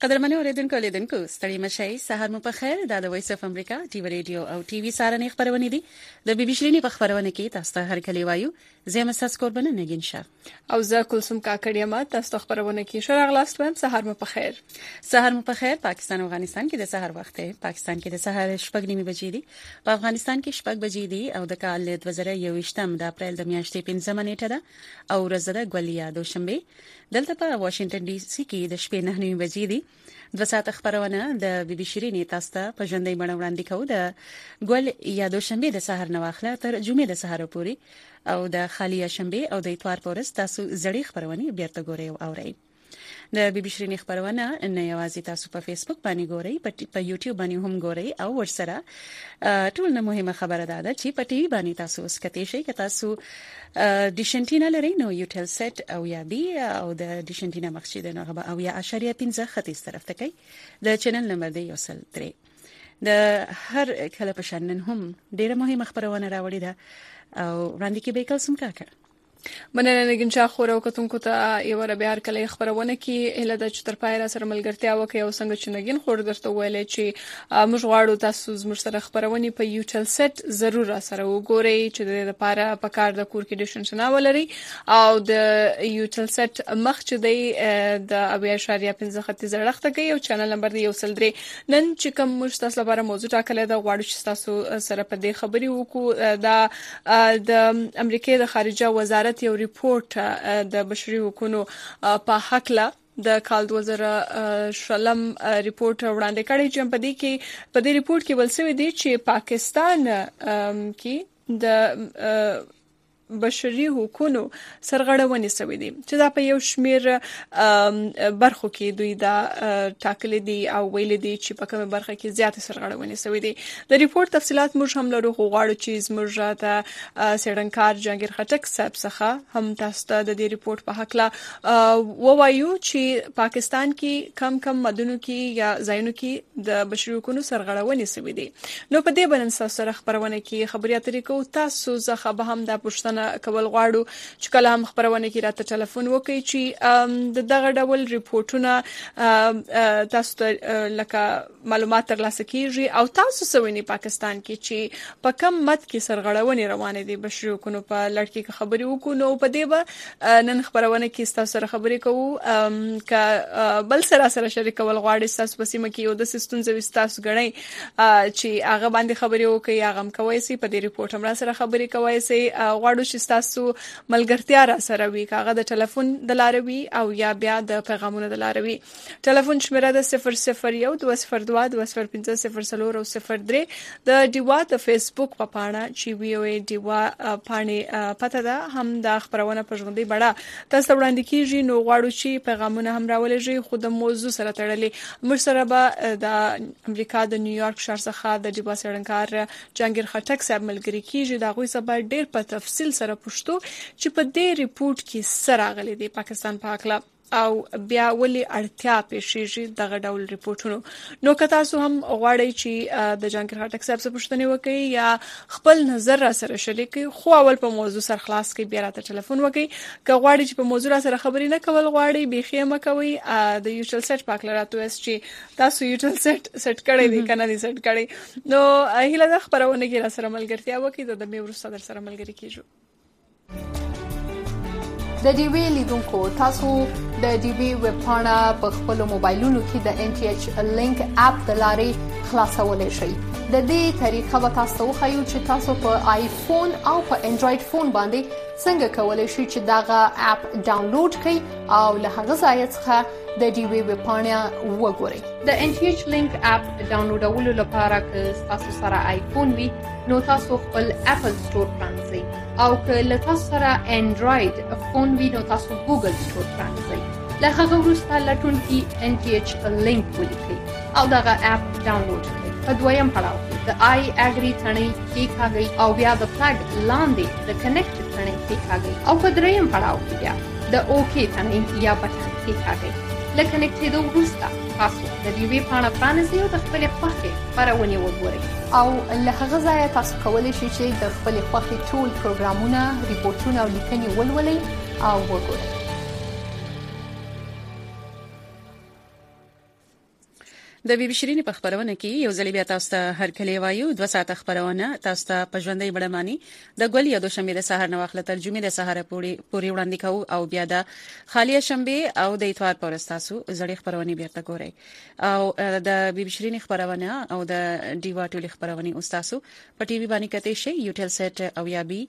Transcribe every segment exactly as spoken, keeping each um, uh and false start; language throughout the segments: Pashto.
قدرمنو اوریدونکو لیدونکو ستړي مشئ سهار مو په خیر دا د وایس اف امریکا ټي وی ریډیو او ټي وی سارنې خبرونه دي د بي بي شيرینی په خبرونه کې تاسو ته هر کلی وایو زم اساس قربانه نگین شه او زه کلثوم کاکړی ما تاسو ته خبرونه کې شرغ لاست وم سهار مو په خیر سهار مو په خیر پاکستان او افغانستان کې د سهار وخت دی پاکستان کې د سهار شپږ نیمه بجې دي په افغانستان کې شپږ بجې دي او د کال دوه زره یوویشتم د اپریل د میاشتې پنځمه نیټه ده او ورځ ده ګولیا دوشنبه دلته په واشنگټن ډي سي کې د شپې نه نیمه بجې دي دوه ساعت خبرونه د بي بي شيرینی تاسو ته په ژوندۍ بڼه وړاندې کوو د ګول یا دوشنبه د سهار نه واخله تر جمعې د سهار پورې او د خالی شنبه او د اتوار پورې تاسو زړې خبرونه بیرته ګورئ او اورئ د بي بي شيرینی خبرونه نه یوازې تاسو په فیسبوک باندې ګورئ په یوټیوب باندې هم ګورئ او ورسره ټول نه مهمه خبره ده چې په ټي وي باندې تاسو سکتئ شئ که تاسو ډیشنټینا لري نو یوټل سیټ او یا بي او د ډیشنټینا مخچې د نغبه او یا اشاریه پنځه ختیځ طرف ته کوي د چینل نمبر دی یوسل درې د هر کله په شانن هم ډیره مهمه خبرونه راوړي ده او وړاندې کې به کلسم کاکړ مننه نگین شاه خور او کتونکو ته یو ر به هر کله خبرونه کې اله د چتر پایره سره ملګرتیا وکي او څنګه چې نگین خور درته ویلې چې موږ غواړو تاسو زموږ سره خبرونه په یوټل سیټ ضرور را سره وګورئ چې د لپاره په کار د کور کې ډیشن شنه ولري او د یوټل سیټ مخ چې دی د اویا اشاریه پنځه خط زړخته کوي او چینل نمبر دی یو سل درې نن چې کوم موږ تاسو لپاره موضوع ټاکل دا غواړو چې تاسو سره په دې خبري وکړو دا د امریکای د خارجه وزارت یو ریپورت د بشري حقوقو په حق لا د کال دوه زره شلم ریپورت وړاندې کړی چې په دې کې په دې ریپورت کې ولسوي دي چې پاکستان کې د بشري حقوقو سرغړونې شوې دي چې دا په یو شمیر برخو کې دوی دا ټاکلي دي او ویل دي چې په کومه برخه کې زیاتې سرغړونې شوې دي د ریپورت تفصيلات موږ هم لرو خو غواړو چې زموږ ته سړنکار جهانگیر خټک صاحب څخه هم تاسو ته د دې ریپورت په حق لا ووایو چې پاکستان کې کم کم مدنو کې یا ځایونو کې د بشري حقوقو سرغړونې شوې دي نو په دې باندې سره خبرونه کې خبري اترې کو تاسو ځخه به هم د پښتنه کول غواړو چې کله هم خبرونه کې راته ټلیفون وکړي چې د دغه ډول ریپورتونه تاسو ته لکه معلومات ترلاسه کیږي او تاسو سویني پاکستان کې چې په کم مد کې سرغړونې روانې دي بشري حقوقو په لړ کې خبري وکړو نو په دې به نن خبرونه کې تاسو سره خبرې کوو ک بل سره سره شریکول غواړي تاسو په سیمه کې یو د سیستم زوي تاسو غړي چې هغه باندې خبرې وکړي هغه هم کوي سي په دې ریپورت هم سره خبرې کوي سي غواړو چې تاسو ملګرتیا را سره وي کاغه د ټلیفون د لاروي او یا بیا د پیغامونو د لاروي ټلیفون شمیره د صفر صفر یو دوه صفر دوه دوه صفر پنځه صفر څلور او صفر درې د ډیوا د فیسبوک په پاڼه چې وی او ای ډیوا پاڼه پته ده هم د خبرونه په ژوندۍ بڑا تاسو وړاندې کیږي نو غواړو چې پیغامونه هم راولېږي خو د موضوع سره تړلې موږ سره به د امریکا د نیویارک ښار څخه د ډیوا سړنکار جهانگیر خټک صاحب ملګری کیږي دا غوي سبا ډیر په تفصیل سره پښتو چې په دې ریپورت کې سره غلي دي پاکستان په اکلا او بیا ولې اړتیا پېښیږي دغه ډول ریپورتونو نو که تاسو هم غواړئ چې د جهانگیر خټک صاحب څخه پوښتنه وکړئ یا خپل نظر را سره شریک کړئ خو اول په موضوع سره خلاص کړئ بیا راته ټلیفون وکړئ که غواړئ چې په موضوع را سره خبرې نه کول غواړئ بيخي مکوي د یوټل سیټ پاک لراتو اس چې تاسو یوټل سیټ سیټ کړئ دی کنه دی سیټ کړئ نو هیله د خبرونه کې را سره ملګرتیا وکړئ د مې ورسره در سره ملګری کیږو د ډي وی لیدونکو تاسو د ډي وی ویب پاڼه په خپل موبایلونو کې د ان ټي ایچ لینک اپ د لارې خلاصولای شئ د دې طریقه به تاسو خو چې تاسو په آیفون او په انډراید فون باندې څنګه کولای شئ چې دغه اپ ډاونلوډ کړئ او له هغه ځای څخه د ډي وی ویب پاڼه وګورئ د ان ټي ایچ لینک اپ ډاونلوډولو لپاره که تاسو سره آیفون وي نو تاسو خپل اپل سٹور پرانځئ او که له تاسو سره انډراید فون وي نو تاسو ګوګل سٹور پرانځئ له هغه وروسته لټون کې ان ټي ایچ لینک ولیکئ او دغه اپ ډاونلوډ کړئ په دویم پړاو کې د آی اګری ثنې کې کاږي او بیا د فلګ لاندې د کنیکټ ثنې کې کاږي او په دریم پړاو کې بیا د اوکی ثنې یا بټن کې کاږي لکه کنیکټ د وروسته تاسو د دې وی پاڼه پرانیزئ او د خپل خوښې خبرونه وګورئ او له هغه ځای تاسو کولی شئ چې د خپل خوښې ټول پروګرامونه ریپورتونه او لیکنې ولولئ او وګورئ د بي بي شيرين په خبرونه کې یو ځل بیا تاسو ته هر کلی وایو دوه ساعت خبرونه تاسو ته پژوندۍ بړمانی د ګل یا د شنبه د سحر نو وخت ترجمه د سحر پوری پوری وړاندې کوو او بیا د خالیه شنبه او د اتوار پر تاسو زړې خبرونه بیا ته ګورئ او د بي بي شيرين خبرونه او د ډیوا ټولې خبرونه او تاسو په ټي وي باندې کته شي یوټل سیټ او یا بي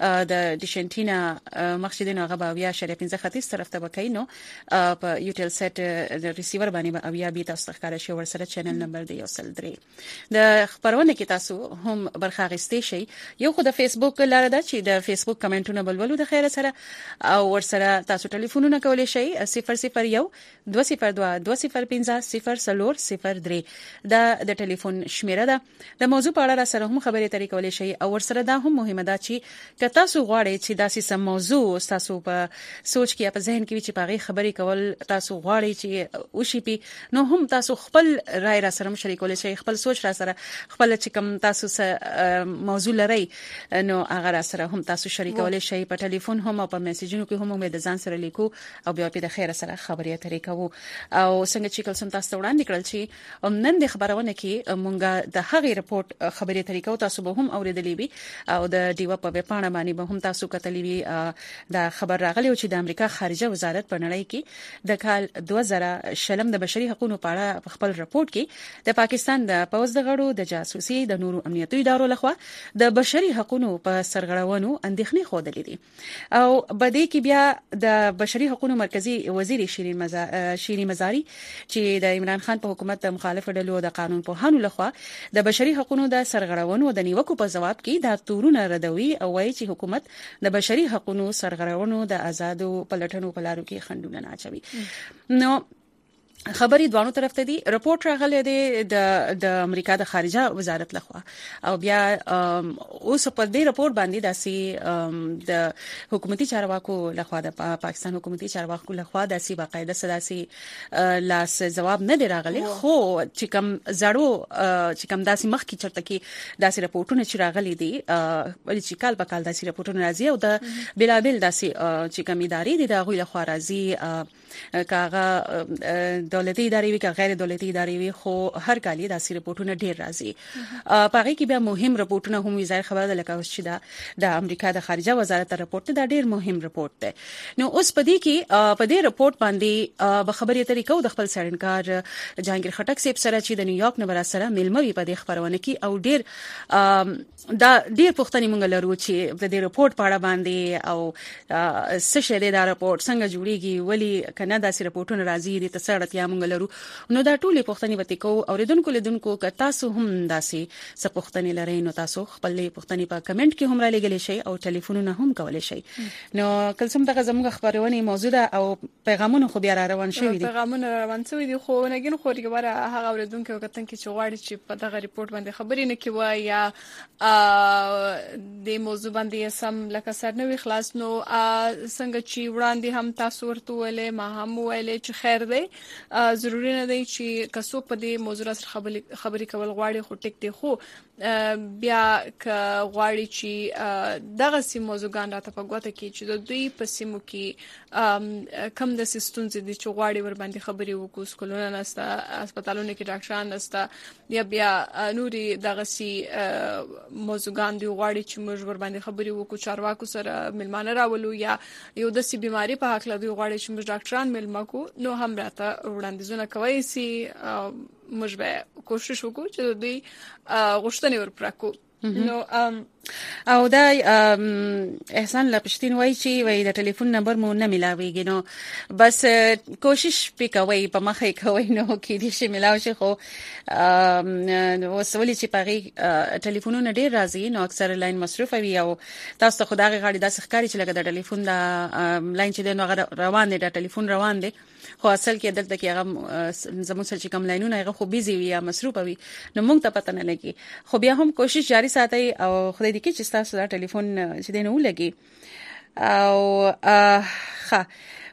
د ډیشنټینا مخشدینو غبا بیا شریف پنځه ختیس طرف ته وکینو په یوټل سیټ د ریسیور باندې او یا بي تاسو ښکارا شي ورسره چینل نمبر دی یو سل درې د خبرونه کې تاسو هم برخه غستې شي یو خو د فیسبوک لاره ده چې د فیسبوک کمنټونه بلولو د خیر سره او ورسره تاسو ټلیفونونه کولای شي صفر صفر یو دوه صفر دوه دوه صفر پنځه صفر صفر صفر درې دا د ټلیفون شمیره ده د موضوع په اړه سره هم خبرې ترې کولای شي او ورسره دا هم مهمه ده چې که تاسو غواړئ چې داسې سم موضوع تاسو په سوچ کې په ذهن کې چې پاغي خبرې کول تاسو غواړئ چې وشي پی نو هم تاسو خپل رائے را سره شریکول شي خپل سوچ را سره خپل چې کوم تاسو سره موضوع لري نو هغه را سره هم تاسو شریکول شي په ټلیفون هم او په میسجونو کې هم د ځان سره لیکو او بیا په د خیر سره خبرې اترې کوو او څنګه چې کله تاسو وړاندې کړل چې نن د خبرونه کې مونږه د هغې رپورت خبرې اترې کوو تاسو به هم اوریدلې وي او د ډیوا په وپاڼه باندې به هم تاسو کتلې وي دا خبر راغلی چې د امریکا خارجه وزارت په نړۍ کې د کال دوه زره شلم د بشري حقوقو په اړه خپل رپورت کې د پاکستان د پوز د غړو د جاسوسي د نورو امنیتي ادارو لخوا د بشري حقوقو په سرغړونو اندېښنې خوده لیدي او بده کې بیا د بشري حقوقو مرکزی وزیر شیرین مزا شیرین مزاری چې د عمران خان په حکومت د مخالف ډلو د قانون په هانو لخوا د بشري حقوقو د سرغړونو د نیوکو په جواب کې د تورونه ردوي او وایي چې حکومت د بشري حقوقو سرغړونو د آزادو پلټنو په لارو کې خنډونه نه اچوي نو خبري دوانو طرف ته دي رپورت راغلی دی د د امریکا د خارجه وزارت لخوا او بیا اوس په دې رپورت باندې داسي د حکومتي چارواکو لخوا د پاکستان حکومتي چارواکو لخوا داسي باقاعده سداسي لاس جواب نه دی راغلی خو چې کوم زړو چې کوم داسي مخ کې چرته کې داسي رپورټونه چې راغلي دي چې کال په کال داسي رپورټونه راځي او د بلابل داسي چې کوم ادارې دي د غوي لخوا راځي کاغه دولتي ادارې وی که غیر دولتي ادارې وی خو هر کال داسې رپورټونه ډیر راځي پاره کې بیا مهم رپورټونه هم وزیر خبره ده لکه چې دا د امریکا د خارجه وزارت رپورت دا ډیر مهم رپورت دی نو اوس پدې کې په دې رپورت باندې به خبرې اترې کوو د خپل سرنکار جهانگیر خټک صاحب سره چې د نیویارک نه بر سره ملموي په دې خبرونه کې او ډیر دا ډیر پوښتنې مونږ لرو چې د دې رپورت په اړه باندې او څه شې دا رپورت څنګه جوړیږي ولی کنه داسې رپورټونه راځي د تسړت یا مونږ لرو نو دا ټولې پوښتنې وته کو اوریدونکو لیدونکو که تاسو هم داسې څه پوښتنې لرئ نو تاسو خپل پوښتنې په کمنټ کې هم را لګولې شئ او ټلیفونونه هم کولای شئ نو کله څنګه دغه زموږ خبرونه موضوع ده او پیغامونه خو بیا را روان شوي دي پیغامونه روان شوي دي خو نګین خو لري هغه اوریدونکو وکړه چې غواړي چې په دغه ریپورت باندې خبرې نه کوي یا د موضوع باندې سم لکه سرنوي خلاص نو څنګه چې وړاندې هم تاسو ورته ولې ما هم ولې چې خیر دی ضروري نه دی چې کڅوک په دې موضوع سره خبرې خبرې کول غواړي خو ټیک دی خو بیا ک غواړي چې دغه سیم موضوعګان راته په ګوته کې چې د دوی په سیمو کې کم د سیستم دي چې غواړي ور باندې خبرې وکړو سکولونه نسته هسپتالونو کې ډاکټران نسته یا بیا نوري دغه سي موضوعګان دی غواړي چې موږ ور باندې خبرې وکړو چارواکو سره ملمانه راولو یا یو د سي بيماري په حق لدی غواړي چې موږ ډاکټران ملما کو نو هم راته وړاندیزونه کوي سي موږ به کوشش وکړو چې دوی غوښتنې ورپراکو نو او دا احسان لپشتین وای چې وای د ټلیفون نمبر مو نه ملاويږي نو بس کوشش وکوي په مخه کوي نو کې دې شي ملاوي شي خو وسولې چې پغې ټلیفونونه ډیر راځي نو اکثر لاین مصرف وي او تاسو ته خدای غاړي د ښکاری چې لګه د ټلیفون دا لاین چې نو روان دي د ټلیفون روان دي خو اصل کې دلته کې هغه زموږ سره چې کوم لاینونه هغه خو بيزي وي یا مصروف وي نو موږ ته پته نه لګي خو بیا هم کوشش جاری ساتي او خدای دې کې چې تاسو دا ټلیفون چې دینه ولګي او ښه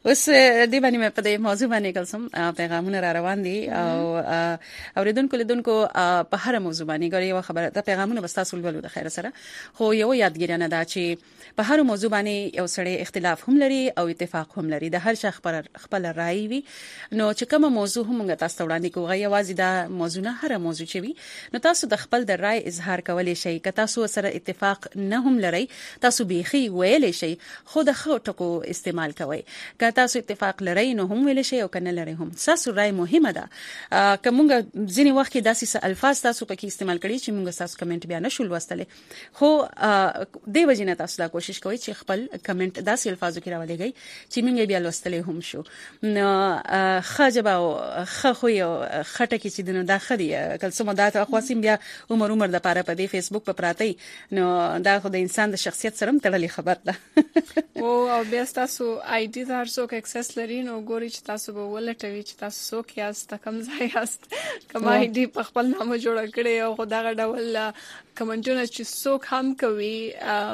اوس دې باندې مې په دې موضوع باندې کلسم پیغامونه را روان دي او اوریدونکو لیدونکو په هر موضوع باندې غوړي یو خبره د پیغامونه بس تاسو ولولو د خیر سره خو یو یادګیرنه ده چې په هر موضوع باندې یو سړی اختلاف هم لري او اتفاق هم لري د هر شخص خبر خپل رائے وي نو چې کوم موضوع هم تاسو وړاندې کوی یوازې دا موضوع نه هر موضوع چې وي نو تاسو د خپل د رائے اظهار کولای شئ که تاسو سره اتفاق نه هم لري تاسو بيخي ویلې شئ خو د خو ټکو استعمال کوئ که تاسو اتفاق لري نو هم ویل شئ او کنه لري هم تاسو رائے مهمه ده کومه ځینی وخت کې داسې الفاظ تاسو پکې استعمال کړئ چې موږ تاسو کمنټ بیا نه شول وستلې خو د وجنه تاسو دا کوشش کوئ چې خپل کمنټ داسې الفاظو کې راولېږئ چې موږ بیا لوستلې هم شو نو خجبه او خخو یو خټه کې چې دنه دا خدي کلسمه دا خاصم بیا عمر عمر د پاره په دې فیسبوک په پراتی نو دا خو د انسان د شخصیت سره تړلې خبر ده او او بیا تاسو آی ډی زار څوک اکسس لري نو ګوري چې تاسو به ولټوي چې تاسو څوک یاست کوم ځای یاست کوم آی ډی په خپل نام جوړ کړي او خدای ډول کمنټونه چې څوک هم کوي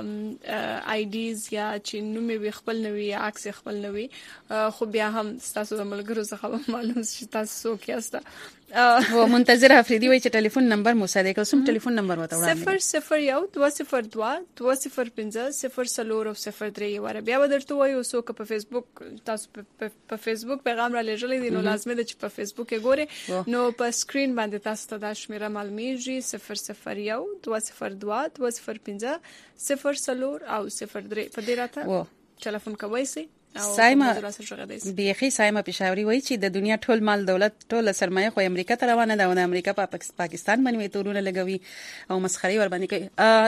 آی ډیز یا چې نوم یې خپل نوي یا عکس خپل نوي خو بیا هم تاسو د ملګرو څخه معلوم شي تاسو څوک یاست و منتظر افریدي وای چې ټلیفون نمبر مو ساده کوم ټلیفون نمبر وته وړاندې صفر صفر یو دوه صفر دوه دوه صفر پنځه صفر څلور او صفر درې واره بیا ودرته وای او څوک په فیسبوک تاسو په فیسبوک پیغام را لېږلی دی نو لازمي ده چې په فیسبوک کې ګوري نو په سکرین باندې تاسو ته د شمیره معلومیږي صفر صفر یو دوه صفر دوه دوه صفر پنځه صفر څلور او صفر درې په دې راته ټلیفون کوي سي سایمه بیخي سایمه پېښوري وایي چې د دنیا ټول مال دولت ټول سرمایه خو امریکا ته روانه ده او د امریکا په پاکستان باندې تورونه لګوي او مسخري ور باندې کوي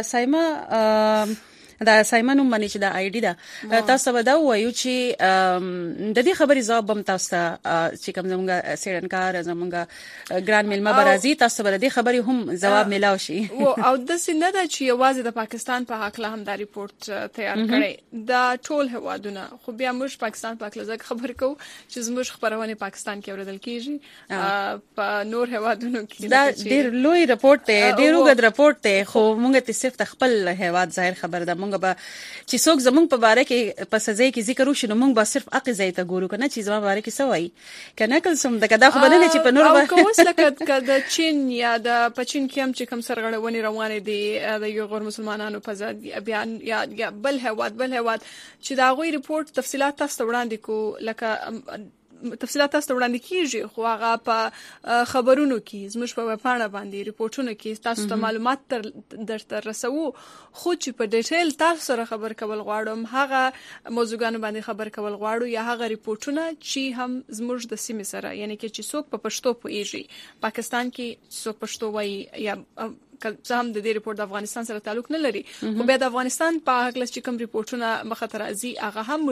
سایمه دا سایمنوم باندې چې دا آی ډی دا تاسو به دا وایو چې د دې خبرې جواب هم تاسو چې کوم زموږ سیرنکار زموږ ګران ملما برازي تاسو به د دې خبرې هم جواب ملاو شي او د سینه دا چې یوازې د پاکستان په حق له هم دا ریپورت تیار کړي دا ټول هوادونه خو بیا موږ پاکستان په حق له خبر کوو چې زموږ خبرونه پاکستان کې اوریدل کیږي په نور هوادونو کې دا ډېر لوی ریپورت دی ډېر وګد ریپورت دی خو موږ ته صرف خپل هواد ظاهر خبر ده موږ به چې څوک زمونږ په باره کې په سزا کې ذکر وشي نو موږ به صرف اقي ځای ته ګورو کنه چې زما باره کې سوای کنه کله سم د کدا خو بدل چې په نور به او کوس لکه د چین یا د پچین کې هم چې کوم سرغړونې روانې دي د یو غیر مسلمانانو په ځد بیان یا بل هواد بل هواد چې دا غوي ریپورت تفصيلات تاسو وړاندې کو لکه تفصيلات تاسو وړاندې کیږي خو هغه په خبرونو کې زموږ په وپاڼه باندې ریپورتونه کې تاسو ته معلومات تر درته رسو خو چې په ډیټیل تاسو سره خبر کول غواړم هغه موضوعګانو باندې خبر کول غواړو یا هغه ریپورتونه چې هم زموږ د سیمې سره یعنی کې چې څوک په پښتو پوهیږي پاکستان کې څوک پښتو وایي یا که هم د دې ریپورت د افغانستان سره تعلق نه لري خو بیا د افغانستان په هغه چې کوم ریپورتونه مخه تر ازي هغه هم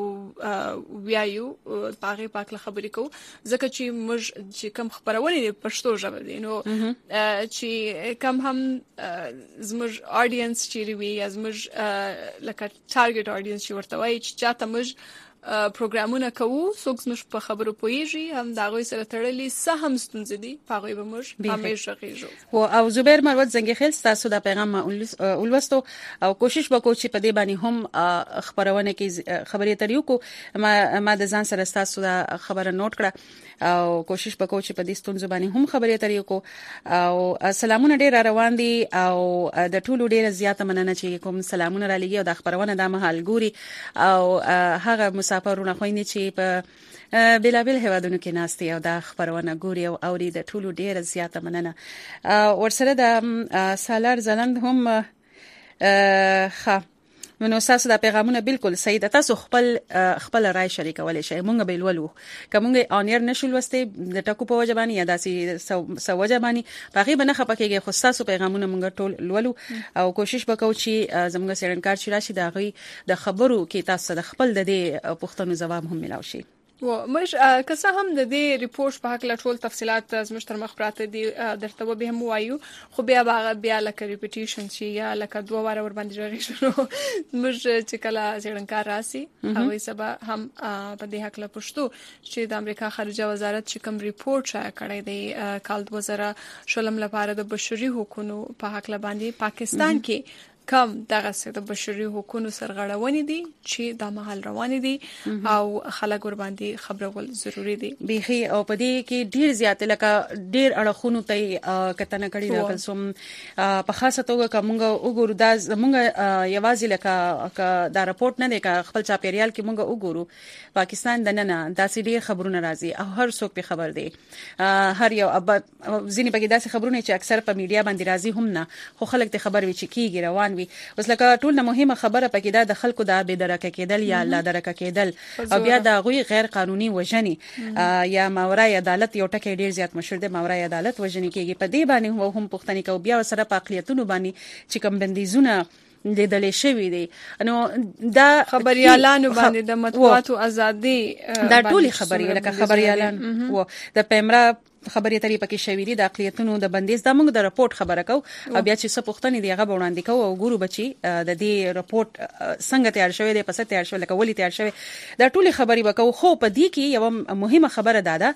موږ ویایو پاغه پاکله خبرې کوو ځکه چې موږ چې کوم خبرونه د پښتو ژبه دي نو چې کوم هم زموږ اډینس چې وی از موږ لکه ټارګټ اډینس چې ورته وایي چې چاته موږ پروګرامونه کوو څوک زموږ په خبرو پوهیږي هم دا غوي سره تړلي سهم ستونزې دي هغه به موږ همیشه غیږو او زبیر مروت زنګ خیل تاسو دا پیغام ولوستو او کوشش وکړو چې په دې باندې هم خبرونه کې خبرې تریو کو ما ما د ځان سره تاسو دا خبره نوٹ کړه او کوشش وکړو چې په دې ستونزو باندې هم خبرې تریو کو او سلامونه ډیر روان دي او د ټولو ډیر زیاته مننه چې کوم سلامونه را لګي او د خبرونه د محل ګوري او هغه مسافرونه خويني چې په بلابل هوادونو کې ناشتي او د خبرونه ګوري او اوري د ټولو ډیر زیاته مننه ورسره د سالار زلند هم ښه نو تاسو دا پیغامونه بالکل صحیح ده تاسو خپل خپل رائے شریکولای شئ مونږ به ولولو کومه اونیر نشول وسته د ټکو په وجبانی یا داسي سوجبانی باغی بنه خپکیږي خو تاسو پیغامونه مونږ ټول لولو او کوشش وکاو چې زموږ سیرنکار چې راشي دا غي د خبرو کې تاسو د خپل د پوښتنو جواب هم ملاوي شي و مش که څه هم د دې ریپورت په حق له ټول تفصيلات زموږ تر مخ پراته دي درته به هم وایو خو بیا باغ بیا لکه ریپیټیشن شي یا لکه دوه واره ور باندې راغی شنو موږ چې کله څنګه راسي هغه سبا هم په دې حق له پښتو چې د امریکا خارجه وزارت چې کوم ریپورت شایع کړی دی کال دوه زره شلم لپاره د بشري حقوقو په حق له باندې پاکستان کې کم دغه څه د بشري حقوقو سرغړونې دي چې د مهال روان دي او خلک ور باندې خبرول ضروری دي بيخي او په دې کې ډیر زیات لکه ډیر اړخونو ته کتنه کړی دا کلسوم په خاصه توګه کومه وګورو دا موږ یوازې لکه دا راپورټ نه دی که خپل چاپیریال کې موږ وګورو پاکستان د نن داسې ډیر خبرونه راځي او هر څوک په خبر دی هر یو اب ځینې بګی داسې خبرونه چې اکثر په میډیا باندې راځي هم نه خو خلک ته خبر وي چې کیږي روان وي اوس لکه ټول نه مهمه خبره پکې دا د خلکو د بې درکه کېدل یا لا درکه کېدل او بیا د غوي غیر قانوني وژنې یا ماورای عدالت یو ټکی ډیر زیات مشهور دی ماورای عدالت وژنې کېږي په دې باندې هم پښتني کو بیا سره په اقلیتونو باندې چې کوم بندیزونه لیدل شوی دی نو دا خبريالانو باندې د مطبوعاتو ازادي دا ټول خبري لکه خبريالان و د پیمرا خبري تری پکې شوی دی د اقلیتونو د بندیز د موږ د راپورټ خبره کو او بیا چې څه پښتني دی هغه وړاندې کو او ګورو بچي د دې راپورټ څنګه تیار شوی دی پس تیار شوی لکه ولی تیار شوی دا ټول خبري وکاو خو په دې کې یو مهمه خبره ده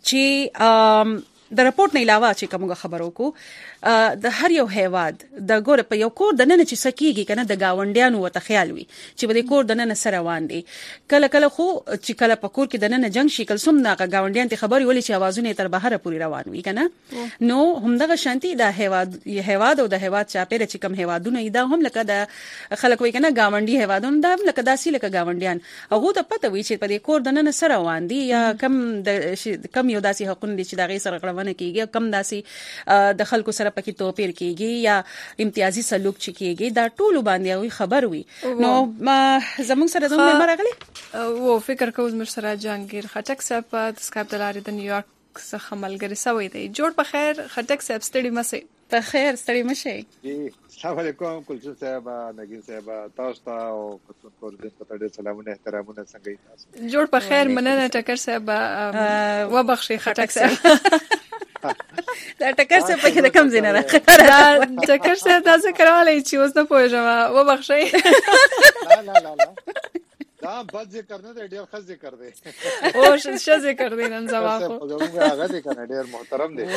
چې د راپورټ نه علاوه چې کومه خبرو کو د هر یو هیواد د ګور په یو کور د نن چې سکیږي کنه د گاونډیانو وته خیال وي چې په دې کور د نن سره روان دي کله کله خو چې کله په کور کې د نن جنگ شي کله سم نه گاونډیان ته خبري ولې چې आवाजونه تر بهر پوري روان وي کنه نو همدغه شانتي د هیواد هیواد او د هیواد چا پیر چې کم هیوادونه دا هم لکه د خلک وي کنه گاونډي هیوادونه دا لکه داسي لکه گاونډیان هغه ته پته وي چې په دې کور د نن سره روان دي یا کم د کم یو داسي حقوق دي چې دا غي سره غړونه کیږي کم داسي د خلکو سره پکې توپیر کیږي یا امتیازي سلوک چي کیږي دا ټول باندې خبر وي نو زموږ سره دومره مرغلي او فکر کوم مر سره جهانگیر خټک صاحب په سکایپ د لارې د نیویارک څخه ملګری سوی دی جوړ په خیر خټک صاحب ستړي مشه په خیر ستړي مشه جی السلام علیکم کلثوم صاحب نگین صاحب تاسو ته او کتون کور دې په تړه سلامونه احترامونه څنګه تاسو جوړ په خیر مننه ټکر صاحب و بخشي خټک صاحب دا ټکر څه پکې د کم زینه راخره دا ټکر څه دا څه کړولای چې اوس نه پوهیږم و بخښي لا لا لا لا دا بد ذکر نه دی ډیر ښه ذکر دی او ښه ذکر دی نن سبا خو زموږ هغه دی کنه ډیر محترم دی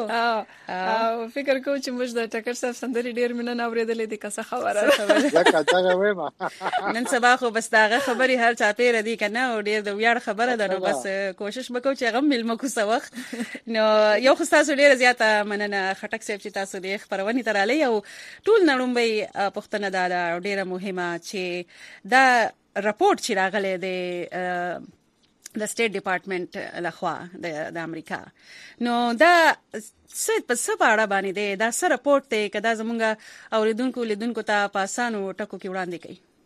او فکر کوم چې موږ د ټکر صاحب سندري ډیر مننه اورېدلې دي که څه خبره لکه څنګه وایم نن سبا خو بس داغه خبري هر چا پیر دی کنه او ډیر د ویاړ خبره ده نو بس کوشش وکړو چې هغه مل مکو سوخ نو یو خو تاسو ډیر زیاته مننه خټک صاحب چې تاسو د خبرونې تراله او ټول نړمبي پښتنه دا ډیره مهمه چې دا راپورټ چې راغلی دی د سټیټ ډپارټمنټ لخوا د امریکا نو دا څه په څه اړه باندې دی دا سره راپورټ دی کدا زمونږ اوریدونکو لیدونکو ته په اسانو ټکو کې وړاندې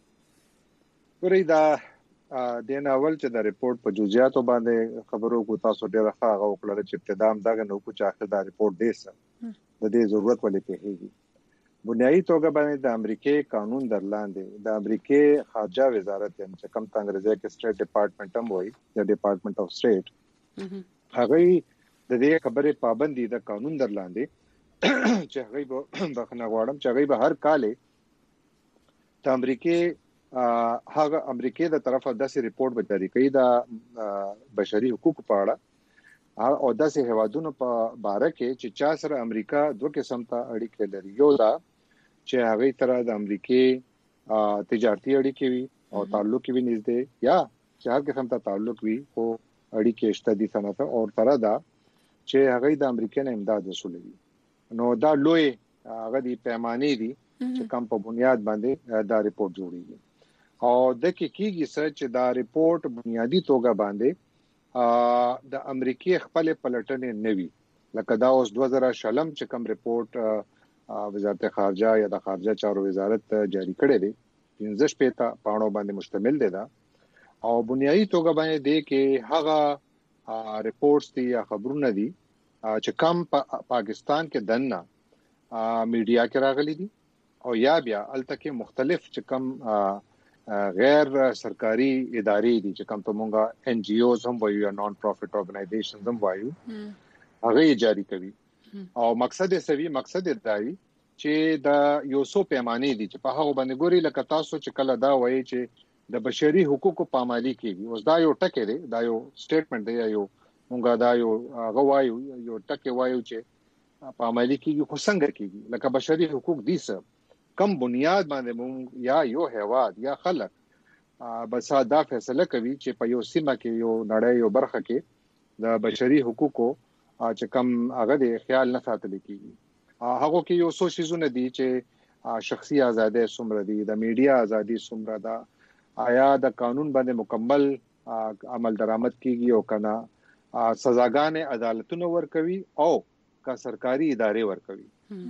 کوي ورې دا د ناول چې د ریپورت په جزئیاتو باندې خبرو کو تاسو ډیر ښه هغه وکړل چې ابتدام دغه نو کو چې اخر دا ریپورت دی سم د دې ضرورت ولې پیږي بنیادی توګه باندې د امریکای قانون درلاندې د امریکای خارجه وزارت چې کوم څنګه انګریزي کې سټیټ ډپارټمنټ هم وایي د ډپارټمنټ اف سټیټ هغه د دې خبرې پابندي د قانون درلاندې چې هغه بخنه غواړم چې هغه به هر کال د امریکای هغه امریکای د طرفه داسې ریپورت به جاری کوي د بشري حقوقو په اړه او داسې هوادونو په باره کې چې چا سره امریکا دوه قسم ته اړیکې لري یو دا چې هغه تر د امریکای تجارتي اړیکې وي او تعلق وي نږدې یا چې هر قسم ته تعلق وي او اړیکې شته دي صنعت او تر دا چې هغه د امریکا نه امداد وسولوي نو دا لوی هغه دی پیمانه دي چې کوم په بنیاد باندې دا ریپورت جوړیږي او د کې کېږي چې دا ریپورت بنیادی توګه باندې د امریکای خپل پلټنې نوي لکه دا اوس دوه زره شلم چې کوم ریپورت وزارت خارجه یا د خارجه چارو وزارت جاری کړی دی پنځه شپږ پاڼو باندې مشتمل دی دا او بنیادی توګه باندې دی کې هغه ریپورتس دي یا خبرونه دي چې کوم پاکستان کې دنه میډیا کې راغلي دي او یا بیا التکه مختلف چې کوم غیر سرکاري ادارې دي چې کوم ته مونږه ان جی اوز هم وایو یا نان پروفټ اورګنایزیشنز هم وایو هغه جاری کوي او مقصد یې سوي مقصد یې دی چې د یو څو پیمانه دي چې په هغه باندې ګوري لکه تاسو چې کله دا وایي چې د بشري حقوقو پامالي کوي اوس دا یو ټکی دی دا یو سټیټمنټ دی یو مونږه دا یو هغه وایو یو ټکی وایو چې پامالي کوي خو څنګه کوي لکه بشري حقوق دي څه کم بنیاد باندې مونږ یا یو هیواد یا خلک بس دا فیصله کوي چې په یو سیمه کې یو نړۍ یو برخه کې د بشري حقوقو چې کم هغه د خیال نه ساتل کیږي هغه کې یو څو شیزونه دي چې شخصي ازادي څومره دي د میډیا ازادي څومره ده آیا د قانون باندې مکمل عمل درآمد کیږي او کنه سزاګانې عدالتونو ورکوي او کا سرکاري ادارې ورکوي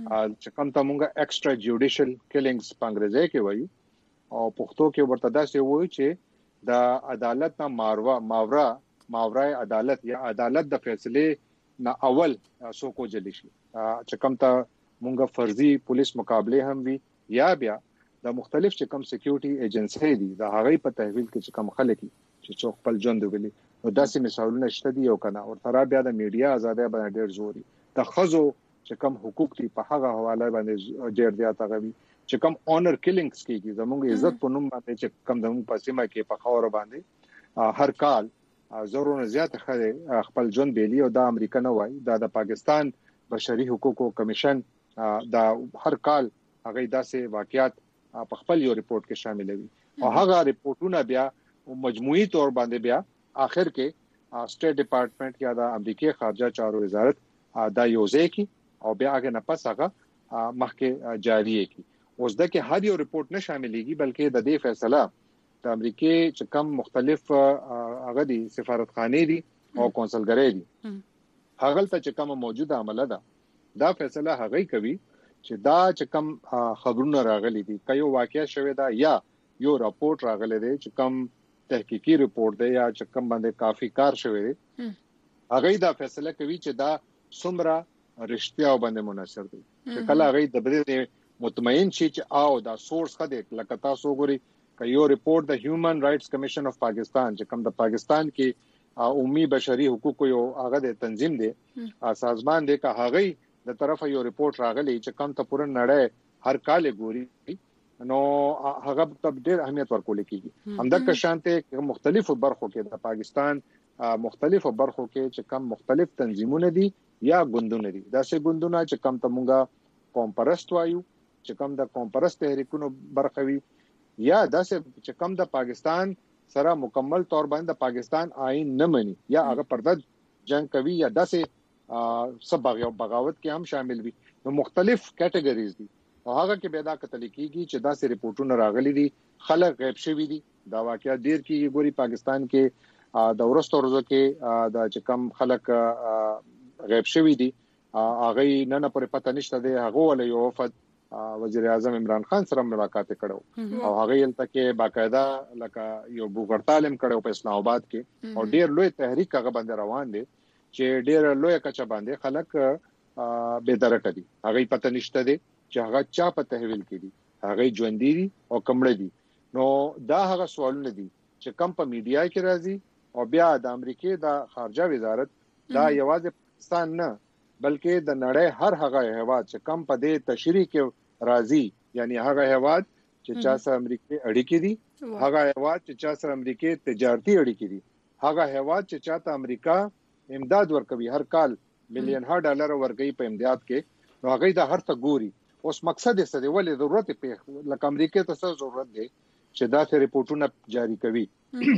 چې کوم ته مونږه ایکسترا جوډیشل کیلینګز په انګریزي کې وایي او پښتو کې ورته داسې وایي چې د عدالت نه ماورا ماورا ماورای عدالت یا عدالت د فیصله نه اول سو کو جلی شي چې کوم ته مونږه فرضي پولیس مقابله هم وي یا بیا د مختلف چې کوم سکیورټي ایجنسی دي د هغه په تحویل کې چې کوم خلک چې څوک خپل ژوند ویلي نو داسې مثالونه شته دي او کنه او تر بیا د میډیا ازادي باندې ډېر زوري د خزو چې کوم حقوق دي په هغه حواله باندې ډېر زیات غوي چې کوم اونر کیلینګز کیږي زموږ عزت په نوم باندې چې کوم زموږ په سیمه کې په خاور باندې هر کال زرونه زیات خلک خپل ژوند بیلی او د امریکا نه وای د پاکستان بشري حقوقو کمیشن دا هر کال هغه داسې واقعیات په خپل یو ریپورت کې شاملوي او هغه ریپورتونه بیا مجموعي تور باندې بیا اخر کې سټیټ ډپارټمنټ یا د امریکای خارجه چارو وزارت دا یوځای کی او بیا هغه نه پس هغه مخکې جاری کی اوس د کې هر یو ریپورت نه شاملېږي بلکې د دې فیصله د امریکای چې کوم مختلف هغه دي سفارتخانې دي او کونسلګرۍ دي هغه ته چې کوم موجوده عمله ده دا فیصله هغه کوي چې دا چې کوم خبرونه راغلي دي کيو واقعیا شوه دا یا یو راپورټ راغلی دی چې کوم تحقیقي ریپورت دی یا چې کوم باندې کافي کار شوی دی هغه دا فیصله کوي چې دا څومره رښتیا باندې مناسب دی چې کله هغه د بده مطمئن شي چې او دا سورس خدای لکه تاسو ګوري ک یو ریپورت د هیومن رائټس کمیشن اف پاکستان چې کوم د پاکستان کې عمومي بشري حقوقو یو هغه د تنظیم دی سازمان دی که هغه د طرفه یو ریپورت راغلی چې کوم ته پوره نړۍ هر کال ګوري نو هغه په ډېر اهمیت ورکول کیږي همدغه شانته مختلفو برخو کې د پاکستان مختلفو برخو کې چې کوم مختلف تنظیمونه دي یا ګوندونه دي دا څه ګوندونه چې کوم ته مونږه قوم پرست وایو چې کوم د قوم پرست تحریکونو برخوي یا داسې چې کوم د پاکستان سره مکمل تور باندې د پاکستان آئین نه مني یا هغه پرده جنگ کوي یا داسې سب بغاوت کې هم شامل وي نو مختلف کټګریز دي او هغه کې پیدا کتل کیږي چې داسې ریپورتونه راغلي دي خلک غیب شوی دي دا واقعیا ډیر کې ګوري پاکستان کې د ورستو ورځو کې د چې کوم خلک غیب شوی دي هغه نه نه پر پته نشته دی هغه ول یو وفد وزیر اعظم عمران خان سره ملاقات کړو او هغه یل تکي باقاعده لکه یو بوغړتالم کړو په اسلام آباد کې او ډیر لوی تحریک هغه باندې روان دي چې ډیر لوی کچا باندې خلک به درک دي هغه پته نشته دي چې هغه چا په تحویل کړي هغه ژوند دي او کمړه دي نو دا هغه سوالونه دي چې کم په میډیا کې راځي او بیا د امریکای د خارجه وزارت دا یوازې پاکستان نه بلکې د نړۍ هر هغه هیواد چې کم په دې تشریح کې راځي یعنی هغه هیواد چې چا سره امریکای اړیکې دي هغه هیواد چې چا سره امریکای تجارتي اړیکې دي هغه هیواد چې چاته امریکا امداد ورکوي هر کال مليون ها ډالر ورکوي په امداد کې نو هغه د هر څه ګوري اوس مقصد یې څه دی ولې ضرورت په لکه امریکای ته څه ضرورت دی چې دا څه ریپورتونه جاری کوي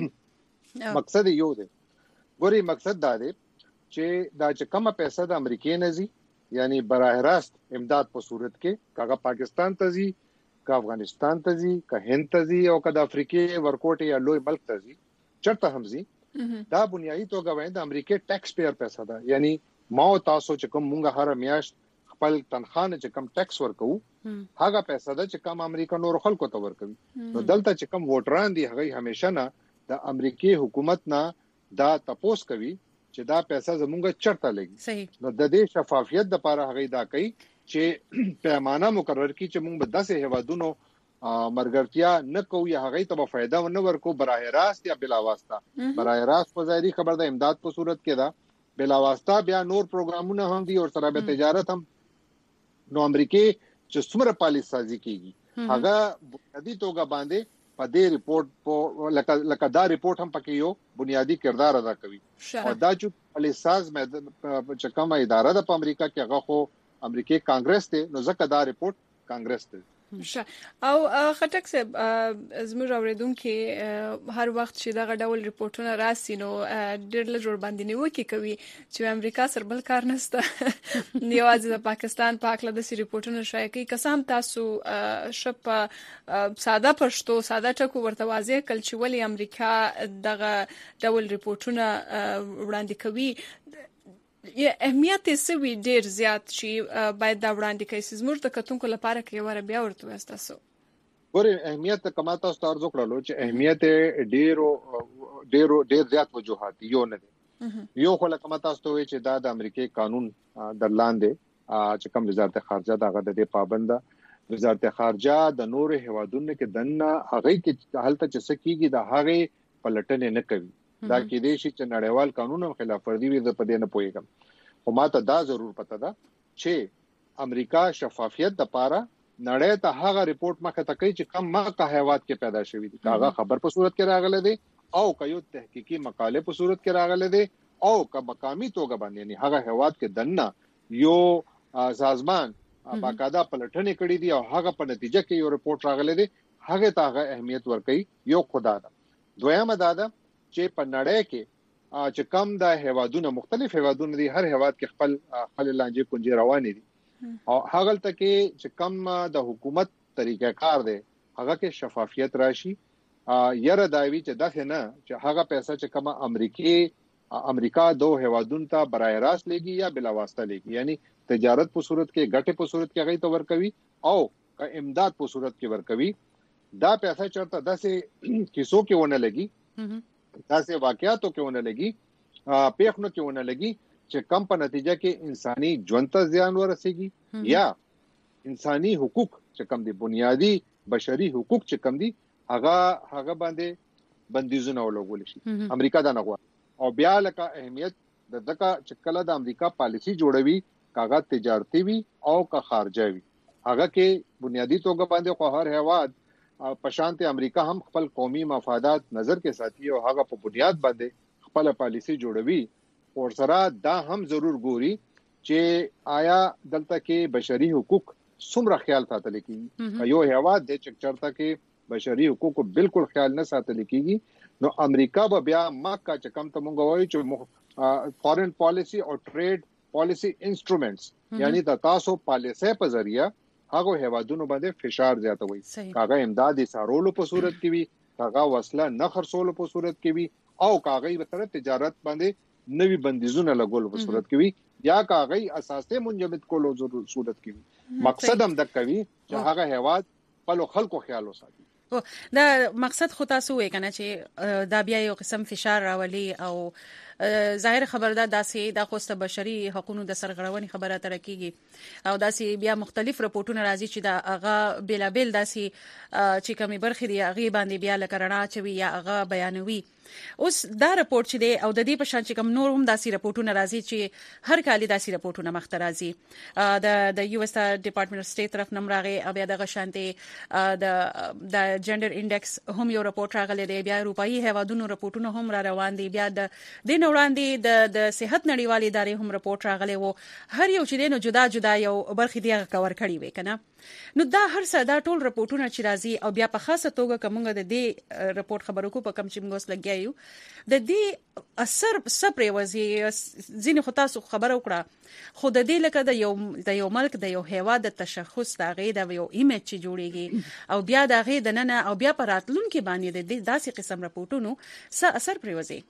مقصد یو دی ګوري مقصد دا دی چې دا چې کومه پیسې د امریکای نه زی یعنی براه راست امداد په صورت کې کاغه پاکستان ته زی کا افغانستان ته زی کا هند ته زی او کا د افریقې ورکوټ یا لوی ملک ته زی چرته هم زی دا بنیادی توګه وایي د امریکای ټیکس پیئر پیسې ده یعنی ما تاسو چې کوم مونږه هر میاشت خپل تنخواه چې کوم ټیکس ورکو هغه پیسې ده چې کوم امریکا نور خلکو ته ورکوي نو دلته چې کوم ووټران دي هغه همیشه نه د امریکای حکومت نه دا تپوس کوي چې دا پیسې زمونږه چرته لګي نو د دې شفافیت لپاره هغه دا کوي چې پیمانه مقرر کی چې موږ به داسې هوادونو مرګرتیا نه کوو یا هغه ته فائدہ نه ورکو براه راست یا بلا واسطه براه راست په ظاهري خبر د امداد په صورت کې دا بلا واسطه بیا نور پروګرامونه هم دي او سره به تجارت هم نو امریکای چې څومره پالیسي سازي کوي هغه بنیادی توګه باندې په دې ریپورت په لکه لکه دا ریپورت هم پکې یو بنیادی کردار ادا کوي او دا چې پالیساز مې چې کومه اداره ده په امریکا کې هغه خو امریکای کانګرس ته نو ځکه دا ریپورت کانګرس ته او خټک صاحب زموږ اوریدونکو هر وخت چې دغه ډول ریپورتونه راسي نو ډېر له جوړ باندې نیوکه کوي چې امریکا سره بل کار نشته یوازې د پاکستان په اړه د سی ریپورتونو شایع کوي قسم تاسو شپ ساده پښتو ساده ټکو ورته واضح کړ چې ولی امریکا دغه ډول ریپورتونه وړاندې کوي یا اهمیت یې سوي ډیر زیات چې باید دا وړاندې کړي زموږ د کتونکو لپاره کې ور بیا ورته وستاسو ګورې اهمیت کما تاسو تاسو ځکړلو چې اهمیت ډیرو ډیرو ډیر زیات وجوهات یو نه دي یو خو لکه تاسو ته وی چې دا د امریکای قانون د لاندې چې کوم وزارت خارجه دغه د پابنده وزارت خارجه د نور هوادونو کې دنه هغه کې حالت چې سکیږي د هغه پلټنې نه کوي دا کې دي چې نړیوال قانونو خلاف ورزي وي د پدې نه پويګم خو ماته دا ضرور پته ده چې امریکا شفافیت د پاره نړۍ ته هغه ریپورت مخه ته کوي چې کم ماقه حیوانات کې پیدا شوی دي هغه خبر په صورت کې راغله دي او کيو تحقیقي مقاله په صورت کې راغله دي او که مقامی توګه باندې یعنی هغه حیوانات کې دنه یو سازمان باقاعده پلټنې کړې دي او هغه په نتیجه کې یو ریپورت راغله دي هغه ته هغه اهمیت ورکړي یو خدا ده دویمه ده چې په نړۍ کې چې کم د هوادونو مختلف هوادونو دي هر هواد کې خپل خپل لانجې کونجي روانې دي او هغه تل کې چې کم د حکومت طریقې کار دی هغه کې شفافیت راشي یره دایوي چې دغه نه چې هغه پیسې چې کم امریکای امریکا دوه هوادونو ته برای راست لګي یا بلا واسطه لګي یعنی تجارت په صورت کې ګټه په صورت کې هغه ته ورکوي او امداد په صورت کې ورکوي دا پیسې چرته داسې کیسو کې ونه لګي داسې واقعاتو کې ونه لګي پیښنو کې ونه لګي چې کم په نتیجه کې انساني ژوند ته زیان ورسېږي یا انساني حقوق چې کم دي بنیادی بشري حقوق چې کم دي هغه هغه باندې بندیزونه ولګول شي امریکا دا نه غواړي او بیا لکه اهمیت د دغه چې کله د امریکا پالیسی جوړوي کاغذ تجارتي وي او کا خارجه وي هغه کې بنیادی توګه باندې خو هر هواد پشانت امریکا هم خپل قومي مفادات نظر کې ساتي او هغه په بنیاد باندې خپل پالیسی جوړوي او سره دا هم ضرور ګوري چې آیا دلته کې بشري حقوق څومره خیال ساتل کیږي یو هواد د چرته کې بشري حقوق بالکل خیال نه ساتل کیږي نو امریکا به بیا ماکه چې کم ته مونږ وایو چې فورن پالیسی او ټریډ پالیسی انسټرومنټس یعنی د تاسو پالیسي په ذریعہ هغه هوادونو باندې فشار زیاتوي کاغه امدادي سارولو په صورت کې وي کاغه وسله نه خرڅولو په صورت کې وي او کاغه به تر تجارت باندې نوي بندیزونه لګول په صورت کې وي یا کاغه اساسه منجمد کولو صورت کې وي مقصد هم د کوي چې هغه هواد په خلکو خیال وساتي دا مقصد خو تاسو وې کنه چې دا بیا یو قسم فشار راولي او ظاهر خبردار داسې د خوسته بشري حقوقو د سرغړونې خبره تر کیږي او داسې بیا مختلف راپورټونه راځي چې دا هغه بلا بل داسې چې کومي برخې دی هغه باندې بیا لکرنا چوي یا هغه بیانوي اوس دا راپورټ چې دی او د دې په شان چې کوم نور هم داسې راپورټونه راځي چې هر کال داسې راپورټونه مخته راځي د د یو اس ډپارټمنټ اف سټیټ طرف نم راغی او بیا د غشانتي د د جندر انډیکس هم یو راپورټ راغلی دی بیا اروپאי هوادونو راپورټونه هم را روان دي بیا د د وړاندې د د صحت نړیوالې ادارې هم راپورټ راغلی وو هر یو چې نو جدا جدا یو برخې دی کور کړی وي کنه نو دا هر څه دا ټول راپورټونه چې راځي او بیا په خاصه توګه کومه د دې راپورټ خبرو کو په کم چې موږ لګیایو د دې اثر سپری وزي ځینې خو تاسو خبر وکړه خو د دې لکه د یو د یو ملک د یو هیواد د تشخص د غي د یو ایمیج چې جوړیږي او بیا د غي د نن او بیا پر راتلونکو باندې د داسې قسم راپورټونو څه اثر پری وزي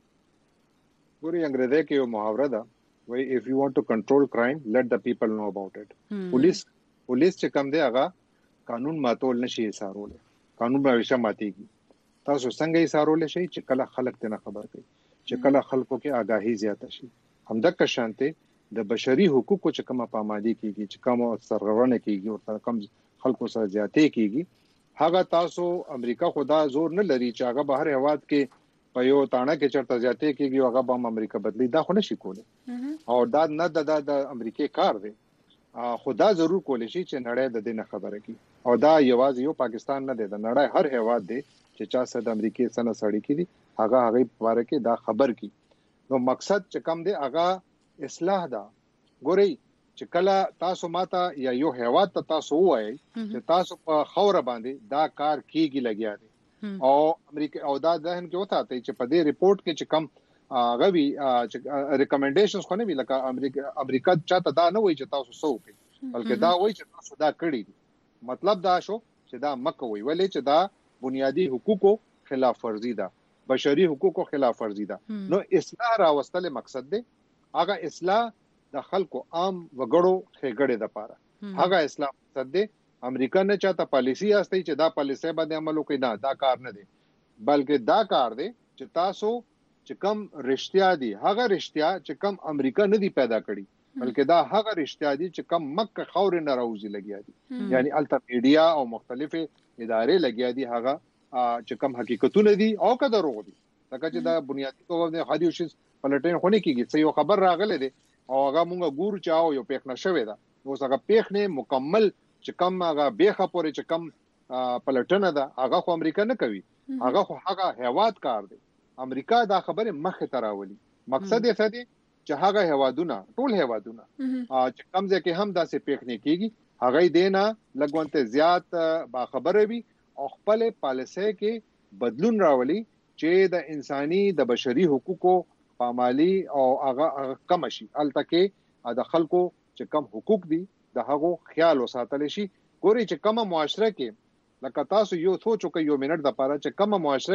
ګوري انګریزي کې یو محاوره ده وای if you want to control crime let the people know about it پولیس پولیس چې کوم دی هغه قانون ماتول نشي سارول قانون به همیشه ماتيږي تاسو څنګه یې سارول شي چې کله خلک ته خبر کوي چې کله خلکو کې آگاهی زیاته شي همدغه شانته د بشري حقوقو چې کومه پامالي کیږي چې کومه سرغړونه کیږي او کم خلکو سره زیاتې کیږي هغه تاسو امریکا خدا زور نه لري چې هغه بهر هواد کې په یو تانه کې چرته زیاتې کیږي هغه به امریکا بدلی دا خو نشي کولی او دا نه د د امریکای کار دی خدا ضرور کولی شي چې نړۍ د دې نه خبره کی او دا یوازې یو پاکستان نه دی د نړۍ هر هواد دی چې چا سره د امریکای سره سړی کی دي هغه هغه لپاره کې دا خبر کی نو مقصد چې کم دی هغه اصلاح دا ګوري چې کله تاسو ماته یا یو هیواد ته تاسو وایي چې تاسو په خوره باندې دا کار کیږي لګیا دي او امریکا او دا ذهن کې وتا ته چې په دې ریپورت کې چې کم غوي چې ریکمنډیشنز خو نه وی لکه امریکا امریکا چاته دا نه وایي چې تاسو سو کوي بلکې دا وایي چې تاسو دا کړی دي مطلب دا شو چې دا مکه وي ولې چې دا بنیادی حقوقو خلاف ورزي ده بشري حقوقو خلاف ورزي ده نو اصلاح راوستل مقصد دی هغه اصلاح د خلکو عام وګړو خېګړې د پاره هغه اصلاح مقصد دی امریکا نه چاته پالیسی استي چې دا پالیسی باندې عمل وکړي نه دا کار نه دی بلکې دا کار دی چې تاسو چې کم رښتیا دي هغه رښتیا چې کم امریکا نه دی پیدا کړی بلکې دا هغه رښتیا دي چې کم مکه خاورې نه راوځي لګیا دي یعنی الټا میډیا او مختلفه ادارې لګیا دي هغه چې کم حقیقتونه دي او که دروغ دي لکه چې دا بنیادی توګه د حدیث پلټین خونه کیږي چې یو خبر راغله دي او هغه مونږ ګور چاو یو پیښ نشوي دا اوس هغه پیښ نه مکمل چې کم هغه بیخه پورې چې کم پلټنه ده هغه خو امریکا نه کوي هغه خو هغه هیواد کار دی امریکا دا خبره مخه تراولي مقصد یې څه دی چې هغه هیوادونه ټول هیوادونه چې کم ځکه هم داسې پیښ نه کیږي هغه دینا لګونته زیات با خبره وي او خپل پالیسي کې بدلون راولي چې د انساني د بشري حقوقو پامالي او هغه کم شي التکه د خلکو چې کم حقوق دي د هغه خیال وساتل شي ګوري چې کومه معاشره کې لکه تاسو یو سوچو کې یو منټ د پاره چې کومه معاشره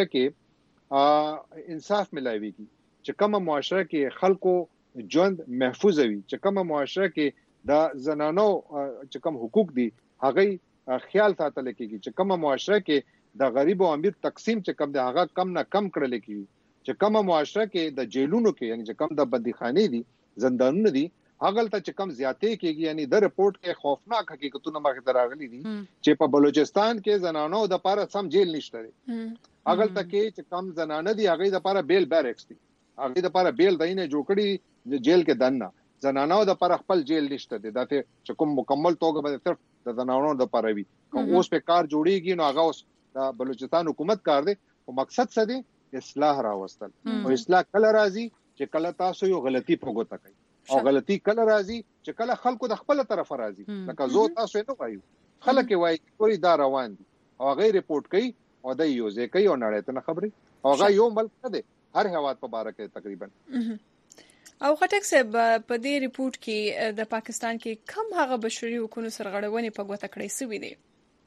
کې انصاف ملایويږي چې کومه معاشره کې خلکو ژوند محفوظ وي چې کومه معاشره کې د زنانو چې کوم حقوق دي هغه خیال ساتل کېږي چې کومه معاشره کې د غریب او امیر تقسیم چې کم د هغه کم نه کم کړل کېږي چې کومه معاشره کې د جیلونو کې یعنی چې کم د بندیخانې دي زندانونه دي هغه ته چې کم زیاتې کېږي یعنی د رپورت کې خوفناک حقیقتونه مخ ته راغلي دي چې په بلوچستان کې زنانو د پاره سم جیل نشته هغه ته کې چې کم زنانه دي هغه د پاره بیل بیرکس دي هغه د پاره بیل دینه جوړ کړي جیل کې دنه زنانو د پاره خپل جیل نشته دي دا چې کوم مکمل توګه به صرف د زنانو د پاره وي اوس په کار جوړیږي نو هغه اوس د بلوچستان حکومت کار دی او مقصد څه دی اصلاح راوستل او اصلاح کله راځي چې کله تاسو یو غلطي پوغوته کوي او غلطي کله راځي چې کله خلکو د خپل طرف راځي لکه زه تاسو نه وایو خلک وایي کوئی دا روان دي او غیر ریپورت کوي او د یوزې کوي او نړۍ ته خبري او هغه یو ملک دی هر هواد په باره کې تقریبا او خټک صاحب په دې ریپورت کې د پاکستان کې کم هغه بشري حقوقو سرغړونې په ګوته کړې سوي دي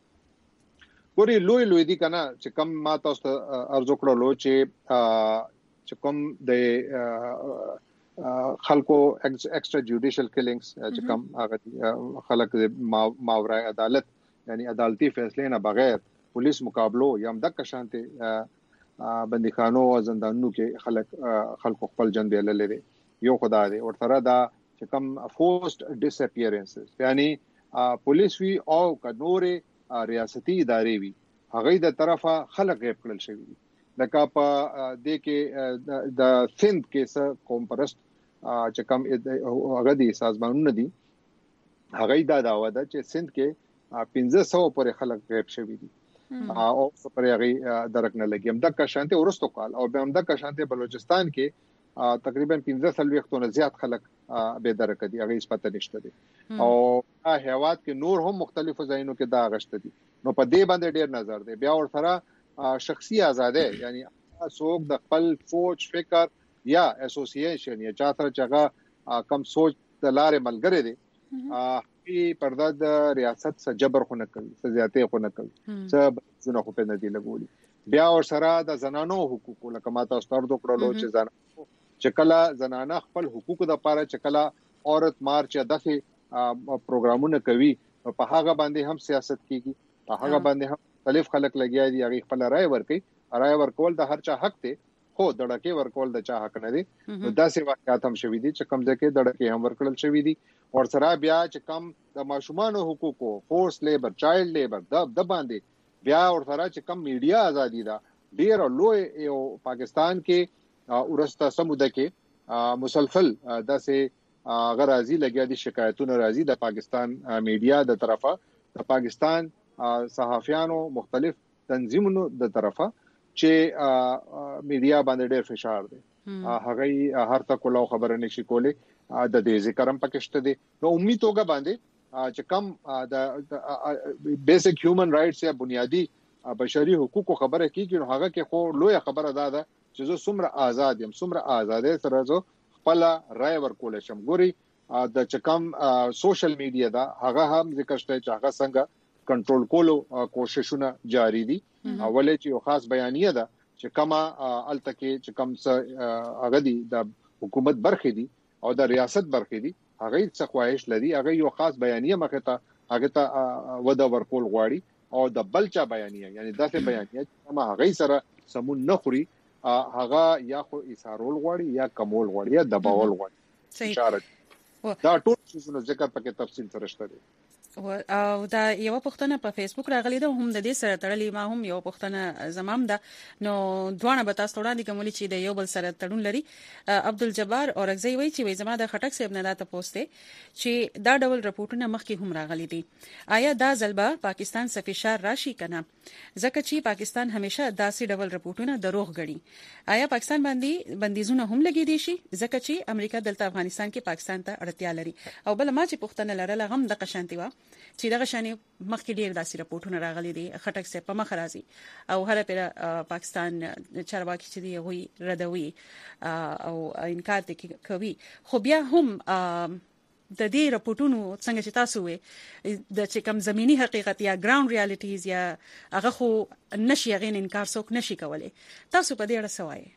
ګوري لوی لوی دي کنه چې کم ما تاسو ته ارزو کړلو چې چې کوم د خلکو ایکسترا جوډیشل کیلینګز چې کم هغه خلک ماورای عدالت یعنی عدالتي فیصله نه بغیر پولیس مقابلو یا هم د کشانته بندیخانو او زندانونو کې خلک خلکو خپل جن دی لری یو خدای دی او تر دا چې کم فورسد ډیساپیرنسز یعنی پولیس وی او کنوري ریاستي ادارې وي هغه د طرفه خلک غیب کړل شوی دي لکه په د کې د سند کې قوم پرست چې کوم هغه دي سازمانونه دي هغه دا داوا ده چې سند کې پنځه سو پر خلک غیب شوی دي او پر هغه درک نه لګیم د کشانته ورستو کال او به هم د کشانته بلوچستان کې تقریبا پنځه سل وختونه زیات خلک به درک دي هغه پته نشته دي او هیواد کې نور هم مختلفو ځایونو کې دا غشته دي نو په دې باندې ډیر نظر دی بیا ور سره شخصي آزادي یعنی څوک د خپل سوچ فکر یا اسوسییشن یا چاته چغه کم سوچ د لارې ملګری دي په پرده د ریاست څخه جبر خو نه کوي څه زیاتې خو نه کوي څه زونه خو په ندی لګولي بیا ور سره د زنانو حقوقو لکه ماته ستاره وکړلو چې زنانو چې کله زنانه خپل حقوقو د لپاره چې کله عورت مارچ یا دغه پروګرامونه کوي په هغه باندې هم سیاست کیږي په هغه باندې هم مختلف خلک لګیا دي هغه خپل رائے ورکي رائے ورکول د هر چا حق دی خو دړکه ورکول د چا حق نه دی داسې واقعات هم شوي دي چې کم ځکه دړکه هم ورکړل شوي دي او سره بیا چې کم د ماشومان حقوقو فورس لیبر چایلډ لیبر د د باندې بیا او سره چې کم میډیا ازادي دا ډیر لوی یو پاکستان کې ورسته سموده کې مسلسل داسې غرازي لګیا دي شکایتونه راځي د پاکستان میډیا د طرفه د پاکستان صحافیانو مختلف تنظیمونو د طرفه چې میډیا باندې ډېر فشار دی هغه هر تا کولاو خبره نشي کوله د دې ذکرم پکشته دي نو امید توګه باندې چې کم د بیسیک هیومن رائټس یا بنیادی بشري حقوقو خبره کیږي نو هغه کې خو لوی خبره ده چې زه څومره آزاد یم څومره آزادۍ سره زه خپل رائے ورکول شم ګوري د چکم سوشل میډیا دا هغه هم ذکر شته چې هغه څنګه کنټرول کولو کوششونه جاری دي اولې چې یو خاص بیانیه ده چې کما التکه چې کم څه هغه دي د حکومت برخې دي او د ریاست برخې دي هغه څه خواهش لري هغه یو خاص بیانیه مخه ته هغه ته ودا ورکول غواړي او د بلچا بیانیه یعنی داسې بیانیه چې ما هغه سره سمون نه خوري هغه یا خو ایثارول غواړي یا کمول غواړي یا دباول غواړي اشاره دا ټول څه ذکر پکې تفصیل سره شته دي او دا یو پښتنه په فیسبوک راغلی ده هم د دې سره تړلې ما هم یو پښتنه زمام ده نو دوه به تاسو وړاندې کوملی چې د یو بل سره تړون لري عبدالجبار اورغزی وایي چې وای زما د خټک صاحب نه دا تاسو ته چې دا ډول رپورټونه مخکې هم راغلي دي آیا دا ځلبه پاکستان څخه فشار راشي کنه ځکه چې پاکستان همیشه داسې ډول رپورټونه دروغ غړي آیا پاکستان باندې بندیزونه هم لګي دي شي ځکه چې امریکا دلته افغانستان کې پاکستان ته اړتیا لري او بل ما چې پښتنه لرله هم د قشانتي وا چې دغه شانې مخکې ډیر داسې رپورټونه راغلي دي خټک سه په مخ راځي او هر پیره پاکستان چارواکي چې دی وی ردوي او انکار کوي خو بیا هم د دې رپورټونو څنګه چې تاسو وې د چې کم زميني حقیقت یا ګراوند ریالټیز یا هغه خو نشي غین انکار څوک نشي کولای تاسو په دې اړه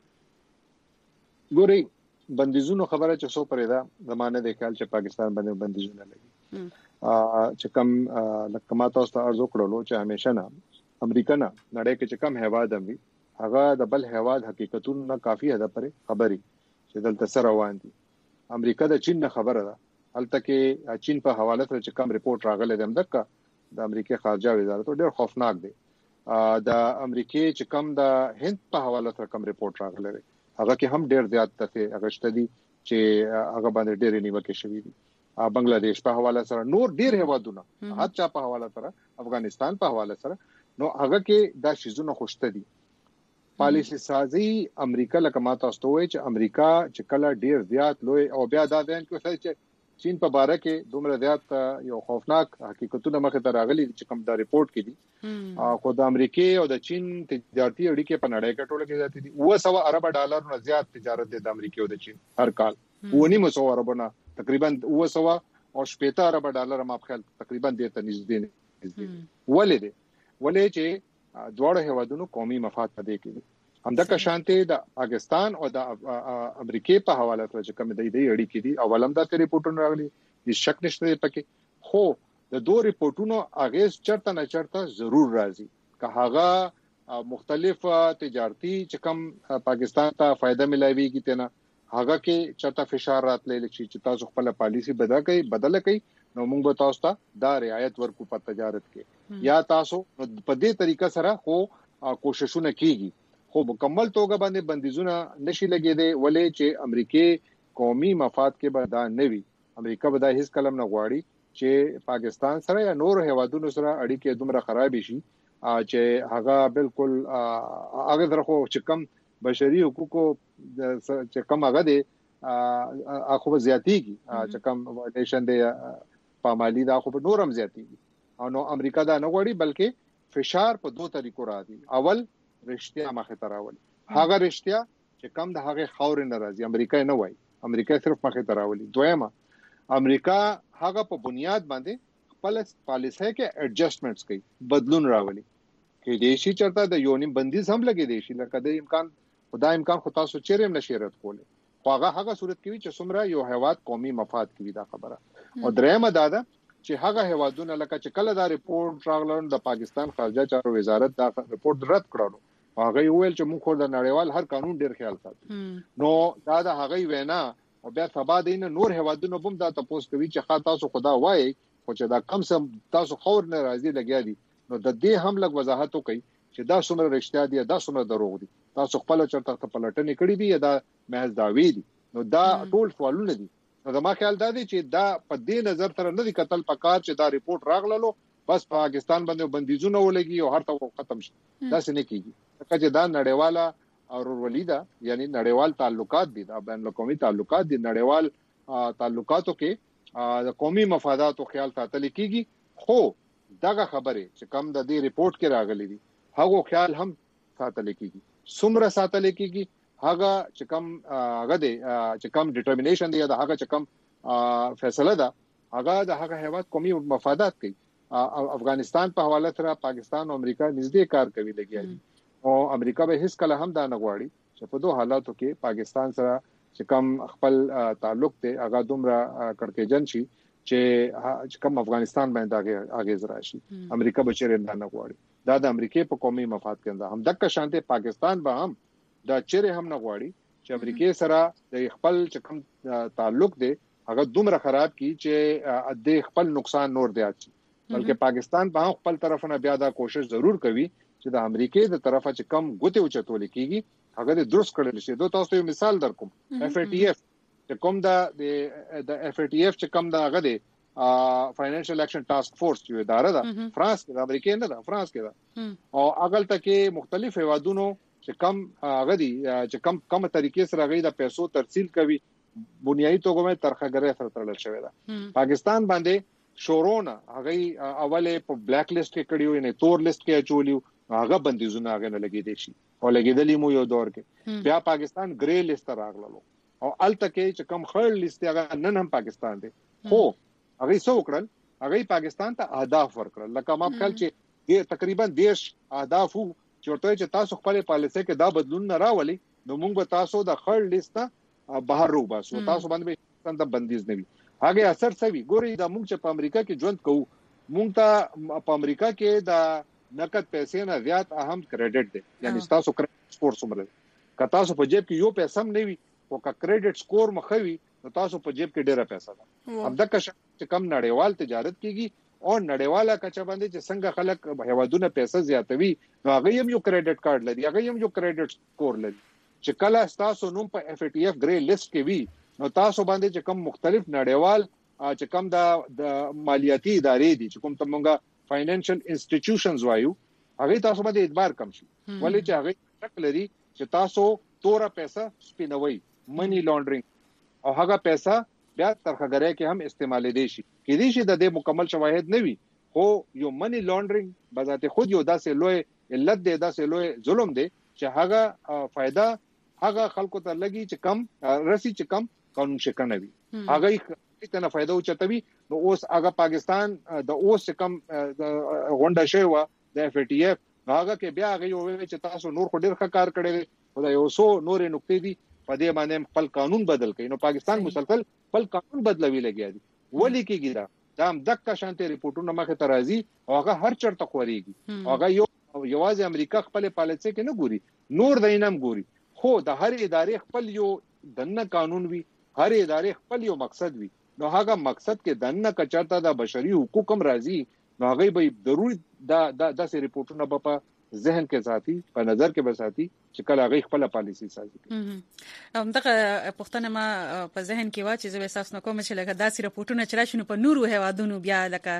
سوای ګوري بندیزونو خبره چې څو پرې ده زمانه د کال چې پاکستان باندې بندیزونه لګي چې کم لکه ما تاسو ته ارزو کړلو چې همیشه نه امریکا نه نړۍ کې چې کم هیواد هم وي هغه د بل هیواد حقیقتونو نه کافي حد پرې خبري چې دلته سره روان دي امریکا د چین نه خبره ده هلته کې چین په حواله سره چې کم ریپورت راغلی دی دغه د امریکا خارجه وزارت ډېر خوفناک دی د امریکا چې کم د هند په حواله سره کم ریپورت راغلی دی هغه کې هم ډېر زیات ته هغه شته دي چې هغه باندې ډېر نیوکه شوې دي بنگلاديش په حواله سره نور ډیر هوادونه حتی په حواله سره افغانستان په حواله سره نو هغه کې دا شیزونه خوشته دي پالیسی سازي امریکا لکه ما تاسو ته وایي چې امریکا چې کله ډیر زیات لوی او بیا دا دین کې چې چین په باره کې دومره زیات یو خوفناک حقیقتونه مخه ته راغلي چې کوم دا ریپورت کې دي خو د امریکا او د چین تجارتي اړیکې په نړۍ کې ټوله کې ذاتي دي و سو ارب ډالر نه زیات تجارت د امریکا او د چین هر کال ونی مسو اربونه تقریبا و سو او شپږ ارب ډالر ما خپل تقریبا د ته نږدې نږدې ولې دي ولې چې دواړه هوادونو قومي مفاد پدې کې همدغه شانته د پاکستان او د امریکا په حواله سره چې کوم د دې اړیکې دي اولم دا ریپورتونه راغلي هیڅ شک نشته پکې خو د دوه ریپورتونو اغیز چرته نه چرته ضرور راځي که هغه مختلف تجارتي چې کوم پاکستان ته فائدہ ملایويږي تنه هغه کې چرته فشار راتللی چې تاسو خپل پالیسی بدل کړئ بدل کړئ نو موږ به تاسو ته دا رعایت ورکو په تجارت کې یا تاسو په دې طریقه سره خو کوششونه کیږي خو مکمل توګه باندې بندیزونه نشي لګیدي ولې چې امریکای قومي مفاد کې به دا نه وي امریکا به دا هیڅ کلم نه غواړي چې پاکستان سره یا نور هیوادونو سره اړیکې دومره خراب شي چې هغه بالکل هغه درخو چې کم بشري حقوقو چې کم هغه دي اخو زیاتیږي چې کم وایلیشن دی پامالي دا خو نورم زیاتیږي او نو امریکا دا نه غواړي بلکې فشار په دوه طریقو راځي اول رښتیا مخه تراول هغه رښتیا چې کم د هغه خاور نه راځي امریکا نه وای امریکا صرف مخه تراولي دویمه امریکا هغه په بنیاد باندې خپل پالیسي کې ایڈجسټمنټس کوي بدلون راولي کې دیشي چرته د یونیم بندیز هم لګي دیشي لکه د امکان خدای امکان خو تاسو چیرې هم نشیرت کوله خو هغه هغه صورت کې چې څومره یو هیواد قومي مفاد کې دا خبره او درېمه دا ده چې هغه هیوادونه لکه چې کله دا ریپورت راغلون د پاکستان خارجه چارو وزارت دا ریپورت رد کړو هغه ویل چې موږ خو د نړیوال هر قانون ډیر خیال ساتو نو دا د هغه وینا او بیا سبا دین نور هیوادونو بم دا تاسو کوي چې خاطر تاسو خدا وایي خو چې دا کم سم تاسو خور نه راځي لګیا دي نو د دې هم لږ وضاحت وکړي چې دا څومره رښتیا دي دا څومره دروغ دي تاسو خپل چرته پلټنې کړې دي دا محض داوی دي نو دا ټول سوالونه دي نو زما خیال دا دی چې دا په دې نظر تر نه دي قتل پکار چې دا ریپورت راغللو بس پاکستان باندې بندیزونه ولګي او هر څه ختم شي دا څه نه کیږي چې دا نړیواله او ورولي دا یعنی نړیوال تعلقات دي دا بین الاقوامي تعلقات دي نړیوال تعلقاتو کې د قومي مفاداتو خیال ساتل کیږي خو دغه خبره چې کوم د دې ریپورت کې راغلي دي هغه خیال هم ساتل کیږي څومره ساتل کیږي هغه چې کوم هغه دی چې کوم ډیټرمینیشن دی دا هغه چې کوم فیصله ده هغه د هغه هیواد قومي مفادات کوي افغانستان په حواله سره پاکستان او امریکا نږدې کار کوي لګیږي او امریکا به هیڅ کله هم دا نه غواړي چې په دوه حالاتو کې پاکستان سره چې کوم خپل تعلق ته هغه دومره کړکېجن شي چې کوم افغانستان باندې هغه هغه راشي امریکا به چیرې نه غواړي دا د امریکای په قومي مفاد کې ده هم دغه شانته پاکستان به هم دا چیرې هم نه غواړي چې امریکای سره د خپل چې کوم تعلق دی هغه دومره خراب کی چې د خپل نقصان نور دی بلکې پاکستان به خپل طرف نه بیا دا کوشش ضرور کوي چې د امریکای د طرفه چې کم غوته اوچتول کیږي هغه د درست کړل شي دوه تاسو یو مثال درکوم اف ای ټی اف چې کوم دا د اف ای ټی اف چې کوم دا هغه دی فاینانشل اکشن ټاسک فورس چې اداره ده فرانس کې د امریکای نه ده فرانس کې ده او هغه تلکه مختلف هوادونو چې کم هغه دی چې کم کم طریقې سره غي د پیسو ترسیل کوي بنیادی توګه مې ترخګره سره تړل شوی ده پاکستان باندې شورونه هغه اوله په بلیک لیست کې کړیو نه تور لیست کې اچولیو هغه بندیزونه هغه نه لګې دي شي او لګېدلی مو یو دور کې بیا پاکستان ګری لیست راغلو او التکه چې کم خړ لیست هغه نن هم پاکستان دی خو هغه څو کړل هغه پاکستان ته اهداف ورکړل لکه ما خپل چې تقریبا دیش اهداف چې ورته چې تاسو خپل پالیسي کې دا بدلون نه راولي نو موږ به تاسو د خړ لیست بهر رو باسو تاسو باندې څنګه بندیز نه وي هغه اثر سوي ګوري دا موږ چې په امریکا کې ژوند کوو موږ ته په امریکا کې دا نقد پیسې نه زیات اهم کریډټ دی یعنی تاسو کریډټ سکور څومره که تاسو په جیب کې یو پیسې هم نه وي او که کریډټ سکور مخوي نو تاسو په جیب کې ډیره پیسې ده هم د چې کم نړیوال تجارت کیږي او نړیواله کچا باندې چې څنګه خلک هوادونه پیسې زیاتوي نو هغه هم یو کریډټ کارت لري هغه هم یو کریډټ سکور لري چې کله تاسو نوم په اف ای ټی اف ګری لیست کې وي نو تاسو باندې چې کم مختلف نړیوال چې کم د مالیاتي ادارې دي چې کوم تمونګه فاینانشل انسټیټیوشنز وایو هغه تاسو باندې اعتبار کم شي ولې چې هغه شک لري چې تاسو تور پیسې سپینوي منی لانډرینګ او هغه پیسې بیا ترخګره کې هم استعمال دي شي کې دي چې د دې مکمل شواهد نه وي خو یو منی لانډرینګ بذات خود یو داسې لوی علت دی داسې لوی ظلم دی چې هغه فائدہ هغه خلکو ته لګي چې کم رسی چې کم قانون شکنه وي هغه کنه فائدہ اوچتوي نو اوس هغه پاکستان د اوس کم غونډه شوی و د اف ای ټی اف هغه کې بیا هغه یو چې تاسو نور خو ډیر ښه کار کړی خدای یو سو نور نقطې دي په دې باندې خپل قانون بدل کړي نو پاکستان مسلسل خپل قانون بدلوي لګیا دي ولې کېږي دا دا هم دغه شانتي ریپورتونه مخه ته راځي او هغه هر چرته خوريږي هغه یو یوازې امریکا خپل پالیسي کې نه ګوري نور دینم ګوري خو د هر ادارې خپل یو دنه قانون وي هر ادارې خپل یو مقصد وي نو هغه مقصد کې دنه کچاته د بشري حقوقو هم راځي نو هغه به ضروري دا د داسې ریپورتونه په ذهن کې ساتي په نظر کې به ساتي چې کله هغه خپل پالیسي سازي هم دغه پښتنه ما په ذهن کې وا چې زه احساس نکوم چې لکه داسې ریپورتونه چې راشنو په نورو هوادونو بیا لکه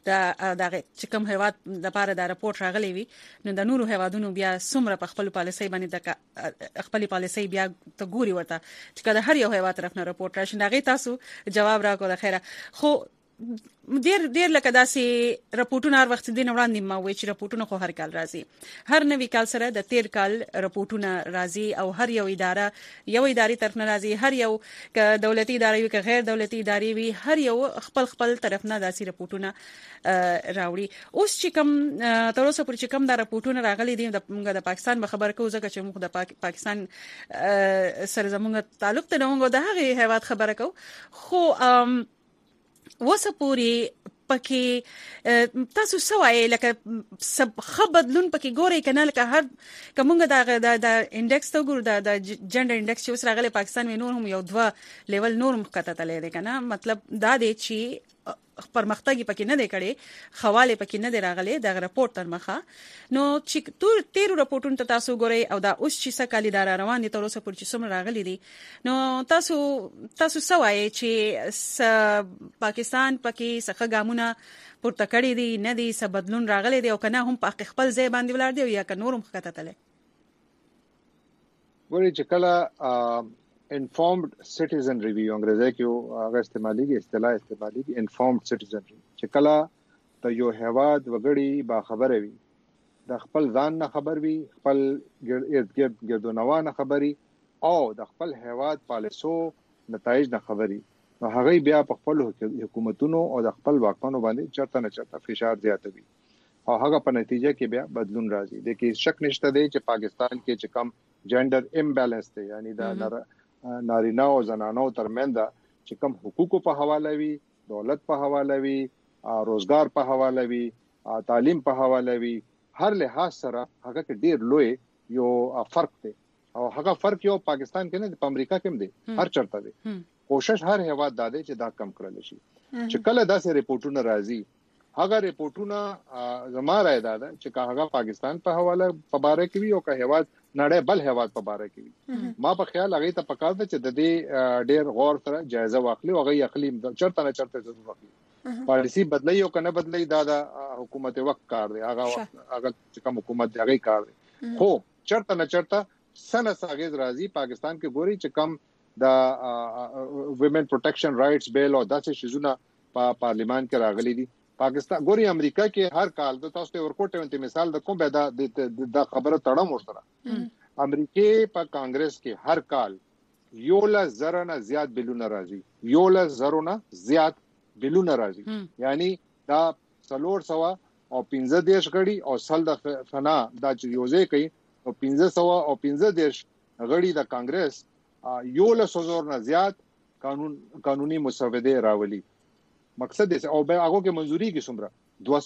د دغه چې کوم هواد د لپاره د راپورټ راغلی وي نو د نورو هوادونو بیا څومره په خپل پالیسي باندې د خپل پالیسي بیا ته ګوري ورته چې کله هر یو هواد طرف نه راپورټ راشي هغه تاسو جواب راکړو د خیره خو ډیر ډیر لکه داسې راپورټونه هر وخت دین وړاندې ما وایي چې راپورټونه خو هر کال راځي هر نوی کال سره د تیر کال راپورټونه راځي او هر یو اداره یو اداري طرف نه راځي هر یو ک دولتي ادارې وي ک غیر دولتي ادارې وي هر یو خپل خپل طرف نه داسې راپورټونه راوړي اوس چې کوم تر اوسه پورې چې کوم دا راپورټونه راغلي دي د موږ د پاکستان په خبر کوو ځکه چې موږ د پاکستان سره زموږ تعلق ته موږ د هغه هیواد خبره کوو خو وسه پوری پکې تاسو سوای لکه سب خبردلون پکې ګوري کنه لکه هر کومه د د انډیکس ته ګور د جندر انډیکس چې سره غلي پاکستان و نور هم یو دوا لیول نور مخته تللی دی کنه مطلب دا دی چې پرمختګ پکې نه دی کړي خواله پکې نه دی راغلي د راپورټ تر مخه نو چې تور تیر راپورټونه ته تاسو ګورئ او دا اوس چې سکالي دار روان دي تر اوسه پر چې سم راغلي دي نو تاسو تاسو سوای چې پاکستان پکې څخه ګامونه پورته کړی دي نه دي څه بدلون راغلي دي او کنه هم په خپل ځای باندې ولر دي یا که نورم خطه تله ګوري چې کله انفارمډ سټیزن ریویو انګریزي کې هغه استعمالي اصطلاح استعمالي انفارمډ سټیزن چې کله ته یو هواد وګړي با خبره وي د خپل ځان نه خبر وي خپل ګرد ګرد ګردونوا نه خبري او د خپل هواد پالیسو نتایج نه خبري نو هغه بیا په خپل حکومتونو او د خپل واکمنو باندې چرته نه چرته فشار زیاتوي او هغه په نتیجه کې بیا بدلون راځي د کې شک نشته دی چې پاکستان کې چې کم جندر امبیلنس دی یعنی د نارینه او زنانو ترمنځ چې کم حقوقو په حواله وي دولت په حواله وي روزګار په حواله وي تعلیم په حواله وي هر لحاظ سره هغه کې ډیر لوی یو فرق دی او هغه فرق یو پاکستان کې نه په امریکا کې هم دی هر چرته دی کوشش هر هواد داده چې دا کم کړل شي چې کله داسې ریپورتونه راځي هغه ریپورتونه زما راي داده چې هغه پاکستان په حواله په باره کې وي او که هواد نړۍ بل هواد په باره کې وي ما په خیال هغه ته پکار ده چې د دې ډېر غور سره جایزه واخلي او هغه اقلیم چرته نه چرته ضرور واخلي پالیسی بدلای او کنه بدلای دا د حکومت وخت کار دی هغه هغه چې کوم حکومت دی هغه کار دی خو چرته نه چرته سنه ساغز راځي پاکستان کې ګوري چې کم د ویمن پروټیکشن رائټس بیل او داسې شیزونه په پارلیمان کې راغلي دي پاکستان ګوري امریکا کې هر کال د تاسو ته ورکوټه ونته مثال د کوم به دا خبره تړم ورسره امریکا په کانګرس کې هر کال یو لا زره نه زیات بلونه راځي یو لا زره نه زیات بلونه راځي یعنی دا څلور سوا او پنځه دیش غړي او سل د فنا دا چې یوځای کوي او پنځه سوا او پنځه دیش غړي د کانګرس یو لا سوزور نه زیات قانون قانوني مسوده راولي مقصد دې او به هغه کې منځوري کې څومره دوه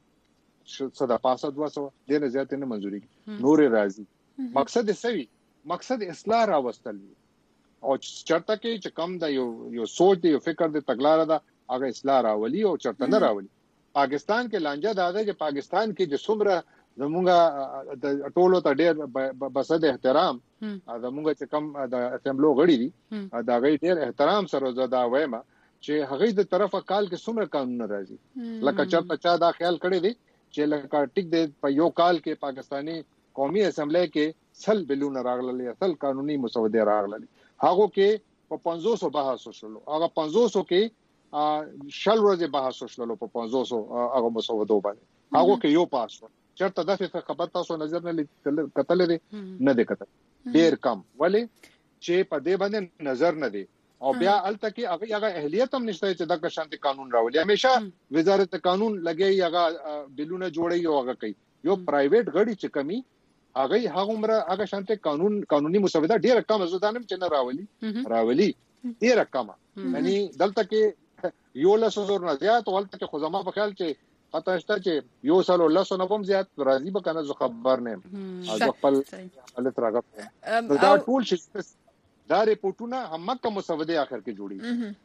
سو صدا پاسه دوه سو ډېر زیات نه منځوري نور راځي مقصد دې سوي مقصد اصلاح راوستل او چرته کې چې کم د یو یو سوچ دی یو فکر دی تګلار ده هغه اصلاح راولي او چرته نه راولي پاکستان کې لانجه دا ده چې پاکستان کې چې څومره زمونږه د ټولو ته ډېر بسد احترام زمونږه چې کم د اسمبلو غړي دي دا غي ډېر احترام سره زدا وایم چې هغه د طرفه کال کې څومره قانون راځي لکه چرته چا دا خیال کړی دی چې لکه ټیک دی په یو کال کې پاکستانی قومي اسمبلی کې سل بلونه راغلي اصل قانوني مسوده راغلي هغه کې په پنځه سو بحث وشول هغه پنځه سو کې شل ورځې بحث وشول په پنځه سو هغه مسوده باندې هغه کې یو پاس چرته دغه خبر تاسو نظر نه کتل دي نه دي کتل ډیر کم ولی چې په دې باندې نظر نه دی او بیا الته کې هغه هغه اهلیت هم نشته چې د شانتي قانون راولي همیشه وزارت قانون لګي هغه بلونه جوړي او هغه کوي یو پرایویټ غړي چې کمی هغه هغه عمر هغه شانتي قانون قانوني مسوده ډیره کم زدانم چې نه راولي راولي ډیره کم یعنی دلته کې یو لاسو زور نه زیات ولته کې خو زما په خیال چې پته شته چې یو سال الله سو نه کوم زیات راضي به کنه زه خبر نه او خپل حالت راغب دا ټول شي دا ریپورتونه همکه مسوده اخر کې جوړي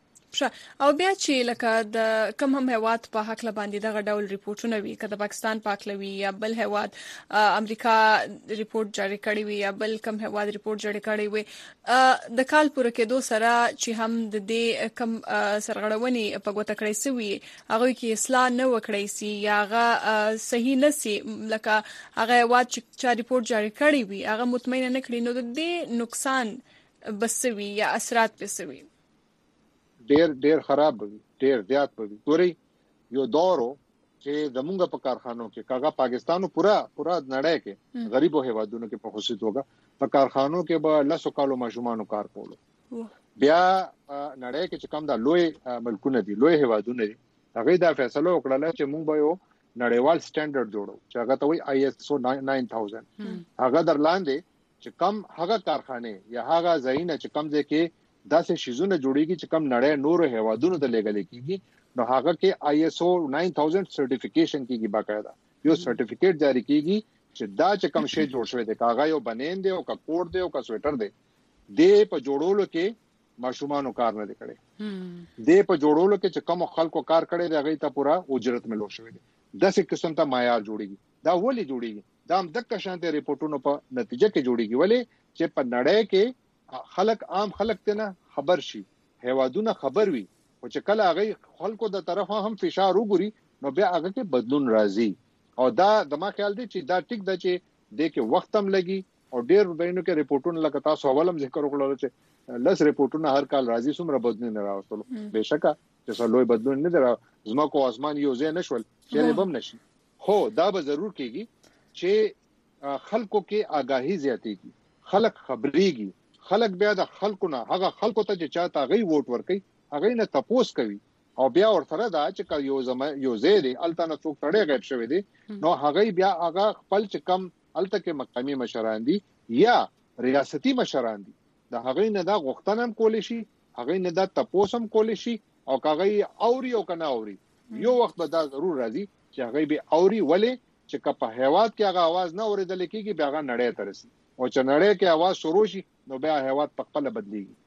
او بیا چې لکه د کم هم هواد په حق لباندې دغه ډول ریپورتونه وي کله پاکستان پاکلوي یا بل هواد امریکا ریپورت جاری کړی وي یا بل کم هواد ریپورت جاری کړی وي د کال پوره کېدو سره چې هم د دې کم سرغړونې په ګوته کړی سوي هغه کې اصلاح نه وکړی سي یا هغه صحیح نه سي لکه هغه هواد چې ریپورت جاری کړی وي هغه مطمئن نه کړی نو د دې نقصان بسوي یا اثرات بسوي ډیر ډیر خراب وي ډیر زیات وي ګوري یو دورو چې زمونږ په کارخانو کې کاغه پاکستانو پورا پورا نړۍ کې غریبو هیوادونو کې په خصوصي توګه په کارخانو کې به لاسو کالو ماشومان کار کولو بیا نړۍ کې چې کوم د لوی ملکونه دي لوی هیوادونه دي هغه دا فیصله وکړه چې موږ به یو نړیوال سټانډرډ جوړو چې هغه ته وایي آی ایس او ناین هزار هغه درلاندې چې کم هغه کارخانه یا هغه ځایونه چې کم ځای کې داسې شیزونه جوړیږي چې کم نړۍ نور هیوادونو ته لګل کیږي نو هغه کې آی ایس او ناین هزار سرټیفیکیشن کیږي باقاعده یو سرټیفیکیټ جاری کیږي چې دا چې کم شی جوړ شوی دی کاغه یو بنین دی او کا کوټ دی او کا سویټر دی د په جوړولو کې ماشومان کار نه کړي د په جوړولو کې چې کم خلکو کار کړي دی هغه ته پورا اجرت ملو شوی دی داسې قسم ته معیار جوړیږي دا ولې جوړیږي دا هم د کشانته ریپورتونو په نتیجه کې جوړیږي ولې چې په نړۍ کې خلک عام خلک ته نه خبر شي هیوادونه خبر وي او چې کله هغه خلکو د طرفه هم فشار وګوري نو بیا هغه کې بدلون راځي او دا د ما خیال دی چې دا ټیک د چې د کې وخت هم لګي او ډیر بینو کې ریپورتونه لکه تاسو اولم ذکر وکړل چې لس ریپورتونه هر کال راځي څومره بدلون راوستل بهشکه چې څلوي بدلون نه درا زمکو اسمان یو ځای نشول چې به نشي خو دا به ضرور کېږي چې خلکو کې آگاهی زیاتېږي خلک خبريږي خلک بیا د خلکو نه هغه خلکو ته چې چاته غي ووټ ورکي هغه نه تپوس کوي او بیا ورته دا چې یو زم یو زیری التانه څوک تړي غیب شوی دی نو هغه بیا هغه خپل چې کم الته کې مقامی مشران دي یا ریاستي مشران دي دا هغه نه دا غوښتنه کول شي هغه نه دا تپوس هم کول شي او هغه اوري او کنه اوري یو وخت به دا ضرور راځي چې هغه به اوري ولې چې کپه هیواد کې هغه आवाज نه اوریدل کېږي بیا هغه نړۍ ترسي او چې نړۍ کې आवाज شروع شي نو بیا هیواد په خپل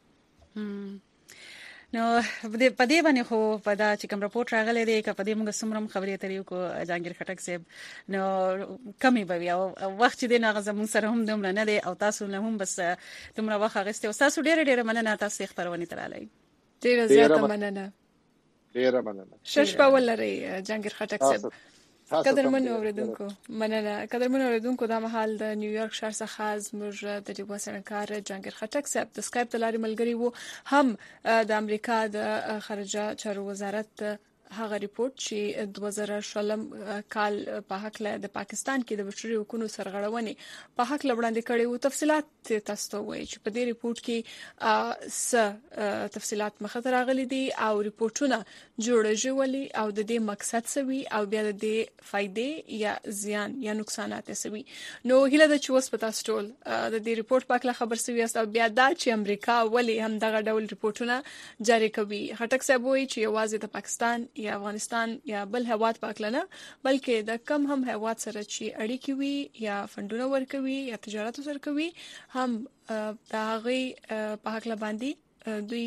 بدليږي نو په دې باندې خو په دا چې کوم راپورټ راغلی دی که په دې موږ سمرم خبرې ترې کو جهانگیر خټک صاحب نو کمی به او وخت دې نه غزمون سره هم دومره نه دی او تاسو نه هم بس دومره وخت غسته او تاسو ډېر ډېر مننه تاسو خبرونه ترالای ډېر زیاته مننه ډېر مننه شش په ولري جهانگیر خټک صاحب قدرمن اوریدونکو مننه قدرمن اوریدونکو د مهال د نیویارک ښار څخه زموږ د ډیوه سرکار جهانگیر خټک صاحب د سکایپ د لارې ملګری وو هم د امریکا د خارجه چارو وزارت هغه ریپورت چې دوه زره شلم کال په حق له د پاکستان کې د بشري حقوقو سرغړونې په حق لوړاندې کړي وو تفصيلات تاسو ته وایي چې په دې ریپورت کې س تفصيلات مخه راغلي دي او ریپورتونه جوړ شوي او د دې مقصد سوي او بیا د دې فائدې یا زیان یا نقصانات سوي نو هله د چوس پتا سټول د دې ریپورت په اړه خبر سوي او بیا دا چې امریکا ولی هم دغه ډول ریپورتونه جاری کوي خټک صاحب وایي چې یوازې د پاکستان یا افغانستان یا بل هواد پاکلنه بلکې د کم هم هواد سره چې اړیکې وي یا فندونه ورکوي یا تجارت سره کوي هم د هغه په حق باندې دوی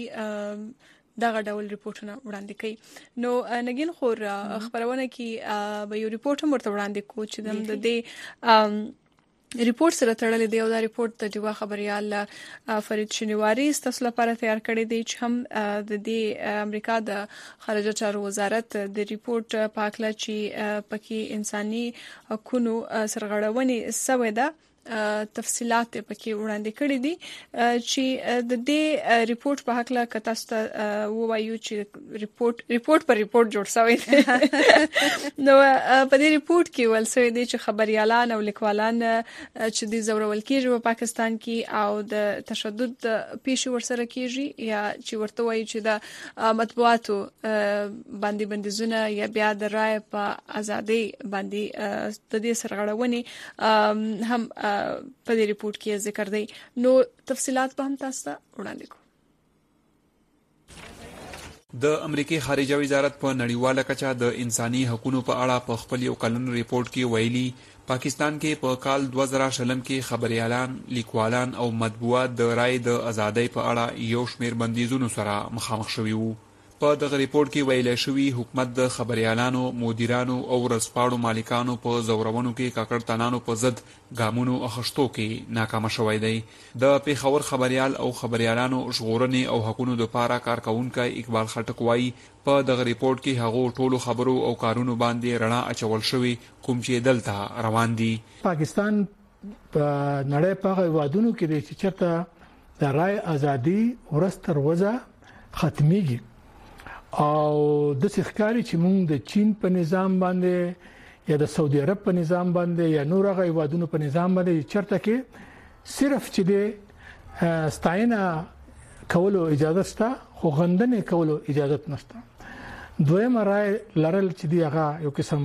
دغه ډول ریپورتونه وړاندې کوي نو نګین خور خبرونه کې به یو ریپورت هم ورته وړاندې کو چې د دې ریپورت سره تړلې دی او دا ریپورت د جوا خبريال فرید شنواری تاسو لپاره تیار کړی دی چې هم د دې امریکا د خارجه چارو وزارت د ریپورت پاکله چې پکې انساني حقوقو سرغړونې سوې ده تفصيلات پکې وړاندې کړې دي چې د دې ریپورت په حق لا کتاسته وایو چې ریپورت ریپورت پر ریپورت جوړ شوی دی نو په دې ریپورت کې ول سوي دي چې خبريالان او لیکوالان چې د زورول کېږي په پاکستان کې او د تشدد پیښې ورسره کېږي یا چې ورته وایي چې د مطبوعاتو باندې بندیزونه یا بیا د رائے په ازادي باندې د دې سرغړونې هم په دې ریپورت کې ذکر دی نو تفصيلات به هم تاسو ته وړاندې کوم د امریکای خارجه وزارت په نړیواله کچه د انساني حقوقو په اړه په خپل یو کلن ریپورت کې ویلي پاکستان کې په کال دوه زره شلم کې خبريالان لیکوالان او مطبوعات د رائے د ازادۍ په اړه یو شمېر بندیزونو سره مخامخ شوي وو په دغه ریپورت کې ویل شوی حکومت د خبريالانو مدیرانو او ورسپاړو مالکانو په زورونو کې کاکړتانانو په ضد ګامونو اخښتو کې ناکام شوی دی د پیښور خبريال او خبريالانو ژغورنې او حقوقو لپاره کارکونکو اقبال خټک وايي په دغه ریپورت کې هغه ټولو خبرو او کارونو باندې رڼا اچول شوی کوم چې دلته روان دي پاکستان په نړۍ په وادونو کې د چرته د رائے ازادي ورستر وځه ختميږي او د ښکاری چې موږ د چین په نظام باندې یا د سعودي عرب په نظام باندې یا نور هغه وادونو په نظام باندې چرته کې صرف چې د ستاینه کولو اجازه شته خو غندنه کولو اجازه نشته دویمه رائے لرل چې دی هغه یو قسم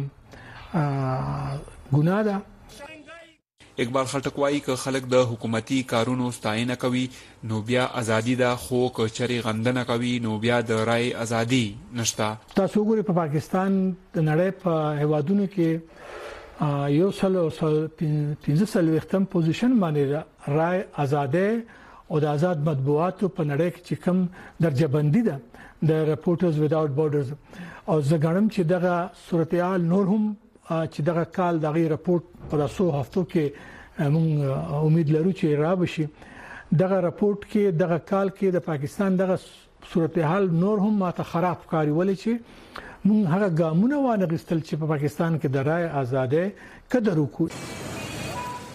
ګناه ده اقبال خټک وايي ک خلک د حکومتي کارونو ستاینه کوي نو بیا ازادي ده خو ک چري غندنه کوي نو بیا د رائے ازادي نشته تاسو ګورئ په پاکستان د نړۍ په هوادونو کې یو سل او پنځه سل وختم پوزیشن باندې رائے ازادي او د آزاد مطبوعاتو په نړۍ کې چې کوم درجه بندي ده د ریپورټرز ویداوت بورډرز او زګړم چې دغه صورتحال نور هم چې دغه کال دغه ریپورت په تاسو هفتو کې موږ امید لرو چې را بشي دغه ریپورت کې دغه کال کې د پاکستان دغه صورتحال نور هم ماته خراب کاری ولې چې موږ هغه ګامونه وانه غستل چې په پاکستان کې د رائے ازادي قدر وکړو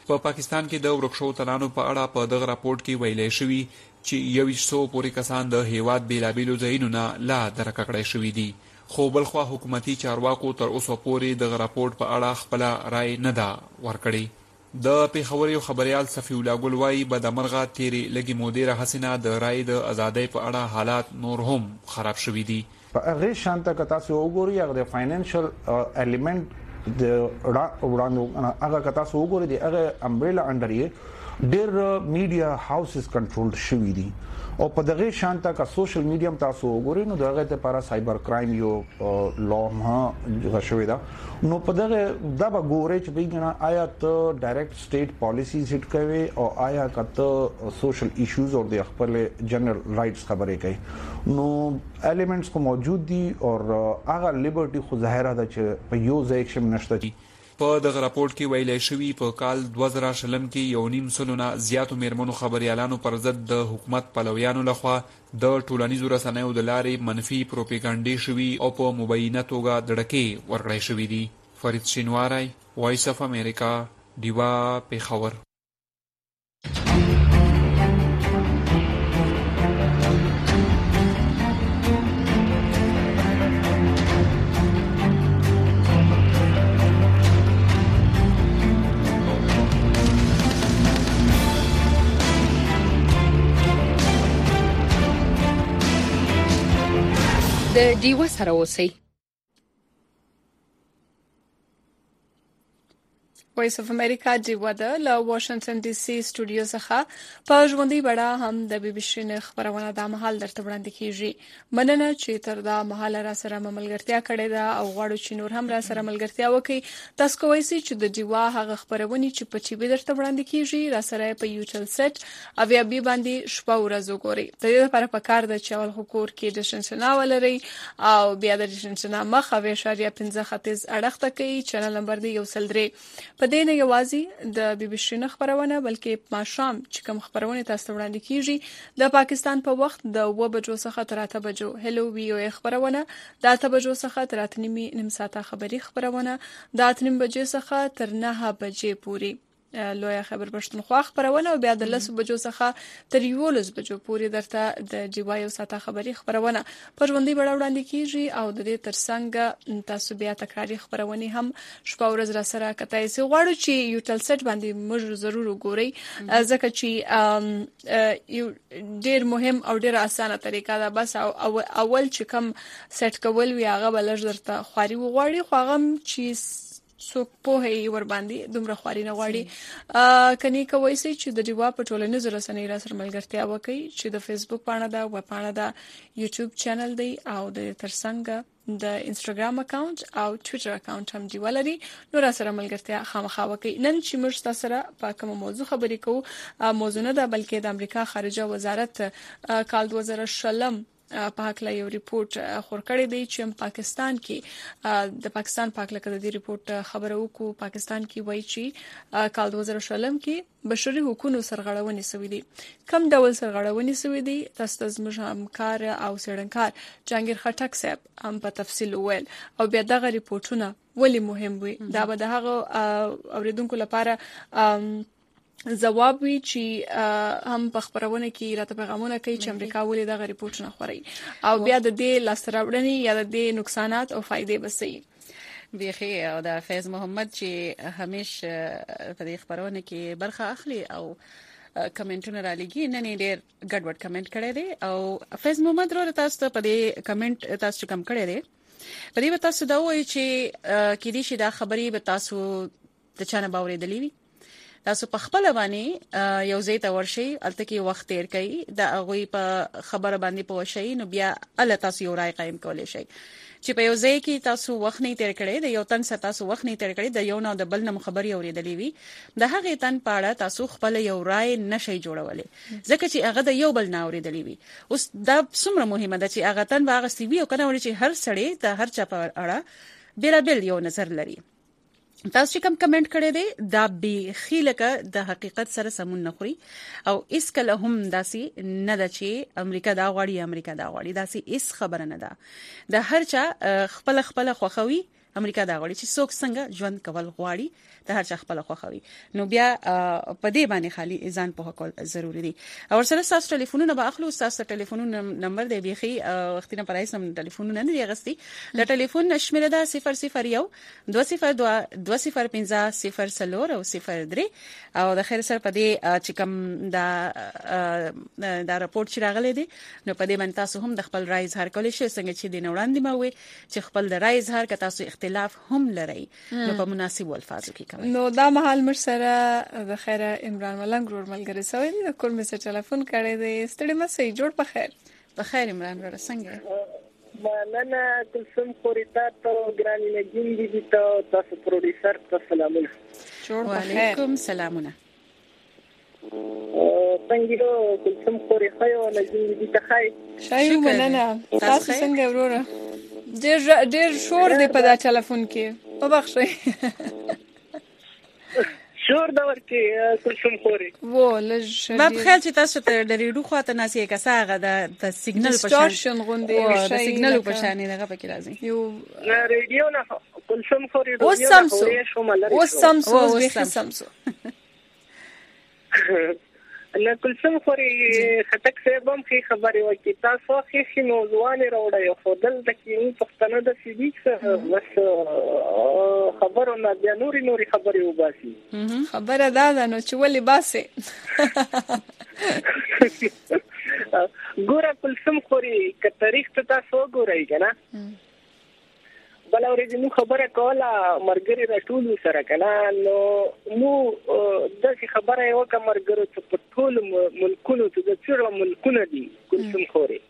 په پاکستان کې د ورکشو تنانو په اړه په دغه راپورټ کې ویلي شوی چې یو سو پورې کسان د هیواد بیلابیلو ځایونو نه لا درک کړی شوی دي، خو بلخوا حکومتي چارواکو تر اوسه پورې دغه راپورټ په اړه خپل رائے نه ده ورکړې. د پیښور یو خبريال صفی الله ګل وايي بدامرغه تیرې لګي مودې راهسینه د رائے د ازادۍ په اړه حالات نور هم خراب شوي دي. په هغه شانته کتا سو وګوري هغه د فاینانشل الیمنٹ د وړاندو هغه کتا سو وګوري د هغه امبریلا انډر یې ډېر میډیا هاوسز کنټرول شوي دي او په دغه شانته کا سوشل میډیا تاسو وګورئ نو دغه ته لپاره سایبر کرایم یو لا ما غشوي دا نو په دغه دا به ګورئ چې بګنه آیا ته ډایرکټ سټیټ پالیسیز هټ کوي او آیا کته سوشل ایشوز او د خپل جنرال رائټس خبرې کوي نو الیمنټس کو موجود دي او هغه لیبرټي خو ظاهره ده چې په یو ځای کې نشته دي. په دغه راپورټ کې ویلي شوی په کال دوه زره شلم کې یو نیم سلونه زیاتو میرمنو خبريالانو پر ضد د حکومت پلویانو لخوا د ټولنیزو رسنیو د لارې منفي پروپاګاندا شوی او په مبینه توګه دړکې ورکړې شوې دي. فرید شینواری، وایس اف امریکا، دیوا پیښور. د ډیو سره اوسئ. وایس اف امریکا ډیو د له واشنگټن ډي سي سټوډیو څخه په ژوندۍ بڼه هم د بي بي سي نه خبرونه د مهال درته وړاندې کیږي. مننه چې تر دا مهال را سره ملګرتیا کړې ده او غواړو چې نور هم را سره ملګرتیا وکړي. تاسو کوی شئ چې د ډیو هغه خبرونه چې په چي بي درته وړاندې کیږي را سره په یوټل سټ او بیا به باندې شپه ورځ وګورئ. د دې لپاره پکار ده چې اول حکومت کې د شنشنا ولري او بیا د شنشنا مخ او اشاریه پنځه ختیز اړخته کوي. چینل نمبر دی یو سل درې. په دې نه یوازې د بي بي سي نه خبرونه بلکې ماشام چې کوم خبرونه تاسو وړاندې کیږي د پاکستان په وخت د اوه بجو څخه تر اته بجو هلو وی او خبرونه د اته بجو څخه تر اته نیمه نیم ساعته خبري خبرونه د اته نیم بجې څخه تر نه بجې پوري لویا خبر پښتونخوا خبرونه او بیا د لس بجو څخه تر یولس بجو پورې درته د جیوای او ساته خبري خبرونه پر ژوندۍ بڼه وړاندې کیږي او د دې ترڅنګ تاسو بیا تکراری خبرونه هم شپه ورځ را سره کتای سي. غواړو چې یوټل سټ باندې موږ ضرور وګورئ ځکه چې یو ډیر مهم او ډیر اسانه طریقه ده. بس اول چې کوم سټ کول وی هغه بلج درته خواري وغواړي خو هغه چې څوک په هي ور باندې دومره خواري نه غواړي. کني کوي چې د دیوا په ټولنیزو رسنیو را سره ملګرتیا وکړي چې د فیسبوک پاڼه ده، وب پاڼه ده، یوټیوب چینل دی او د ترڅنګ د انستګرام اکاونټ او ټوئیټر اکاونټ هم دی ولري. نو را سره ملګرتیا خامخا وکړي. نن چې موږ تاسو سره په کوم موضوع خبرې کوو موضوع نه ده بلکې د امریکا خارجه وزارت کال دوه زره شلم په حق یو ریپورت خور کړی دی چې پاکستان کې د پاکستان په حق د دې ریپورت خبره وکړو. پاکستان کې وایي چې کال دوه زره شلم کې بشري حقوقو سرغړونې شوې دي. کم ډول سرغړونې شوې دي تاسو زموږ همکار او څېړنکار جهانگیر خټک صاحب هم په تفصیل وویل او بیا دغه ریپورتونه ولې مهم وي دا به د هغه اوریدونکو لپاره جواب وی چې هم په خبرونه کې راته پیغامونه کوي چې امریکا ولې دغه ریپورتونه خوري او بیا د دې لاسراوړنې یا د دې نقصانات او فائدې بسې بيخي او د فیض محمد چې همیشه په دې خبرونه کې برخه اخلي او کمنټونه را لګي. نن ډېر ګډوډ کمنټ کړی دی او فیض محمد ورو تاسو ته په دې کمنټ تاسو کم کړی دی. په دې تاسو دا وایي چې کې دې شي دا خبري به تاسو د چانه باورېدلې وي. تاسو په خپل باندې یو ځای ته ورشي الته کې وخت تیر کړئ دا غوي په خبره باندې پوښی نو بیا ال تاسو یو رائے قائم کولای شئ چې په یو ځای کې تاسو وخت نه تیر کړئ د یو تن سره تاسو وخت نه تیر کړئ د یو نه د بل نه خبري اوریدلې وي د هغه تن پاړه تاسو خپل یو رائے نشئ جوړولې ځکه چې هغه د یو بل نه اوریدلې وي. اوس دا څومره مهمه ده چې هغه تن واغ سی وی او کنه وري چې هر سړی د هر چا په اړه بیل بیل یو نظر لري. تاسو چې کوم کمنټ کړی دی دا به خیلکه د حقیقت سره سمون نه خوري او اس کله هم داسي نه د چې امریکا دا غواړي امریکا دا غواړي داسي اس خبره نه ده. د هر چا خپل خپل خوخوي امریکا دا غواړي چې څوک څنګه ژوند کول غواړي د هر چا خپل خوښوي نو بیا په دې باندې خالي ځان په کول ضروری دي او سره تاسو ټلیفونونه به اخلو تاسو ټلیفونونو نمبر دی بيخي وختینه پرای سم ټلیفونونه نه دی غستي د ټلیفون نشمره ده صفر صفر یو دوه صفر دوه دوه صفر پنځه صفر څلور او صفر درې او د خیر سره په دې چې کوم دا دا راپورټ چې راغلی دی نو په دې باندې تاسو هم د خپل رائے اظهار کولی شئ څنګه چې د نوړاندې ما وي چې خپل د رائے اظهار که تاسو اختلاف هم لرئ نو په مناسب الفاظو کې کوئ نو دا مهال مر سره د خیر عمران ملنګ ور ملګری سوي د کور مې سره ټلیفون کړی دی ستړي مسې جوړ په خیر په خیر عمران ور څنګه مننه کلسم خوريتا ته ګراني نجیم دي ته تاسو پروډوسر ته سلامونه جوړ په خیر وعلیکم سلامونه څنګه کلسم خوري خو نجیم دي ته خای شایو مننه تاسو څنګه وروره ډېر ډېر شور دی په دا ټلیفون کې وبخښئ شور دا ورته کلسم خوري و لږ ما په خیال چې تاسو ته د ریډیو خواته ناسي کساغه د د سیګنل په شان ډیسټورشن غونډه او د سیګنل په شان نه پکې راځي یو نه ریډیو نه کلسم خوري او سمسو او سمسو او سمسو نه کلسم خوري خټک صاحب هم خې خبرې وکي تاسو خې موضوعونه راوړی خو دلته کې پښتنه د سیدیک بس خبرونه بیا نوري نوري خبرې وباسي خبره دا ده نو چې ولې باسي ګوره کلسم خوري که تاریخ ته تاسو ګورئ کنه بل اورې نو خبره کوله مرګري راټول سره کنه نو نو د څه خبره یو کوم مرګرو چې په ټول ملکونو ته د څیرو ملکونو دي کلسم خوري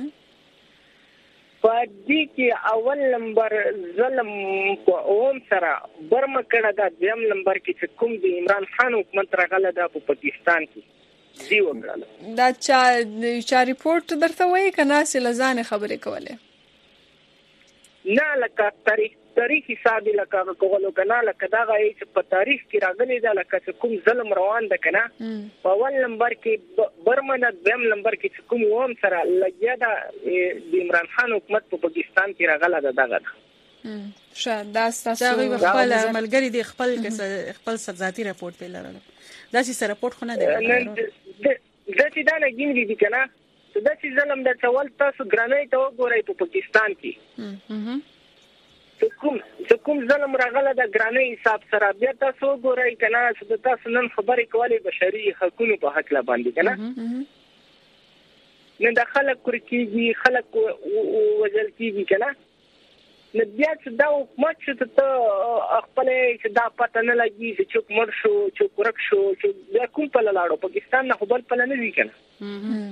په دې کې اول نمبر ظلم په اوم سره برما کړه دا دیم نمبر کې چې کوم د عمران خان حکومت راغله د پاکستان کې دی وګړه دا چا چا ریپورت درته وایي کنه سلزان خبرې کوله نه لکه تاریخ تاریخ حساب لکه کوولو کنه لکه دا غي چې په تاریخ کې راغلي دا لکه کوم ظلم روان ده کنه په اول نمبر کې برمنه دیم نمبر کې کوم ووم سره لګیا دا د عمران خان حکومت په پاکستان کې راغله دا دغه شاید دا تاسو خپل ملګری دی خپل خپل ذاتی راپورټ په لاره دا چې راپورټ خو نه دی دا چې دا نه ګینګي دي کنه دا چې ظلم د ټول تاسو ګرانۍ ته وګورئ په پاکستان کې چې کوم چې کوم ظلم راغله د ګرانۍ حساب سره بیا تاسو وګورئ کنه چې تاسو نن خبرې کولې بشري حقوقو په حق لا باندې کنه نن د خلک کور کېږي خلک وجل کېږي کنه نو بیا چې دا حکومت چې ته خپل چې دا پته نه لګي چې څوک مر شو څوک ورک شو چې بیا کوم په لاړو پاکستان نه خپل په نه وی کنه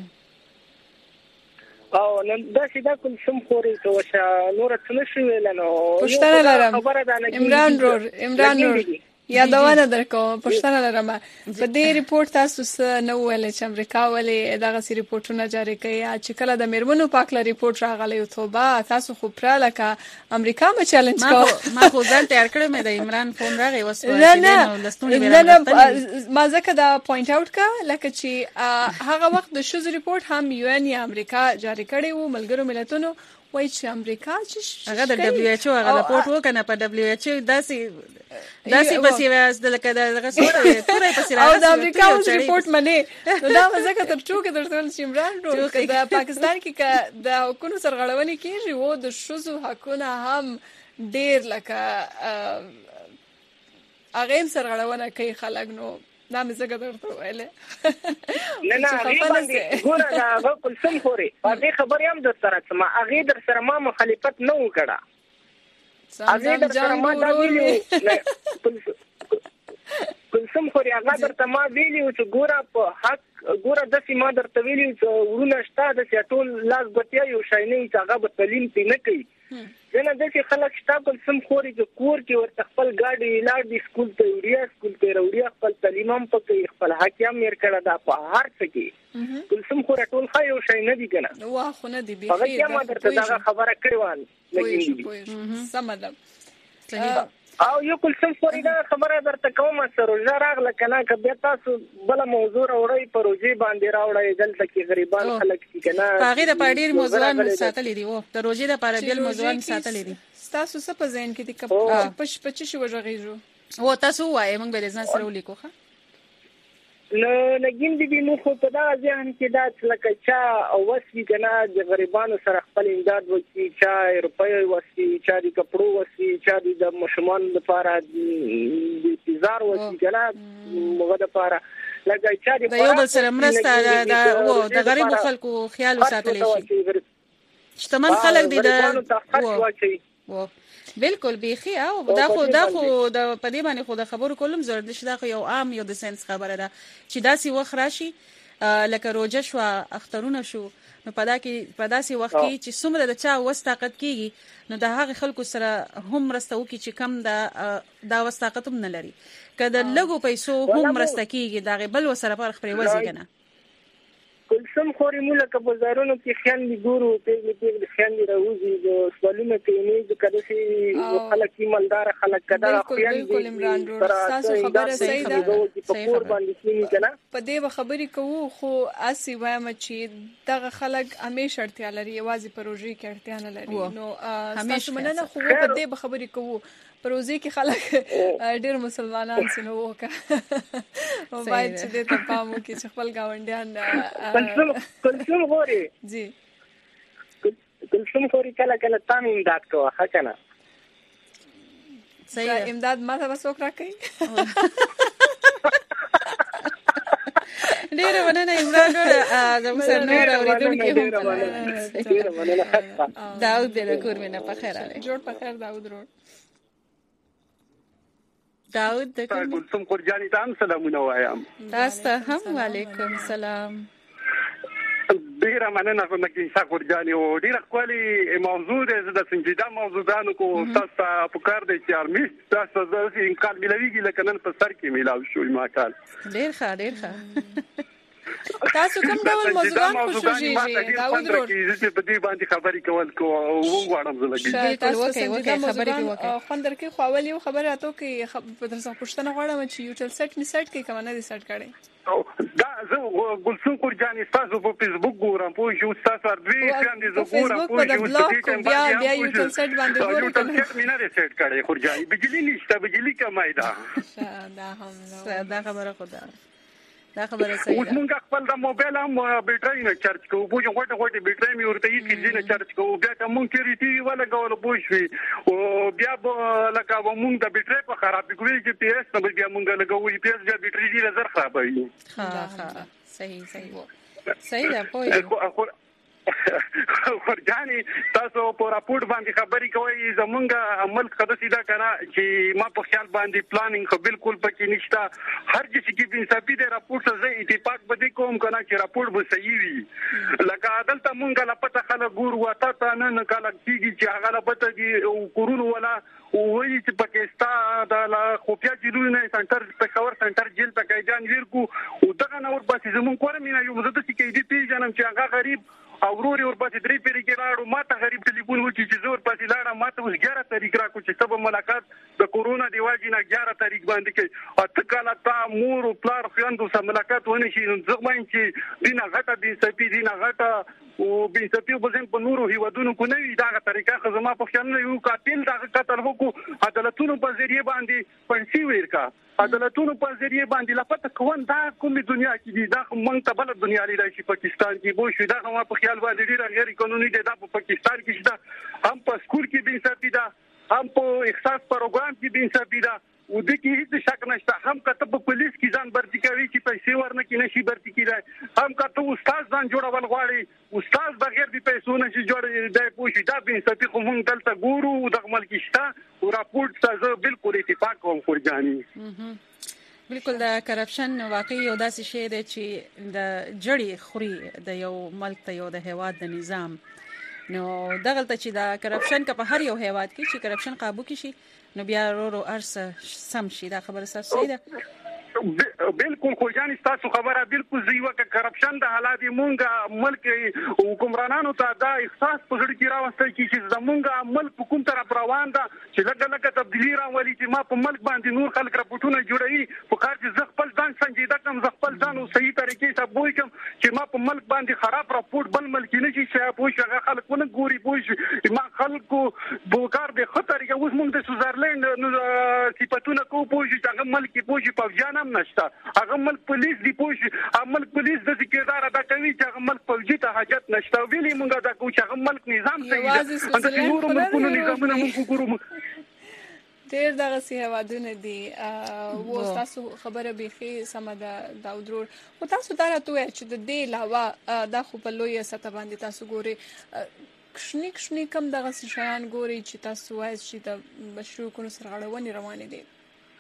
او نن دا چې دا کلسم خوري ته وشه نور څه نشي ویل نو پښتنه لرم عمران رور عمران رور یادونه درکوم پښتنه لرم په دې ریپورت تاسو نو ویل چې امریکا ولې دغه سی ریپورتونه جاری کړي چې کله د میرمنو پاکله ریپورت راغلی او توبه تاسو خو پر لکه امریکا ما چیلنج کو ما خو ځان تیار کړم مې د عمران فون راغی وسو نه نه ما ځکه دا پوینټ اوټ کا لکه چې هغه وخت د شوز ریپورت هم یو ان یا امریکا جاری کړي وو ملګرو ملتونو وای چې امریکا چې هغه د دبليو ایچ او هغه راپورټ وکنه په دبليو ایچ او داسې داسې پسې واس د لکه دغه سوره پوره پسې راځي او د امریکا اوس ریپورت منه نو دا ځکه تر څو کې درته چې عمران رو د پاکستان کې د حکومت سرغړونې کیږي وو د شوزو حقونه هم ډیر لکه اغه سرغړونه کوي خلک نو دا مې څنګه درته ویله نه نه هغه باندې ګوره دا هغه کلسم خوري په دې خبرې هم در سره ما هغه در سره ما مخالفت نه وکړه هغه در سره ما دا ویلو کلسم خوري هغه درته ما ویلو چې ګوره په حق ګوره د سیمه درته ویلو چې ورونه شته د سیټول لاس بتیا یو شاینې چې هغه په تعلیم کې نه کوي ځنه د چې خلک شته کلسم خوري چې کور کې ورته خپل ګاډي لاړ دي سکول ته وړیا سکول ته وړیا خپل تعلیم هم پکې خپل حکیم مېر کړه دا په هر څه کې کلسم خوري ټول خا یو شای نه دي کنه واه خو نه دي بيخي هغه ما درته دا خبره کړې و سمدم او یو کلسم فوري دا خبره درته کوم سره راغله کنه که بیا تاسو بل موضوع راوړی پروژې باندې راوړی دلته کې غریبان خلک چې کنه هغه د پاډیر موضوعان ساتلې دي او د روزي د پاره بل موضوعان ساتلې دي تاسو څه په ذهن کې دي که پش پچ شو وژغېږو او تاسو وایي موږ به د ځان سره ولیکو ښه نو نګین دي نو خو په دا ځان کې دا لکه چا وسوي کنه د غریبانو سره خپل امداد وکړي، چا روپۍ وسوي، چا د کپړو وسوي، چا د مشمان لپاره د تیزار وسوي کنه موږ د لپاره لکه چا د یو بل سره مرسته د او د غریب خلکو خیال وساتلی شي. شتمن خلک دي د بالکل بيخي او دا خو دا خو د پدې باندې خو د خبرو کولم ضرورت نشي. دا خو یو عام یو د ساينس خبره ده چې داسې وخت راشي لکه روزه شو اخترونه شو نو پدا کې پداسي وخت کې چې څومره د چا وستاقت کیږي نو د هغه خلکو سره هم مرستو کی چې کم دا دا وستاقت هم نه لري کله لګو پیسو هم مرسته کیږي دا بل وسره پر خپل وځي کنه کلسم خوري مولا که بازارونو کې خیان دي ګورو په دې کې خیان دي راوځي د سوالونه کې نه کده سي خلک ایماندار خلک کده خیان دي تاسو خبره صحیح ده په کور باندې کینی کنه په دې خبرې کوو خو اسی وایم چې دغه خلک همیشه اړتیا لري یوازې پروژې کې اړتیا نه لري نو همیشه مننه خو په دې خبرې کوو پروژې کې خلک ډېر مسلمانان سينو وکا او باید چې دې ته پام وکړي چې خپل گاونډیان کلسم کلسم غوري جی کلسم غوري کله کله تام امداد کوه ښه کنه صحیح امداد ما ته وسوک راکړي ډېر مننه عمران ډېر زموږ سره نور اوریدونکو هم ډېر مننه داود دې کور مې نه په خیر علي جوړ په خیر داود روډ داود د کلثوم قرجانی ته سلامونه وایم. تاسو ته هم وعلیکم سلام. ډیره مننه کوم چې انشاء قرجانی او ډیره خولي موضوع دې د سنجیده موضوعانو کو تاسو په کار دي چې ارمیس تاسو د امکان ملويږي لکه نن په سر کې ملاو شو ما کال ډیر ښه ډیر ښه تاسو کوم ډول موضوعان خوښیږي داود روډ چې په دې باندې خبرې کول کو او وګورم زلګي تاسو څنګه خبرې کوي خوندر کې خواولي خبره اتو کې په درسه پښتنه غواړم چې یو چل سیټ می سیټ کې کومه دي سیټ کړي دا زه ګلسون قرجانی تاسو په فیسبوک ګورم په یو تاسو ارځي خاندي زه ګورم په یو بلاګ بیا بیا یو چل سیټ باندې ګورم یو چل سیټ می نه سیټ کړي قرجانی بجلی نشته بجلی کمای دا دا هم دا خبره خدا دا خبره صحیح ده. موږ خپل د موبایل هم بیټری نه چارج کوو، بوج غوټه غوټه بیټری مې ورته یې کیږي نه چارج کوو، بیا کوم کریټي ولا غول بوشوي او بیا لکه موږ د بیټری په خراب کوي چې پی اس نو بیا موږ لګوي پی اس بیا بیټری ډیره زر خرابوي. ها ها صحیح صحیح صحیح ده پوهه خورجانی تاسو په راپورټ باندې خبرې کوي زمونږ عمل خدای سیدا کنه چې ما په خیال باندې پلانینګ خو بالکل پکې نشته. هر څه کې انصافي د راپورټ سره اتفاق بده کوم کنه چې راپورټ به صحیح وي. لکه عدالت مونږه لپاره خلک ګور وته تا نه نه کله کیږي چې هغه لپاره دي کورونو ولا وایي چې پاکستان د خوفیا جیلونه سنټر په خبر سنټر جیل په کایجان ورکو او دغه نور باسي زمون کور مینه یو مزه چې کې دي پیژنم چې هغه غریب او وروري ور پاتې درې پیری کې راړو ماته غریب ټلیفون وکړي چې زور پاتې لاړه ماته اوس اګیاره تاریخ را کو چې سبب ملاقات د کورونا دی واجی نه اګیاره تاریخ باندې کې اته کاله تا مور او پلار خويندو سره ملاقات ونه شي زغمن چې دینه غټه دي سپي دینه غټه او بي سپي په ځین په نورو هیوادونو کو نه وي دا طریقه خزما په خیال نه یو قاتل دا قتل وکړو عدالتونو په ذریعہ باندې پنسي ورکا عدالتونو په ذریعہ باندې لپاره کوم دا کومه دنیا کې دي دا مونږ ته بل دنیا لري چې پاکستان کې بو شو دا هم په خیال باندې ډیر غیر قانوني دي دا په پاکستان کې شته هم په سکول کې بي سپي دا هم په احساس پروګرام کې بي سپي دا و د کې هیڅ شک نشته هم کته په پولیس کې ځان برتي کوي چې پیسې ورنه کې نشي برتي کیږي هم کته استاد ځان جوړول غواړي استاد بغیر د پیسو نشي جوړ دی پوښي دا به ستې خو مونږ دلته ګورو د عمل کې شته او راپورټ سره بالکل اتفاق کوم قرجانی بالکل د کرپشن واقعي یو داسې شی دی چې د جړی خوري د یو ملک ته یو د هواد د نظام نو دغه ته چې د کرپشن کا په هر یو هواد کې چې کرپشن قابو کې شي نو بیا ورو ارس سم شي دا خبره صحیح ده بالکل خو جان تاسو خبره بالکل زیوه ک کرپشن د حالات مونږه ملک حکمرانانو ته دا احساس په ځړ کې راوستل چې زمونږه ملک کوم طرف روان ده چې لګ لګ تبدیلی راولي چې ما په ملک باندې نور خلک راپورټونه جوړوي په کار چې زغ خپل ځان سنجیده کم زغ خپل ځان او صحیح طریقې سره بوي کم چې ما په ملک باندې خراب راپورټ بل ملک نه شي چې پوه شي خلکونه ګوري پوه ما خلکو بوکار د خطر کې اوس مونږ د سوزرلند صفاتونه کو پوه شي چې هغه ملک پوه شي په ځان نشته هغه ملک پولیس دی پوه هغه ملک پولیس د ذکردار ادا کوي چې هغه ملک فوجي ته حاجت نشته ویلي مونږه دا کوم چې هغه ملک نظام صحیح ده د نور ملکونو نظامونه موږ ګورو ډېر دغه سی هوادونه دي او تاسو خبره بيخي سم ده دا ودرور او تاسو دا راته چې د دې علاوه دا خو په لوی سطح باندې تاسو ګوري کښنی کښنی کم دغه شیان ګوري چې تاسو وایي چې د مشروع کونو سرغړونې روانې دي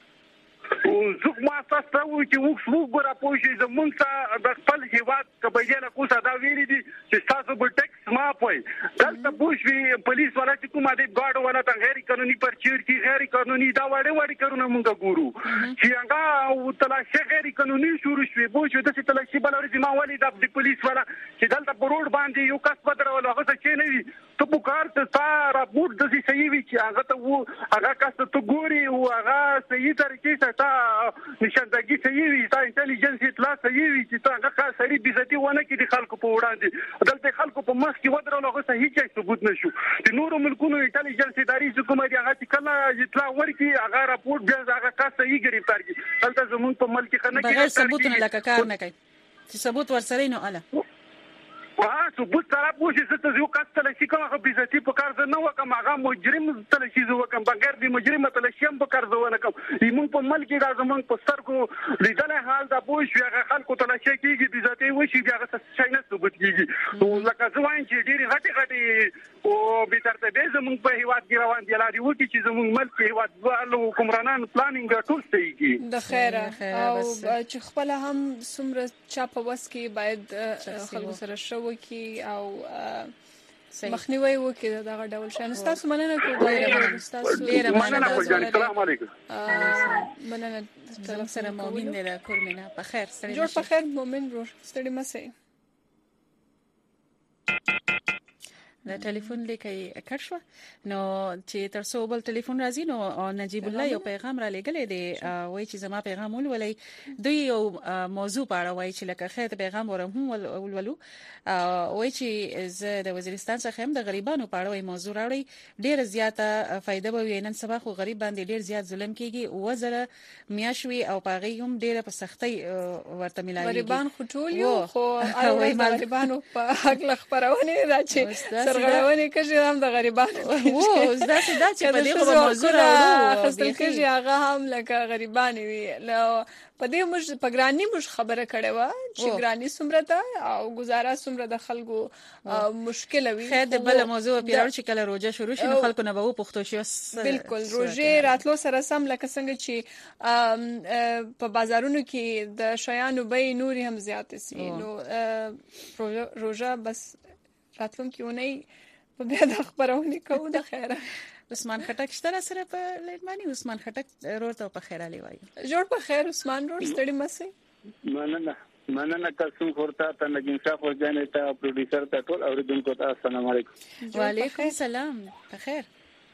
زه ما تاسو ته وایي چې وښ وګوره پوه شئ زمونږ ته د خپل هېواد قبایله کوڅه دا ویلي دي چې تاسو به ټیکس معاف وي دلته پوه شئ پولیس والا چې کومه دی ګارډ والا ته غیر قانوني پرچیر کی غیر قانوني دا وړې وړې کارونه مونږ ګورو چې هغه تلاشي غیر قانوني شروع شوي پوه شئ داسې تلاشي بله ورځ ما ولې د پولیس والا چې دلته په روډ باندې یو کس بدرول هغه ته چې نه وي ته په کار ته تا راپورټ داسې صحیح وي چې هغه ته و هغه کس ته ګوري او هغه صحیح طریقې سره نشاندګي صحیح وي تا انټيليجنس اطلاع صحیح وي چې تا هغه سړي بيزتي ونه کړي خلکو په وړاندې دلته خلکو په مخ کې ودرول هغه صحیح چې ثبوت نشو د نورو ملکونو انټيليجنس اداري حکومت هغه چې کله اطلاع ورکړي هغه راپورټ بیا هغه کا صحیح گرفتار کی دلته زمون په ملک کې خنه کې بغیر ثبوت نه لکه کار نه کوي چې ثبوت ورسره نه اله واه ثبوت سره پوښي چې تاسو یو کس تلشي کوم هغه بيزتي په کار نه وکم هغه مجرم تلشي زو وکم بغیر د مجرم تلشي هم په کار زو نه کوم ایمون په ملک دا زمون په سر کو لیدل حال دا پوښي هغه خلکو تلشي کیږي بيزتي وشي بیا هغه څه نه ثبوت کیږي نو لکه ځوان چې ډيري غټي غټي او به ترته به زمون په هیواد کې روان دي لاري وتی چې زمون ملک هیواد والو حکمرانان پلانینګ ټول صحیح کی د خیره او چې خپل هم سمره چا په وس کې باید خلکو سره شو کی او مخنیوي وکړي دغه ډول شان تاسو مننه کوم تاسو ډیره مننه السلام علیکم مننه سلام سره مؤمن دې کورمنه په خیر سره جوړ په خیر مؤمن ورو ستړي مسئ د ټلیفون لیکي کړ شو نو چې تر څو بل ټلیفون راځي نو نجیب الله یو پیغام را لګلې دی وایي چې زما پیغام ولولې دوی یو موضوع په اړه وایي چې لکه خیر پیغام ورهم ولولو وایي چې زه د وزیرستان څخه هم د غریبانو په اړه وایي موضوع راوړي ډیر زیاته فائدہ به وي نن سبا خو غریب باندې ډیر زیات ظلم کیږي وزره میاشوي او پاغي هم ډیر په سختۍ ورته ملایي غریبان خو ټول یو خو اړ غریبانو په حق خبرونه راځي سرغړونې کوي هم د غریبانو وو زدا چې دا چې په دې خبره موضوع راوړو خپل کوي هغه هم لکه غریبان وي نو په دې موږ په ګرانی موږ خبره کړې و چې ګرانی سمره ده او گزاره سمره د خلکو مشکل وي خیر د بل موضوع پیراو چې کله روزه شروع شي خلکو نه به پښتو شي بالکل روزه راتلو سره سم لکه څنګه چې په بازارونو کې د شیانو به نوري هم زیات سي نو روزه بس راتلون کیونه په بیا د خبرونه کوو د خیره عثمان خټک شته سره په لړمانی عثمان خټک ورته په خیر علي وایي جوړ په خیر عثمان ور ستړي مسئ مننه مننه تاسو ورته ته نګین صاحب ورځنه ته پروډوسر ته ټول اوریدونکو ته السلام علیکم وعلیکم السلام په خیر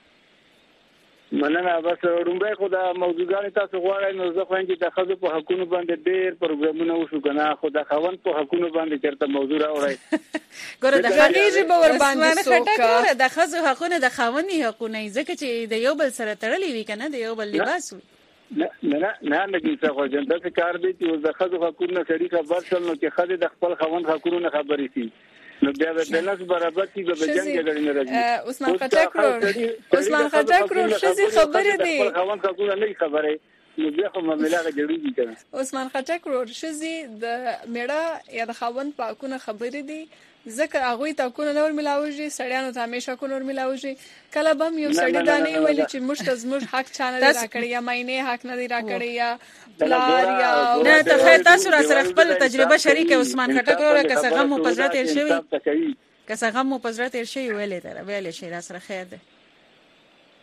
مننه بس رومبه خدا موضوعګان تاسو غواړئ نو زه خو چې د خزو په حقونو باندې ډېر پروګرامونه وشو کنه خدا خوان په حقونو باندې چرته موضوع راوړی ګوره د خلیج به ور باندې څوک د خزو حقونه د خواني حقونه ځکه چې د یو بل سره تړلې وي کنه د یو بل لباس نه نه نه لګي څه خو جنته څه کار دی چې د خزو حقونه سړي خبر شول نو چې خزه د خپل خوان حقونه خبرې شي نو بیا د بلنس برابر کی به جنگ جګړې نه راځي عثمان خټک ور عثمان خټک ور شې خبره دی خوان حقونه نه خبره نو بیا خو مملغه جوړیږي کنه عثمان خټک ور شې د میړه یا د خوان پاکونه خبرې دی ځکه هغه ته کو نور ملاوي سړیانو ته همیشه کو نور ملاوي کله بم یو سړی دا نه ویل چې مشت زموږ حق چانه راکړی یا مینه حق نه راکړی یا پلار یا نه ته خیر تاسو را سره خپل تجربه شریک عثمان خټک ورو که څنګه مو پزړه تیر شوی که څنګه مو پزړه تیر شوی ویلې تر ویلې شي را سره خیر ده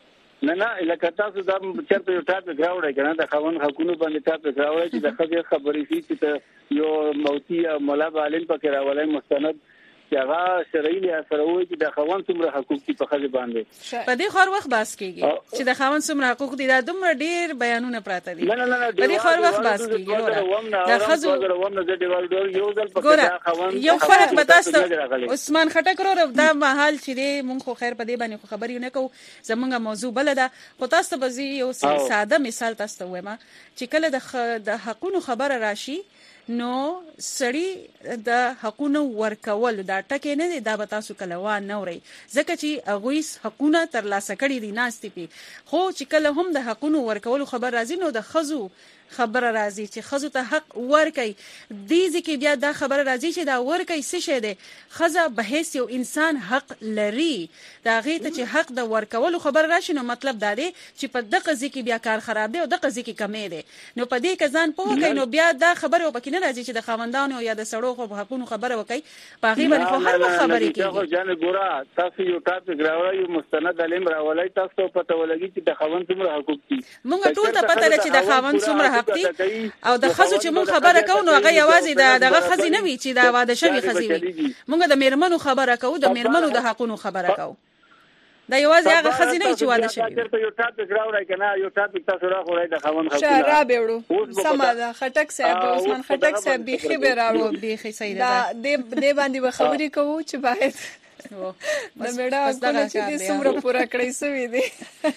نه نه لکه تاسو دا چرته یو ټاپک راوړی کنه د خاوند حقوقو باندې ټاپک راوړی چې د خځې خبرې شي چې یو موتی مولا عالم پکې راولای مستند چې هغه شرعي لحاظ سره وایي چې د خاوند څومره حقوق دي په خځې باندې په دې خور وخت باس کیږي چې د خاوند څومره حقوق دي دا دومره ډیر بیانونه پراته دي نه نه نه په دې خور وخت باس کیږي د خځو ومنه د دیوال یو ځل پکې د خاوند یو فرق به تاسو عثمان خټک ورو دا محل چې دې مونږ خو خیر په دې باندې خو خبرې نه کوو زمونږه موضوع بل ده خو تاسو به یو ساده مثال تاسو وایم چې کله د د حقوقو خبره راشي نو سړی د حقوقو ورکول دا ټکه نه دی دا به تاسو کله و نه اوري ځکه چې اغویس حقوقو ترلاسه کړي دي ناستي پی خو چې کله هم د حقوقو ورکول خبر راځي نو د خزو خبره راځي چې خزو ته حق ورکي دې ځکه بیا دا خبره راځي چې دا ورکي څه شه ده خزه به هیڅ یو انسان حق لري دا غي ته چې حق د ورکول خبر راشي نو مطلب دا دی چې په دغه ځکه بیا کار خراب دی او دغه ځکه کمې دی نو په دې کزان په کوي نو بیا دا خبره وبکې نه راځي چې د خاوندانو یا د سړو خو حقونو خبره وکي په غي باندې خو هر وخت خبرې کوي جان ګورا تاسو یو ټاپک راوړی یو مستند علم راولای تاسو پته ولګي چې د خاوند څومره حقوق دي مونږ ټول ته پته لري چې د خاوند څومره حق دي او د خزو چې مون خبره کوو نو هغه یوازې د دغه خزي نه وی چې دا واده شوی خزي وي مونږ د میرمنو خبره کوو د میرمنو د حقونو خبره کوو دا یوازې هغه خزي نه چې واده شوی وي یو ټاپک راوړی کنه یو ټاپک تاسو راغورای د خاوند حقوق شراب وړو سماده خټک صاحب عثمان خټک صاحب بيخي به راوړو بيخي صحیح ده د دې باندې به خبرې کوو چې باید د میډا حقونه چې دې څومره پورا کړی سوي دي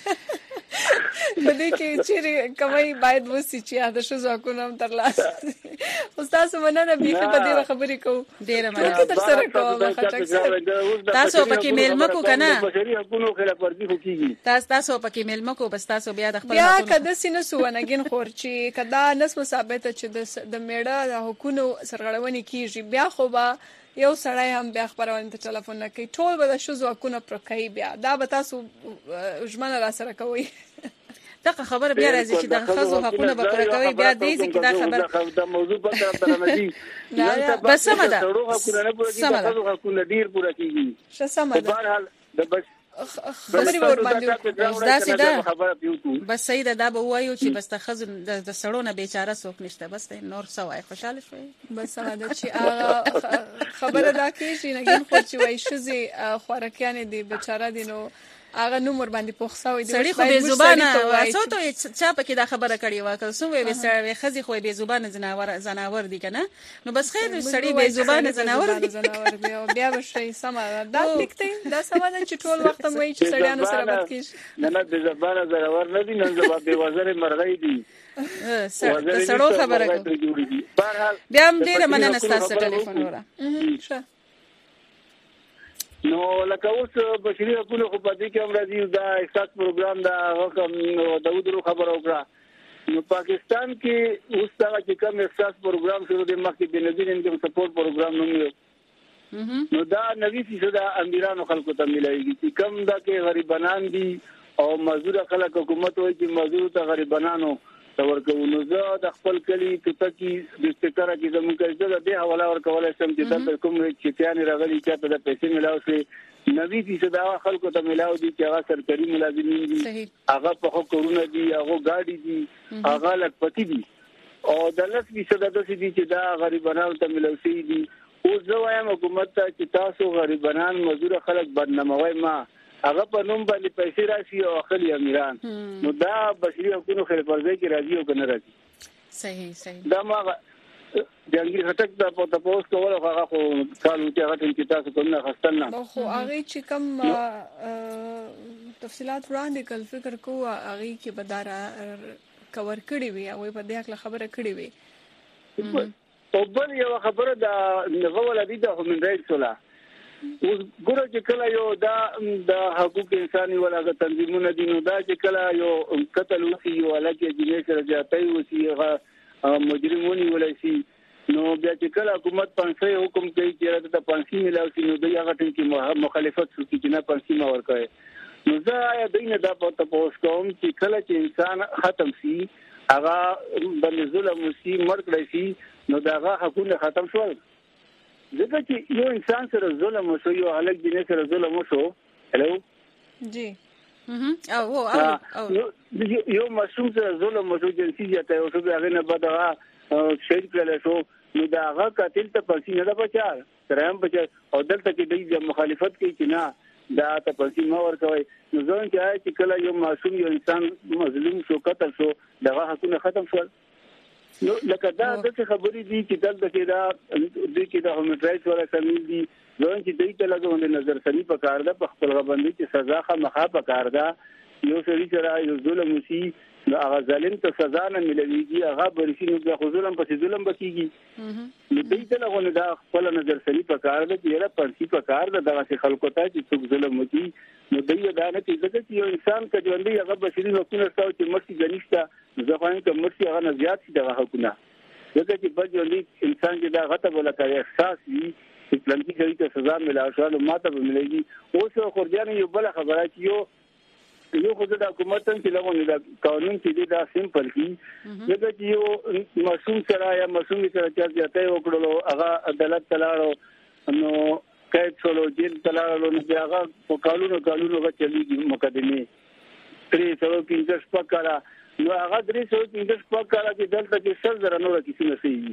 په دې کې چې کومای باید وسی چې د شو ځکو نام ترلاسه استاد مننه بيخي په دې خبرې کوو ډیره مننه تر سره کوم خټک تاسو پکې میلمه کو کنه بشري حقوقو خلاف ورزي کوي تاسو تاسو پکې میلمه کو بس تاسو بیا د خپل بیا کده سینه سوونګین خور چې کدا نس ثابت چې د میډا د حقوقو سرغړونې کیږي بیا خو با یو سړی هم بیا خبرونه ته ټلیفون نه کوي ټول به د شوزو حقونه پر کوي بیا دا به تاسو ژمنه را سره کوي دغه خبر بیا راځي چې د خزو حقونه به پر کوي بیا دې ځکه دا خبر دا موضوع په تر تر نه دي بس سم ده سم ده حقونه ډیر پوره کیږي څه سم ده په هر حال د بس خبري ور باندې دا سیده بس سیده دا به وایو چې بس د خزو د سړونه بیچاره څوک نشته بس نور سوای خوشاله شوي بس دا چې خبره دا کې چې نګین خو چې وای شوزي خوراکیان دي بیچاره دي نو هغه نومور باندې پوښتاوي دي سړی خو به زبانه واسو ته چا پکې دا خبره کړې وکړ سو وې سړی خزي خو به زبانه زناور زناور دي کنه نو بس خیر سړی به زبانه زناور دي زناور بیا بیا وشي سم دا لیکته دا سم ده چې ټول وخت مې چې سړیانو سره بد کیږي نه نه د زبانه زناور نه دي نن زبا به وزر مرغۍ دي د سړو خبره کوي بیا هم ډیره مننه تاسو ټلیفون وره نو لکه اوس بشري حقوقو خو په دې کې هم راځي دا احساس پروګرام دا هغه داود رو خبر وکړه نو پاکستان کې اوس دا چې کوم احساس پروګرام شروع دی مخکې د نظیر انکم سپورټ پروګرام نوم نو دا نوي فیصد امیرانو خلکو ته ملایږي چې کم دا کې غریبانان دي او مزدور خلک حکومت وایي چې مزدور ته غریبانو ورکو نو زه د خپل کلی ته کې د سپیکر کې زموږ کې د دې حواله ورکول سم چې د کوم چې تیان راغلي چې په د پیسې ملاو شي نوي فیصد خلکو ته ملاو دي چې هغه سرکاري ملازمین دي هغه په حقوقونه دي هغه ګاډي دي هغه لکپتی دي او د لس فیصد د څه دي چې دا غریبانو ته ملاو شي دي او زه وایم حکومت ته چې تاسو غریبانان مزدور خلک بدناموي ما هغه په نوم باندې پیسې راشي او خلی امیران نو دا بشري حقوقو خلاف ورزي کې راځي او کنه راځي صحیح صحیح دا ما جنگي هټک د تاسو کول هغه خو کالو چې هغه چې تاسو کومه خستنه خو هغه چې کوم تفصيلات وړاندې کول فکر کوه هغه کې بداره کور کړی وي او په دې اړه خبره کړی وي په بل یو خبره د غول دي د هومن رائټس ولا اوس ګوره چې کله یو دا د حقوق انساني ولاغه تنظیمونه دي نو دا چې کله یو قتل وسی یو لکه جنې سره جاتای وسی هغه مجرمونی ولسی نو بیا چې کله حکومت پنځه حکم کوي چې د پنځه ملاوي شي نو د هغه ټیم کې مخالفت وکړي چې نه پنځه ما ورکړي نو زه یا دینه دا په تاسو کوم چې کله چې انسان ختم شي هغه باندې ظلم وسی مړ کړی شي نو دا هغه حقونه ختم شول ځکه چې یو انسان سره ظلم وشو یو هلک دینه سره ظلم وشو هلو جی او او یو مشروم سره ظلم او جنسي جاته او څه هغه نه بدغه شهید کړل شو نو دا هغه قاتل ته پرسي نه بچار ترهم بچ او دلته کې د مخالفت کوي چې نه دا ته پرسي ما ورکوي نو ځون چې چې کله یو معصوم یو انسان مظلوم شو قتل شو دغه حقونه ختم شول نو لکه دا د خبرې دي چې دلته کې دا د کې د هومن رائټس ولا شامل دي ځون چې دوی ته لګون نظر سني په کار ده په خپل غبندي چې سزا خامخا په کار ده یو سړي سره یو ظلم وشي نو هغه ظالم ته سزا نه ملويږي هغه برشي نو د ظلم په ظلم بکیږي نو دوی ته لګون دا خپل نظر سني په کار ده چې را پرسي په کار ده دغه خلکو ته چې څوک ظلم وکړي نو دوی دا نه کوي چې یو انسان ته ژوندۍ هغه بشري حقوقونه ستاسو چې مرسي غنښت ځکه چې مرسي هغه نه زیات شي دغه حقوقونه ځکه چې بجولي انسان چې دا غته بوله کوي احساس وي چې پلانکی کوي ته سزا ملای شو نو ماته به ملایږي اوس خورجان یو بل خبره چې یو یو خو د حکومت چې لغونه د قانون چې دا سیمپل کی ځکه چې یو مسوم سره یا مسوم سره چې ځاته وکړلو هغه عدالت تلاړو نو کایت څولو جیل تلاړو نو هغه په قانونو قانونو غچلېږي مقدمه ترې څو پینځه شپږ نو هغه درې څو پینځه شپږ کاله کې دلته کې سر زره نور کیسه نشي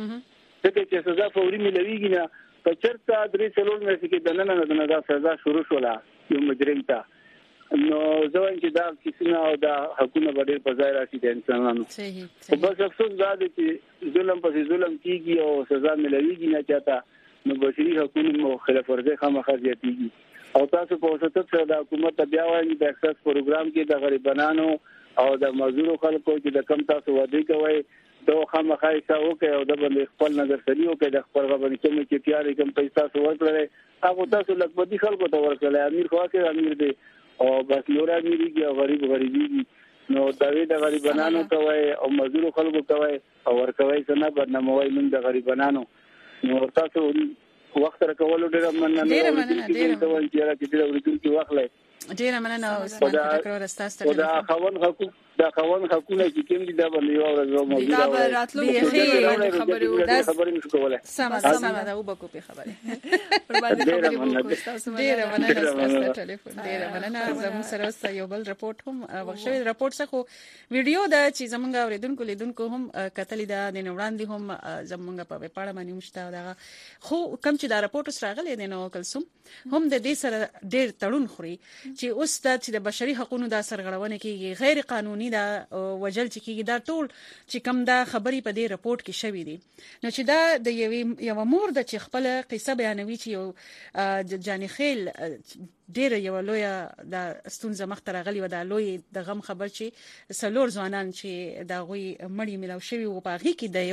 ځکه چې سزا فوري ملويږي نه په چرته درې څلور مې کې د نن نه دا سزا شروع شولا یو مجرم ته نو ځوان چې دا کیسه او دا حقونه باندې په ځای راشي د انسانانو صحیح صحیح بس افسوس دا دی چې ظلم په ظلم کیږي او سزا ملويږي نه چاته نو بشري حقوقو مخالف ورزه خامخا زیاتېږي او تاسو په وسط سره د حکومت بیا وایي د اکسس پروګرام کې د غریبانو او د مزدور خلکو چې د کم تاسو وادي کوي دا خامخا حساب وکړي او د باندې خپل نظر سړي وکړي د خپل غوړي کوم چې تیارې کوم پیسې تاسو ورکړل هغه تاسو لکبدي خلکو ته ورکړل امیر خو کې امیر دی او بس نور امیریږي او غریب غریبي نو دا وی د غریبانو کوي او مزدور خلکو کوي او ورکوي څنګه بدناموي من د غریبانو نو تاسو وخت راکول ډیر مننه ډیر مننه ډیر ډیر چې ډیر ورته واخلې ډیر مننه عثمان تکرار استاسو ته دا خوان حقوق دا خوان حقوقونه چې کوم دي دا باندې یو ورځ موجوده دا به راتلو کې خبرې ودا خبرې نشو کولای سم سم دا وبکو په خبرې پر باندې خبرې وکړو تاسو ډیر مننه تاسو ټلیفون ډیر مننه زموږ سره اوس یو بل رپورټ هم وښوي رپورټ څخه ویډیو دا چې زمونږ اوریدونکو لیدونکو هم کتلې دا د وړاندې هم زمونږ په پاړه باندې مشته دا خو کم چې دا رپورټ سره غلې دي نو کلسوم هم د دې سره ډیر تړون خوري چې اوس د بشري حقوقو د سرغړونه کې غیر قانوني دا وجل چې کیږي دا ټول چې کم دا خبري په دې رپورت کې شوې دي نو چې دا د یوې یو مور د چې خپل قصه بیانوي چې یو جاني خیل ډېر یو لوی د ستونزه مخ ته راغلی و د لوی د غم خبر چې سلور ځوانان چې دا غوي مړی ملو شوی و په هغه کې د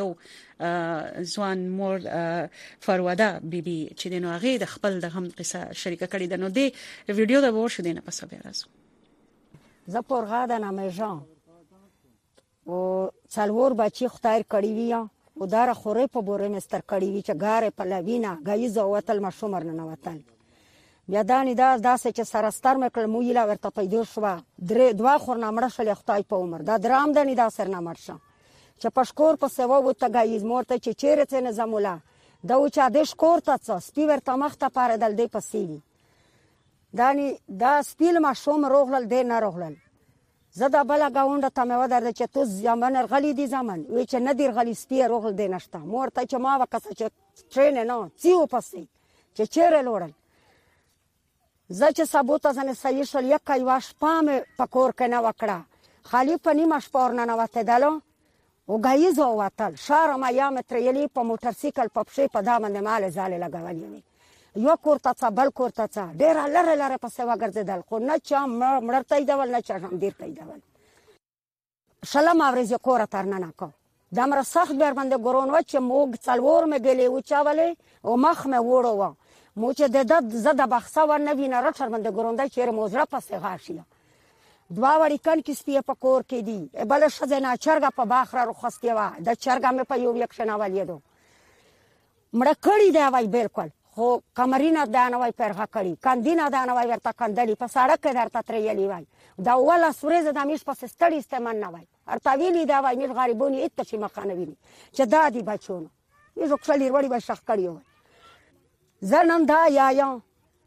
یو ځوان مور فروده بیبي چې د نوغه د خپل د غم قصه شریکه کړې ده نو د ویډیو د ور شو دینه پس بیا راځو زه پرغه د نامه جان او څلور بچی ختار کړی وی او دار خورې په بورې مستر کړی وی چې ګاره په لوینه غایز او وتل مشومر نه وتل بیا دانی دا داسې چې سرستر مکل مویلا ورته پیدا شو درې دوا خور نامړه شل خدای په عمر دا درام دني دا سر نامړ شو چې پښکور په سوا و ته غایز مورته چې چیرې څه نه زمولا دا و چې د شکور ته څه سپی ورته مخته پاره دل دی پسې دانی دا سپیل ما شوم روغلل دی نه روغلل زدا بلا گاونډه ته مې ودر چې تو زمن غلی دی زمن وی چې ندیر غلی سپی روغل دی نشته مورته چې ما وکړه چې ټرین نه سیو پسې چې چیرې لوړل زه چې سبوته زنه صحیح شل یک کای واش پام پکور کنه وکړه خالی پنی مش پورنه نه وته دلو او غایز او وتل شار ما یا متر یلی په موټر سایکل په پښې په دامن مال زاله لګولې یو کورته څا بل کورته څا ډیر لره لره په سوا ګرځیدل خو نه چا مړته ایدول نه چا هم دیر کیدول سلام اورز کور تر نه نکو دمر سخت بیر باندې ګورون و چې موږ څلور مې ګلې و چاولې او مخ مې وړو و مو چې د د زده بخښه و نه وینه رټر باندې ګوروندا چې موزره پسې غاشي دوا وړي کن کې سپیه په کور کې دی بل شزنا چرګه په باخره رخصتي و د چرګه مې په یو یک شناوالې دو مړه کړی دی وای بالکل خو کمرینا دانوي پرغه کړی کاندینا دانوي ورته کندلی په سړک کې درته ترېلی وای دا ولا سورې د میش په ستړي استمن نه وای ارته ویلی دا وای میش غریبونی اته چې مخانه ویلی چې دا دی بچونو یو څلیر وړي به شخ کړیو زنم دا یا یا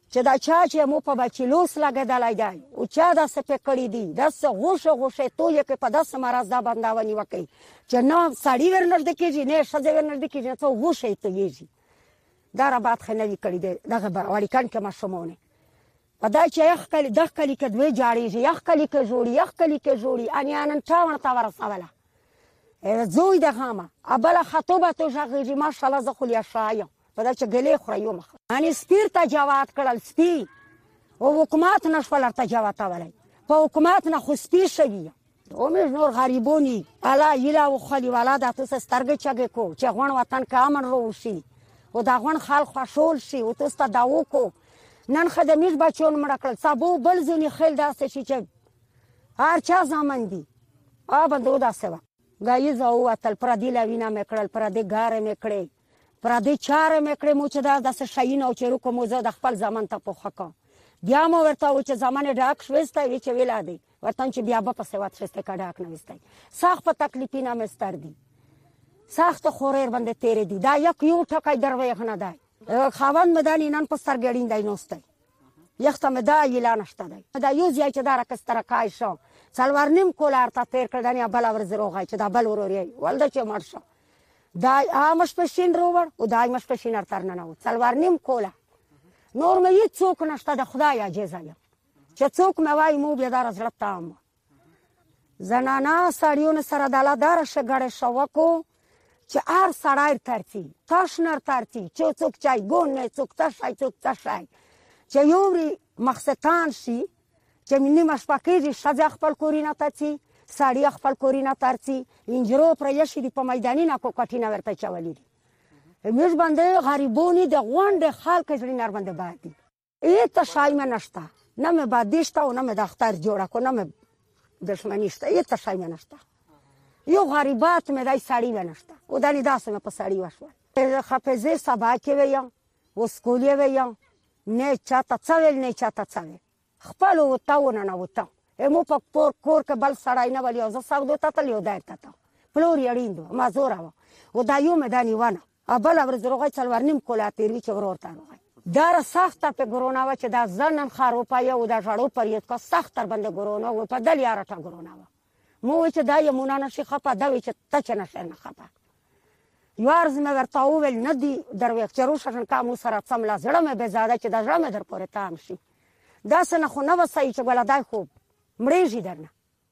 چې دا چا چې مو په بچلوس لګیدلای دی او چا دا څه پکړی دی دا څه غوښه غوښه توې کې په داس مرز دا بنداونی وکي چې نو سړی ورنږدې کېږي نه شځه ورنږدې کېږي ته غوښه ته یېږي دا را بعد خنوي کړی دی دغه وړي کان کې مشمونه په دا چې یخ کلی دغه کلی کې دوی جاړيږي یخ کلی کې جوړي یخ کلی کې جوړي ان یانن تاونه تا ورسوله زوی د غامه ابله خطوبه تو شغېږي ماشاءالله زه خو یا شایم په دا چې ګلې خوري مخ ان سپیر ته جواب کړل سپی او حکومت نشول ته جواب تاولای په حکومت نه خو سپی شوی او مې نور غریبونی الا یلا او خلی ولاده تاسو سترګې چګې کو چې غون وطن کې امن روشي او دا غون خلک خوشول شي او تاسو دا وکړو نن خدمت بچون مړ کړل صابو بل ځنی خل داسې شي چې هر چا زمون دي ا بندو داسه غایي زو وتل پر دی لوینا مکړل پر دی ګار مکړې پر دی چار مکړې مو چې دا داسه شاین او چیرو کوم زه د خپل ځمن ته پوخکا بیا مو ورته و چې زمانه ډاک شوسته وی چې ویلا دی ورته چې بیا په سوات شسته کا ډاک نه وستای سخت په تکلیفینه مستر دی سخت خوریر باندې تیرې دی دا یک یو ټکای دروي نه دی خاوند مدانی نن په سرګړین دی نوسته یخته مدای اعلان شته دی دا یو ځای چې دا راکستره کای شو څلور نیم کولار ته تیر کړنی بل ور زروغای چې دا بل وروري ولدا چې مرشه دا امش پښین روور او دا امش پښین تر نه نو څلور نیم کولا نور مې هیڅ څوک نشته د خدای اجازه یا چې څوک مې وای مو بیا دار زړه تام زنانا سړیونه سره داله دار شګړې شوکو چې ار سړای ترتي تاش نر ترتي چې څوک چای ګون نه څوک تاشای څوک تاشای چې یوري مخستان شي چې منی مشپکېږي شځه خپل کورینه تاڅي ساړی خپل کورینه ترڅي انجرو پر یشي په میداني نه کو کټینه ورته چولې دي موږ باندې غریبونی د غونډه خلک ځړي نر باندې باندې ایت شای مې نشتا نه مې بادیشتا او نه مې د اختر جوړه کو نه مې دښمنیشتا ایت شای مې نشتا یو غریبات مې دای ساړی و نشتا او دانی داسه مې په ساړی وشو خپزه سبا کې ویم وسکولې ویم نه چاته څول نه چاته څول خپل وتاونه نه وتا مو په کور کور کې بل سړای نه ولې زه ساو ته تل یو دایته ته پلور یړیندو ما زوراو او دا یو مدانی ونه ابل ور زروغه څلور نیم کولا تیروي چې ورورته راغی دا سخت په کرونا و چې دا ځنن خارو پای او دا جړو پریت کو سخت تر باندې کرونا و په دل یاره تا کرونا و مو چې دا یمونه نشي خپه دا چې تچ نه شنه خپه یوارز مې ورته وویل نه دی دروي چې روشن کوم سره څملا زړه مې به زاده چې دا زړه مې در پورې تام شي دا څنګه خو نه وسای چې ولادای خوب مړېږي درنه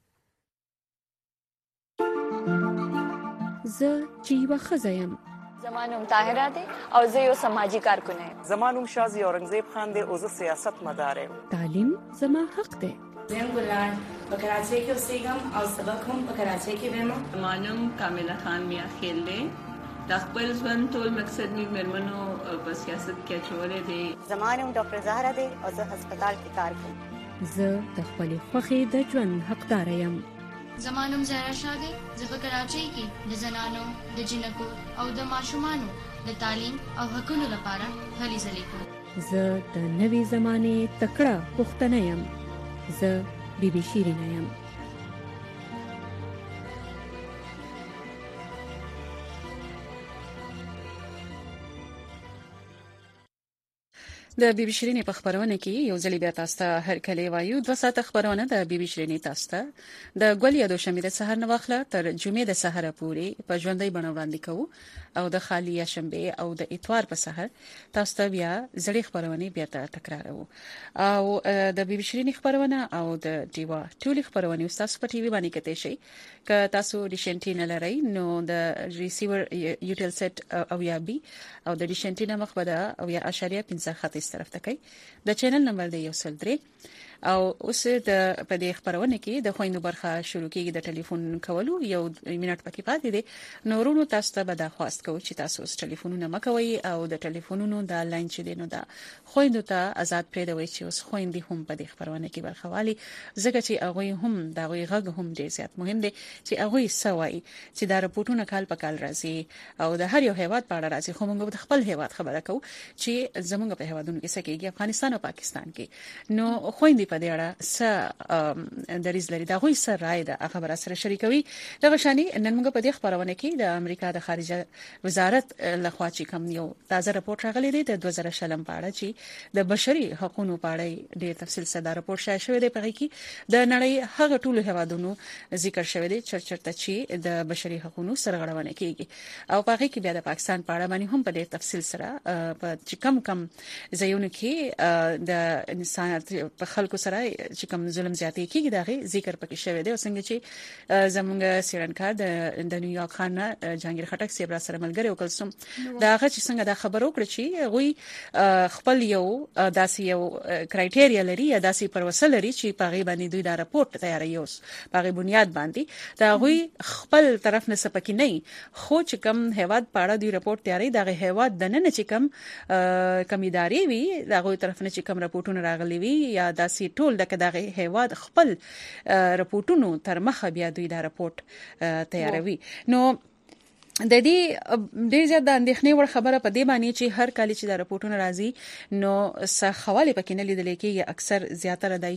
زه چې یوه ښځه یم زمانوم طاهره دی او زه یو سماجی کارکونه یم زمانوم شازي اورنګزیب خان دی او زه سیاست مدار یم تعلیم زما حق دی زم ګلان په کراچۍ کې اوسېږم او سبق هم په کراچۍ کې وایم زمانوم کامله خان میا خیل دی د خپل ژوند ټول مقصد می مرمنو په سیاست کې چولې دی زمانوم ډاکټر زهرا دی او زه هسپتال کې کار کوم زه د خپل خوخي د ژوند حقدار یم زمانوم زهرا شاه دی زه په کراچۍ کې د زنانو د جنکو او د ماشومانو د تعلیم او حقوقو لپاره هلې ځلې کوم زه د نوې زمانه تکړه پښتنه یم زه بیبي شیرینه یم د بیبي شیرینې په خبرونه کې یو ځلې بیا تاسو ته هر کله وایو دوه ساعت خبرونه د بیبي شیرینې تاسو ته د ګل یادو شمې د سحر نه واخله تر جمعې د سحر پورې په ژوندۍ بڼه وړاندې کوو او د خالی شنبه او د اتوار په سحر تاسو ته بیا زړې خبرونه بیا تکرارو او د بیبي شیرینې خبرونه او د دیوا ټولې خبرونه تاسو په ټي وي باندې کته شي که تاسو ډیشنټین لرئ نو د ریسیور یوټیل سیټ او یا بي او د ډیشنټین مخبده او یا اشاریه پنځه خط طرف ته کوي د چینل نمبر دی یو سل درې او اوس د په دې خبرونه کې د خويندو برخه شروع کیږي د ټلیفون کولو یو منټ پکې پاتې دي نورونو تاسو ته به درخواست کوم چې تاسو اوس ټلیفونونه مکوئ او د ټلیفونونو د لاین چې دینو دا خويندو ته آزاد پرې دوی چې اوس خويندې هم په دې خبرونه کې برخه والی ځکه چې هغه هم دا غوي غږ هم ډیر زیات مهم دي چې هغه سوای چې دا رپورټونه کال په کال راځي او د هر یو هیواد په اړه راځي خو موږ د خپل هیواد خبره کوو چې زموږ په هیوادونو کې څه کېږي افغانستان او پاکستان کې نو خويندې په دې اړه س دریز لري دا غوي سره راي ده خبره سره شریکوي د غشاني نن موږ په دې خبرونه کې د امریکا د خارجه وزارت لخوا چې کوم یو تازه راپور راغلی دی د دوه زره شلم په اړه چې د بشري حقوقو په اړه ډېر تفصیل سره دا راپور شایع شوی دی په کې د نړۍ هغه ټولو هوادونو ذکر شوی دی چرچرته چې د بشري حقوقو سرغړونه کیږي او په کې بیا د پاکستان په اړه باندې هم په ډېر تفصیل سره په چې کم کم ځایونه کې د انسان په خلکو سره چې کوم ظلم زیاتې کیږي دا غي ذکر پکې شوی دی او څنګه چې زمونږ سیرنکار د د نیویارک خان جهانگیر خټک سیبرا سره ملګری او کلسم دا هغه چې څنګه دا خبرو کړ چې غوي خپل یو داسې یو کرایټیریا لري یا داسې پروسه لري چې په غي باندې دوی دا راپورټ تیاروي اوس په غي بنیاد باندې دا غوي خپل طرف نه سپکی نه خو چې کوم هواد پاړه دوی راپورټ تیاری دا غي هواد د نن چې کوم کمیداري وي دا غوي طرف نه چې کوم راپورټونه راغلي وي یا داسې ټول دغه دغه هواد خپل راپورټونو تر مخه بیا دوی دا راپورټ تیاروي نو د دې ډېر زیات د اندېښنې وړ خبره په دې باندې چې هر کال چې د راپورټونو راځي نو څه پکې نه لیدل کېږي اکثر زیاتره دای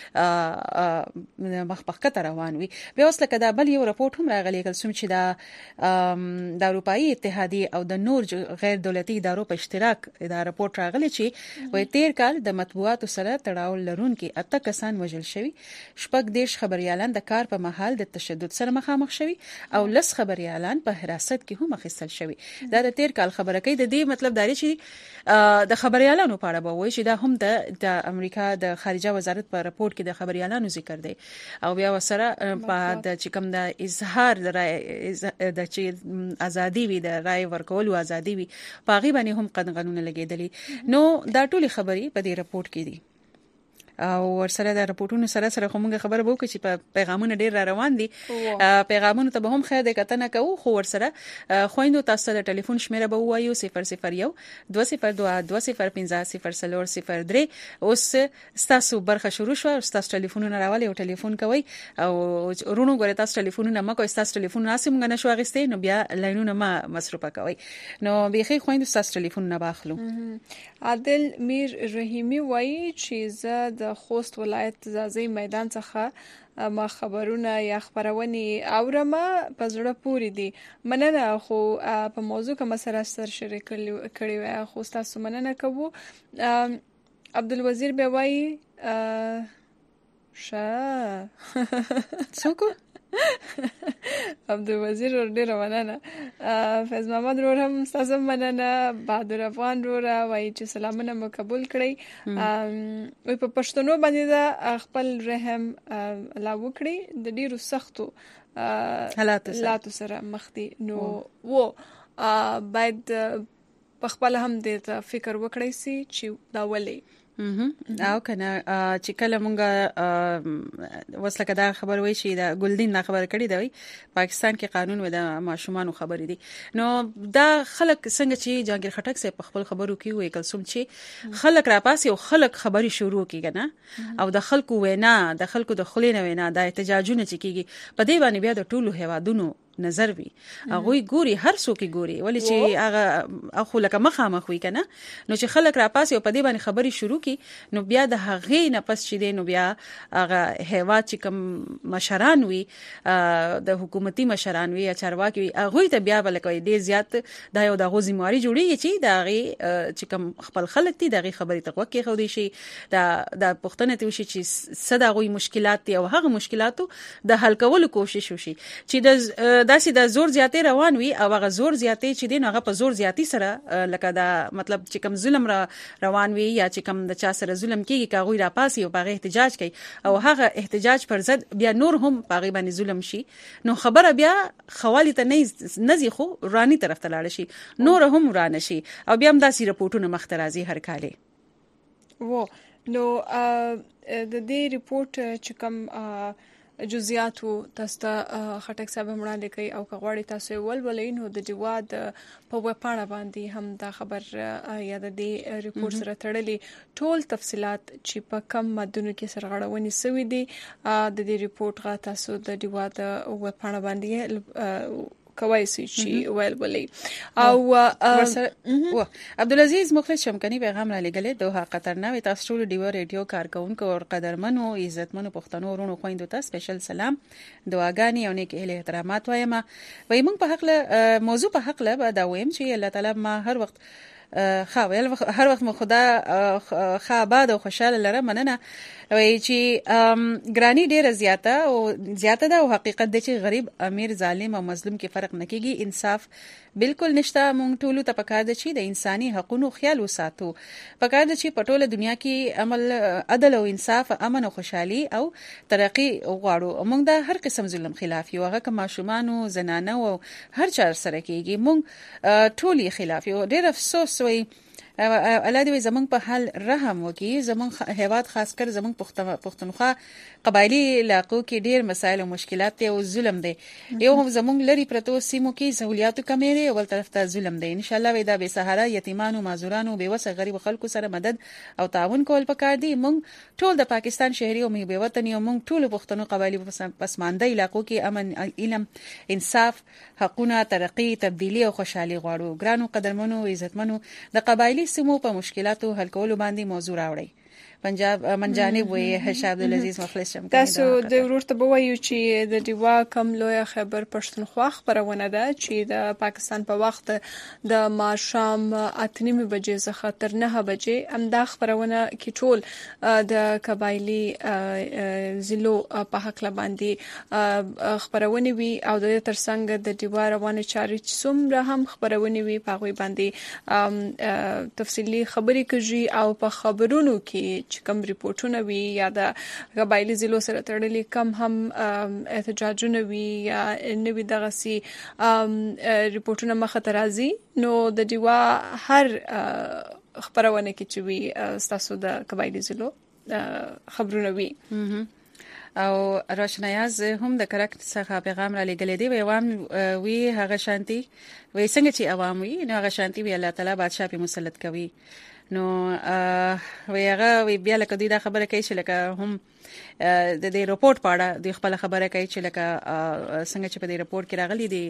چې مخبخته روان وي بیا اوس لکه دا بل یو راپورټ هم راغلی کلسوم چې دا د اروپאי اتحادیه او د نور غیر دولتي ادارو په اشتراک دا راپورټ راغلی چې وای تیر کال د مطبوعاتو سره تړاو لرونکي اته کسان وژل شوي شپږ دیش خبريالان د کار په محل د تشدد سره مخامخ شوي او لس خبريالان په حراست کې هم اخیستل شوی دا د تیر کال خبره کوي د دې مطلب دا چې د خبريالانو په اړه به وایي چې دا هم د د امریکا د خارجه وزارت په راپورټ کې د خبريالانو ذکر دی او بیا وسره په د چې کوم د اظهار د د چې ازادي وي د رائے ورکولو ازادي وي په غي باندې هم قانون لګیدلی نو دا ټولي خبري په دې راپورټ کې دي او ورسره د راپورټونو سره سره کومه خبره وو چې په پیغامونه ډیر را روان دي پیغامونه ته به هم خیر د کتنه کوو خو ورسره خويندو تاسو د ټلیفون شمیره به وایو صفر صفر یو دوه صفر دوه دوه صفر پنځه صفر صفر صفر درې اوس تاسو برخه شروع شو تاسو ټلیفونونه راولي او ټلیفون کوي او رونو غره تاسو ټلیفونونه ما کوي تاسو ټلیفون ناسم غنه شو غسته نو بیا لاینونه ما مصرفه کوي نو بيخي خويندو تاسو ټلیفونونه باخلو عادل میر رحیمی وایي چې زه د خوست ولایت زازی میدان څخه ما خبرونه یا خبرونه اورم په زړه پوری دي مننه خو په موضوع کوم سره سر شریک کړی وای خو تاسو مننه کوو عبدالوزیر به وایي شه څوک عبدالوزیر ډیر مننه فیض محمد رور هم تاسو مننه بهادر افغان رور وایي چې سلامونه مو قبول کړئ وي په پښتنو باندې دا خپل رحم لا وکړي د ډیرو سختو حالات سره مخ دي نو وو باید په خپل هم د فکر وکړئ سي چې دا ولې او کنه چې کله مونږه وسله دا خبر وای شي دا ګلدین نه خبر کړی دی پاکستان کې قانون و د ماشومان خبرې دي نو دا خلک څنګه چې جهانگیر خټک سه په خپل خبرو کې وای کلسوم چې خلک را پاسي او خلک خبري شروع کیږي او د خلکو وینا د خلکو د خلینو وینا د احتجاجونه چې کیږي په دې باندې بیا د ټولو هوادونو نظر وي هغه ګوري هر څوک ګوري ولې چې هغه اخو لکه مخامخ وي کنه نو چې خلک را پاسي او په دې باندې خبري شروع کی نو بیا د هغه نه پس چې دی نو بیا هغه هوا چې کوم مشران وي د حکومتي مشران وي یا چارواکي وي هغه ته بیا بلکې ډیر زیات دا یو د غوزمواري جوړیږي چې دا هغه چې کوم خپل خلک دي دغه خبري تقوا کې خو دي شي دا د پښتنه ته وشي چې صدا غوي مشکلات دي او هغه مشکلاتو د حل کولو کوشش وشي چې د داسې د زور زیاتې روان وي او هغه زور زیاتې چې دین هغه په زور زیاتی سره لکه دا مطلب چې کوم ظلم را روان وي یا چې کوم د چا سره ظلم کیږي کاغوی را پاسي او هغه احتجاج کوي او هغه احتجاج پر ضد بیا نور هم هغه باندې ظلم شي نو خبره بیا خوالی ته نه نزي خو رانی طرف ته لاړ شي نور هم رانه شي او بیا هم داسې رپورټونه مخترازي هر کاله وو نو د دې ریپورت چې کوم جزئیاتو تاسو ته خټک صاحب وړاندې کوي او کغواړي تاسو ولولئ نو د جواد په وپاڼه باندې هم دا خبر یا د دې ریپورت سره تړلي ټول تفصيلات چې په کم مدونو کې سرغړونې سوي دي د دې ریپورت غا تاسو د جواد وپاڼه باندې کوي چې ویل ولې او و عبدالعزيز مخلص شمکني پیغام را لګلې دوه قطر نه تاسو ټول ډیو ریډیو کارکونکو او قدرمنو عزتمنو پښتنو ورونو خويندو ته سپیشل سلام دعاګانې او نیک اله احترامات وایم وای موږ په حق له موضوع په حق له دا وایم چې الله تعالی ما هر وخت خاویل هر وخت مو خدا خا آباد او خوشاله لره مننه وای چې ګرانی ډیره زیاته او زیاته ده او حقیقت د چې غریب امیر ظالم او مظلوم کې فرق نکېږي انصاف بالکل نشته مونږ ټول ته پکار د چې د انساني حقوقو خیال وساتو پکار د چې په ټوله دنیا کې عمل عدل او انصاف امن او خوشحالي او ترقی غواړو مونږ د هر قسم ظلم خلاف یو هغه کما شومانو زنانه او هر چا سره کېږي مونږ ټولي خلاف یو ډېر افسوس وي الله دې زمونږ په حال رحم وکړي زمونږ هیواد خاص کر زمونږ پښتونخوا قبایلی علاقو کې ډېر مسایل او مشکلات او ظلم دي یو زمونږ لري پرتو سیمو کې سہولیاتو کمې دي او بل طرف ته ظلم دي ان شاء الله ودا به سهارا یتیمانو معذورانو بیوسه غریب خلکو سره مدد او تعاون کول پکار دي مونږ ټول د پاکستان شهري او مې وطني او مونږ ټول پښتنو قبایلی پسمانده علاقو کې امن علم انصاف حقونه ترقی تبدیلی او خوشحالي غواړو ګرانو قدرمنو عزتمنو د قبایلی سیمو په مشکلاتو حل کولو باندې موضوع راوړی پنجاب من جانب وي هشام عبدالعزيز مخلص شم تاسو د ورورته بوایو چې د دیوا کم لوی خبر پښتونخوا خبرونه ده چې د پاکستان په وخت د ماښام اتنیمه بجې څخه تر نه بجې امدا خبرونه کې ټول د قبایلی زلو په حق باندې خبرونه وي او د ترڅنګ د دیوا روانه چاري څومره هم خبرونه وي په غوي باندې تفصیلی خبرې کوي او په خبرونو کې چې کوم ریپورتونه وي یا د قبایلی ضلعو سره تړلي کم هم احتجاجونه وي یا نوې دغه سي ریپورتونه مخه ته راځي نو د دیوا هر خبرونه کې چې وي تاسو د قبایلی ضلعو خبرونه وي او روشنایاز هم د کرکټ څخه پیغام را لګلې دی ویوام وی هغه شانتي وی څنګه چې عوام وي نو هغه شانتي وی الله تعالی بادشاہ په مسلط کوي نو وی هغه وی بیا لکه دوی دا خبره کوي چې لکه هم د دې رپورت پاړه د خپل خبره کوي چې لکه څنګه چې په دې رپورت کې راغلي دي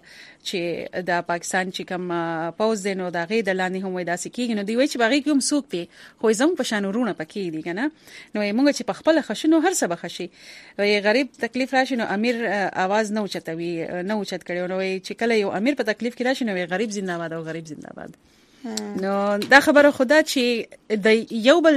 چې د پاکستان چې کوم پاوز دي نو دا غي د لاندې هم وای دا سکیږي نو دی وای چې باغی کوم سوق دي خو زموږ په شانورونه پکې دي کنه نو موږ چې په خپل خشنو هر څه بخشي وی غریب تکلیف راشي نو امیر आवाज نه اوچتوي نه اوچت کړي نو چې کله یو امیر په تکلیف کې راشي نو غریب زنده‌باد او غریب زنده‌باد نو دا خبره خدا چې د یو بل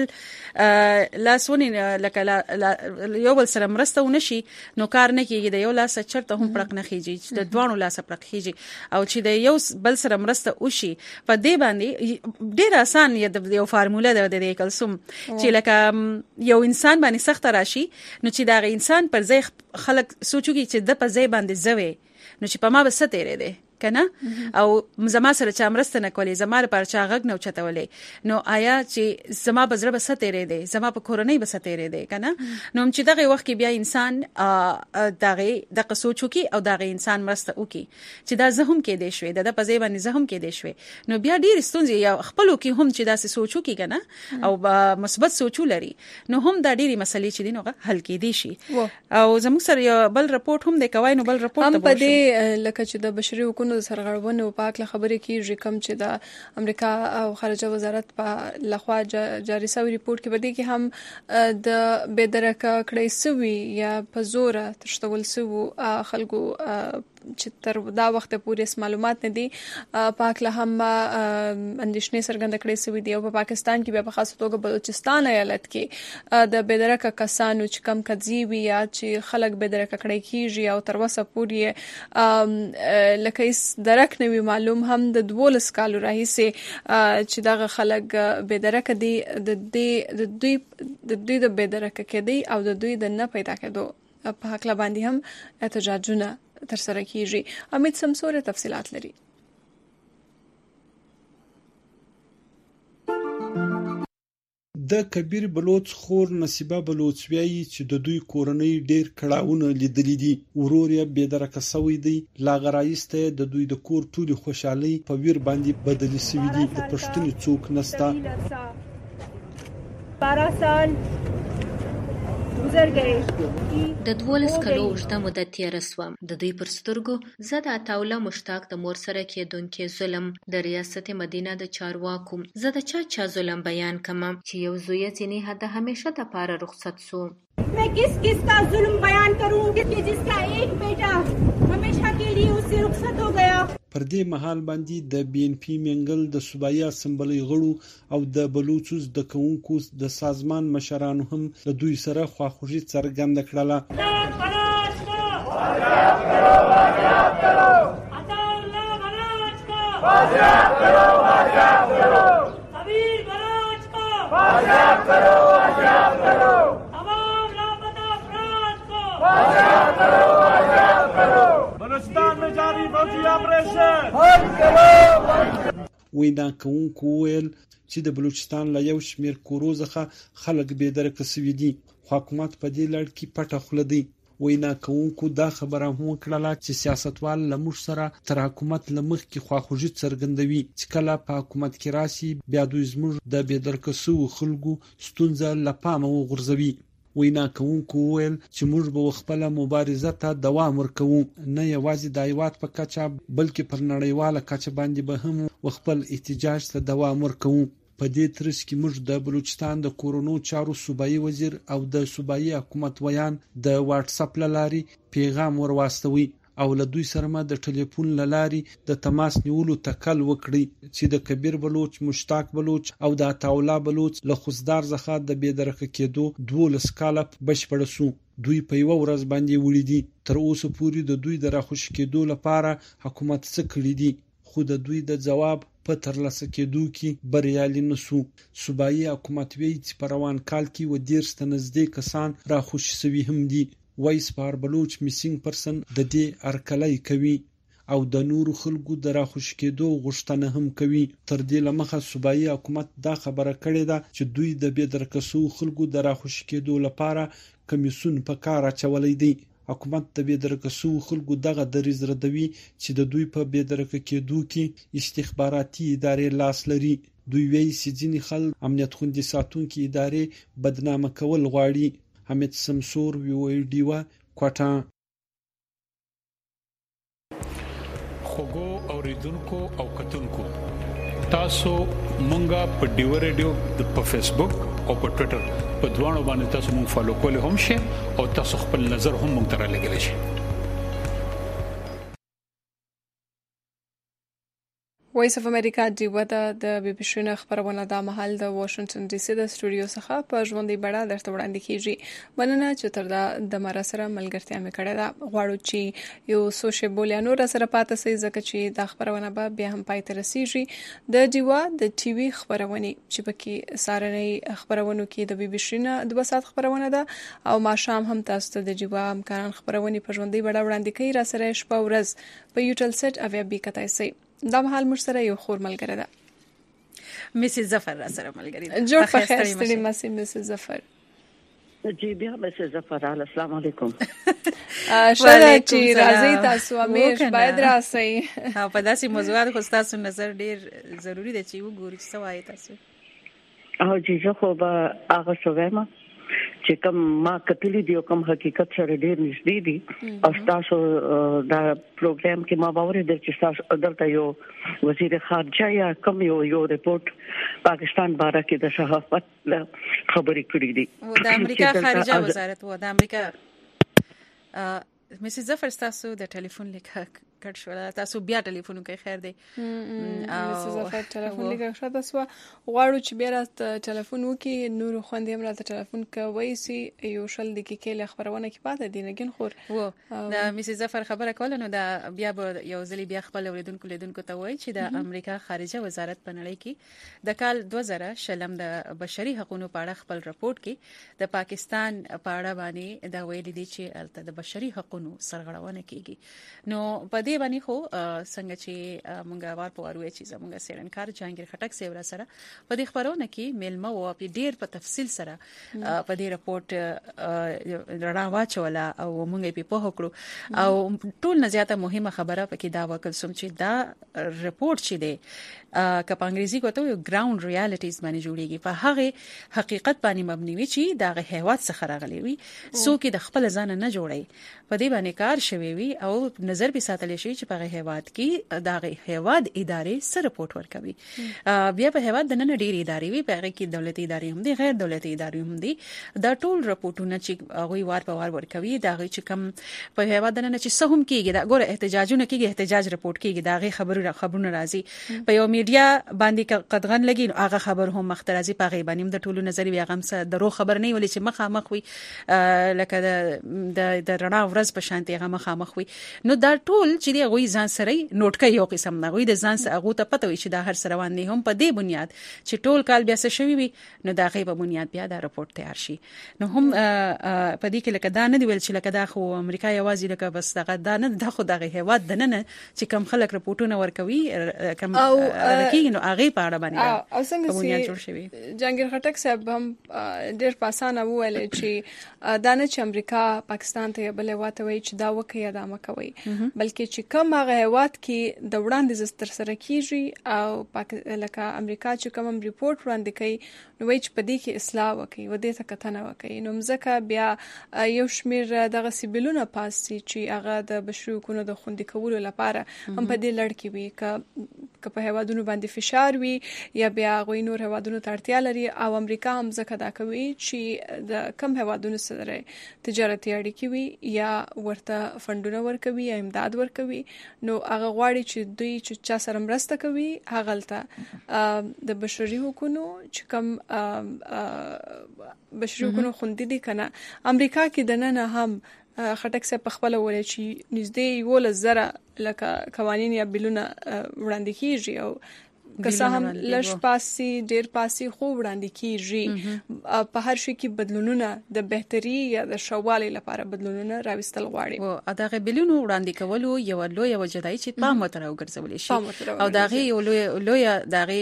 لاسونه لکه یو بل سره مرسته ونشي نو کار نه کیږي د یو لاس چرته هم پړق نه خيږي د دوانو لاس پړق خيږي او چې د یو بل سره مرسته وشي په دې باندې ډیر آسان یو فارموله ده د کلسوم چې لکه یو انسان باندې سخت راشي نو چې دا انسان پر ځای خلک سوچوږي چې د په ځای باندې زوي نو چې په ما به ستېره ده کنه او زما سره چا مرسته نه کولې زما لپاره چا غږ نه چتولې نو آیا چې زما بزره به ستېره دي زما په کورنۍ به ستېره دي کنه نو چې دغه وخت کې بیا انسان دغه د قصوچو کې او دغه انسان مرسته وکي چې دا زه هم کې دي شوې د په ځای باندې زه هم کې دي شوې نو بیا ډیر ستونزې یا خپلو کې هم چې داسې سوچو کې کنه او مثبت سوچو لري نو هم دا ډېری مسلې چې دي نو حل کې دي شي او زموږ سره یو بل رپورت هم د کوي نو بل رپورت هم په دې لکه چې د بشري حقوقو سرغړونو په اړه خبرې کیږي کوم چې د امریکا او خارجه وزارت په لخوا جاري شوی ریپورت کې ودی کې هم د بيدرکه کړي سوي یا په زور ترشتول سو خلکو چې تر دا وخت پورې معلومات نه دي پاک له هم اندیشنې سرګند کړي سوي دی او په پاکستان کې په خاصه توګه بلوچستان ایالت کې د بيدرکه کسانو چې کم کځي وي یا چې خلک بيدرکه کړي کیږي او تر وسه پورې لکه هیڅ درک نه وي معلوم هم د دولس کالو راهیسه چې دغه خلک بيدرکه دي د دې د دوی د دوی د بيدرکه کې دي او د دوی د نه پیدا کېدو په حق باندې هم احتجاجونه تر سره کیږي امید سمسوره تفصيلات لري د کبیر بلوچ خور نصیبه بلوچ ویایي چې د دوی کورنۍ ډیر کړهونه لیدلې دي ورور یې بيدرکه سوی دی لا غرایسته د دوی د کور ټولي خوشحالي په ویر باندې بدلی سوي دي د پښتني څوک نستا پاراسان गुजर गए د دولس کلو اوږده مدت تېره سوه. د دوی پر سترګو زه د عطاالله مشتاق د مور سره کېدونکي ظلم، د ریاست مدینه د چارواکو، زه د چا چا ظلم بیان کمه چې یو زوی یې ځینې حد همیشه دپاره رخصت سو. मैं किस किस का जुल्म बयान करूं कि जिसका एक बेटा हमेशा के लिए उससे रुखसत हो गया. پر دې مهال باندې د بي ان پی منګل د صوبایي اسمبلی غړو او د بلوچو د کوونکو د سازمان مشرانو هم له دوی سره خواخوږي څرګنده کړله. बलूचिस्तान में जारी फौजी operation وینا کوونکو ویل چې د بلوچستان له یو شمېر کورو څخه خلک بېدرکه سوي دي، خو حکومت په دې لړ کې پټه خوله دی. وینا کوونکو دا خبره هم وکړله چې سیاستوال له موږ سره تر حکومت له مخکې خواخوږي څرګندوي، چې کله په حکومت کې راشي بیا دوی زموږ د بېدرکه سوو خلکو ستونزه له پامه وغورځوي. وینا کوونکو ویل چې موږ به خپله مبارزه ته دوام ورکوو، نه یوازې د هیواد په کچه بلکې پر نړیواله کچه باندې به هم خپل احتجاج ته دوام ورکوو. په دې ترڅ کې موږ د بلوچستان د کورونو چارو صوبایي وزیر او د صوبایي حکومت ویان د واټس اپ له لارې پیغام ورواستوي او له دوی سره ما د ټلیفون له لارې د تماس نیولو تکل وکړي چې د کبیر بلوچ، مشتاق بلوچ او د عطاالله بلوچ له خوزدار څخه د بېدرکه کېدو دولس کاله بشپړه سو. دوی په یوه ورځ باندې وړي دي. تر اوسه پورې د دوی د راخوشي کېدو لپاره حکومت څه کړي دي، خو د دوی د ځواب په ترلاسه کېدو کې بریالي نه سو. صوبایي حکومت وایي چې په روان کال کې و دېرش ته نږدې کسان راخوشي سوي هم دي. وایس پار بلوچ میسینګ پرسن د دې هرکلی کوي او د نورو خلکو د راخوشي کېدو غوښتنه هم کوي. تر دې له مخه صوبایي حکومت دا خبره کړې ده چې دوی د بېدرکه سوو خلکو د راخوشي کېدو لپاره کمیسیون په کار اچولی دی. حکومت د بېدرکه سوو خلکو دغه دریځ ردوي چې د دوی په بېدرکه کېدو کې استخباراتي ادارې لاس لري. دوی وایي چې ځینې خلک امنیت خوندي ساتونکي ادارې بدنامه کول غواړي. حمید سمسور ویډیو کوټه. خوګو اوریدونکو او کتونکو تاسو مونږه په ډیو ریډیو په فیسبوک او په ټوئیټر په دوانو باندې تاسو مونږ فالو کولی هم شئ او تاسو خپل نظر هم مونږ ته رالیږلی شئ. وایس اف امریکا ډیوه ده د بي بي سي نه خبرونه دا مهال د واشنگټن ډي سي د سټوډیو څخه په ژوندۍ بڼه درته وړاندې کیږي. مننه چې تر دا د مر سره ملګرتیا مې کړې ده. غواړو چې یو سوشي بولیانو را سره پاتې سي ځکه چې دا خبرونه به بیا هم پای ته رسیږي. د ډیوه د ټي وي خبرونه چې پکې سارنۍ خبرونو کې د بي بي سي نه دوه ساعت خبرونه ده او ماښام هم تاسو ته د ډیوه امکان خبرونه په ژوندۍ بڼه وړاندې کوي. را سره شپه ورځ په یوټل سټ اویا بي کتای سي. دا مهال موږ سره یو خور ملګری ده، مسز ظفر را سره ملګری ده. جوړ په خیر ستړي مسي مسز ظفر. جی بیا مسز ظفر السلام علیکم. شاله چې راځي تاسو همیش باید راسي. ها په داسې موضوعات خو تاسو نظر ډیر ضروری دی چې وګورئ څه وایي تاسو. او جی زه خو به هغه شوم چې کوم ما کتلی دی او کوم حقیقت سره ډیر نږدې دي. او تاسو دا پروګرام کې ما باور دی چې تاسو دلته یو وزیر خارجه یا کوم یو یو ریپورت پاکستان باره کې د صحافت خبرې کړې دي. و د امریکا خارجه وزارت و د امریکا مسز ظفر تاسو د ټلیفون لیک کټ شو، تاسو بیا ټلیفون کوي. خیر دی مسز ظفر ټلیفون لیک شاته سو. غواړو چې بیا راته ټلیفون وکي. نور خوندې هم راته ټلیفون کوي سي یو شل دقیقې له خبرونه کې پاتې دي. نګین خور و د مسز ظفر خبره کوله نو دا بیا به یو ځلی بیا خپل اوریدونکو لیدونکو ته وایي چې د امریکا خارجه وزارت په نړۍ کې د کال دوه زره شلم د بشري حقوقو په اړه خپل رپورت کې د پاکستان په اړه باندې دا ویلي دي چې الته د بشري حقوقو سرغړونه کیږي. نو په دې دې باندې خو څنګه چې مونږه وار په وار وې چې زمونږ سیرنکار جهانگیر خټک سیور سره په دې خبرونه کې میلمه او په ډیر په تفصیل سره په دې رپورت رڼا واچوله او مونږ یې په هکړو او ټول نه زیاته مهمه خبره پکې دا وکړ سم چې دا رپورت چې دی که په انګریزي کوته یو ګراوند ریالټیز باندې جوړیږي په هغه حقیقت باندې مبني وي چې دا هیواد څخه راغلي وي سو کې د خپل ځان نه جوړي په دې باندې کار شوی وي او نظر به ساتل شي چې په هیواد کې دا هیواد ادارې سره رپورت ورکوي بیا په هیواد د نن ډېری ادارې وي په هغه کې دولتي ادارې هم دي غیر دولتي ادارې هم دي دا ټول رپورټونه چې هغه وار په وار ورکوي دا چې کم په هیواد د نن چې سهم کېږي دا ګوره احتجاجونه کېږي احتجاج رپورت کېږي دا غي خبرونه خبرونه راځي په یو میډیا باندې قدغن لګي نو هغه خبر هم مخترازي په غي باندې د ټولو نظر بیا غم سره درو خبر نه ولې چې مخه مخ وي لکه د د رڼا ورځ په شانتي هغه مخه مخ وي نو دا ټول چې دی غوي ځان سره نوٹ کوي یو قسم نه غوي د ځان سره هغه ته پته وي چې دا هر سره باندې هم په دې بنیاد چې ټول کال بیا څه شوی وي نو دا غي په بنیاد بیا دا رپورت تیار شي نو هم په دې کې لکه دا نه دی ویل چې لکه دا خو امریکا یوازې لکه بس دغه دا نه دا خو دغه هیواد د نه چې کم خلک رپورټونه ورکوي کم رکیږي نو هغه په اړه باندې او څنګه سي جهانگیر خټک صاحب هم ډېر پاسانه وویل چې دا نه چې امریکا پاکستان ته بل واته وي چې دا وکي دا مکوي بلکې چې کوم هغه هیواد کې د وړاندې زستر سره کیږي او لکه امریکا چې کوم ریپورت وړاندې کوي نو وایي چې په دې کې اصلاح وکړي و دې ته کتنه وکړي نو مزکه بیا یو شمیر دغه سیبلونه پاسي چې هغه د بشري حقوقو د خوندي کولو لپاره هم په دې لړ کې وي ک په هیوادونو باندې فشار وي یا بیا غوي نور هیوادونو ته اړتیا لري او امریکا هم ځکه دا کوي چې د کم هیوادونو سره تجارتي اړیکې وي یا ورته فندونه ورکوي یا امداد ورکوي نو هغه غواړي چې دوی چې چا سره مرسته کوي هغه ته د بشري حقوقو چې کم بشري حقوقو خوندي دي کنه امریکا کې د نن هم خټک سه په خپل ولې چې نږدې یو لزره لکه قوانين یا بلونه وړاندې کیږي او که هم لږ پاسي ډېر پاسي خو وړاندې کیږي په هر شي کې بدلونونه د بهتري یا د شوالي لپاره بدلونونه راوستل غواړي او دغه بلونو وړاندې کول یو لوی وجدای چې پام وتر او ګرځول شي او دغه یو لوی لوی دغه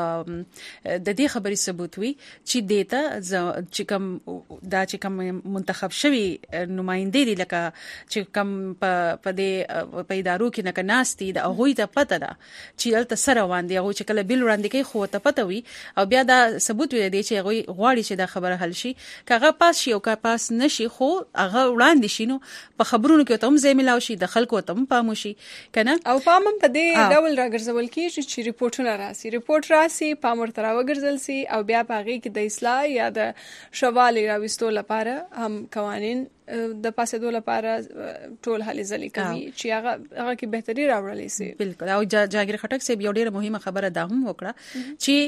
د دې خبرې ثبوت وي چې دیتا چې کوم دا چې کوم منتخب شوی نمائنده دي لکه چې کوم په دې په ادارو کې نه کناستي د هغه ته پته ده چې الته سره باندې هغه کله بیل وړاندې کوي خو ته پته وي او بیا دا ثبوت وي دی چې غواړي چې دا خبره حل شي کغه پاس شي او کا پاس نشي خو هغه وړاندې شي نو په خبرونو کې ته هم زميلاو شي د خلکو ته هم پام شي کنه او پام هم په دې ډول راګرځول کیږي چې ریپورتونه راسي ریپورت راسي پام ورته راوګرځل سي او بیا پاغي کې د اصلاح یا د شوالي راوستو لپاره هم قوانين د پاسېدو لپاره ټول هلي ځلې کوي چې هغه هغه کې بهتري راوړلې سي بالکل او جهانگیر خټک صاحب یو ډیره مهمه خبره دا هم وکړه چې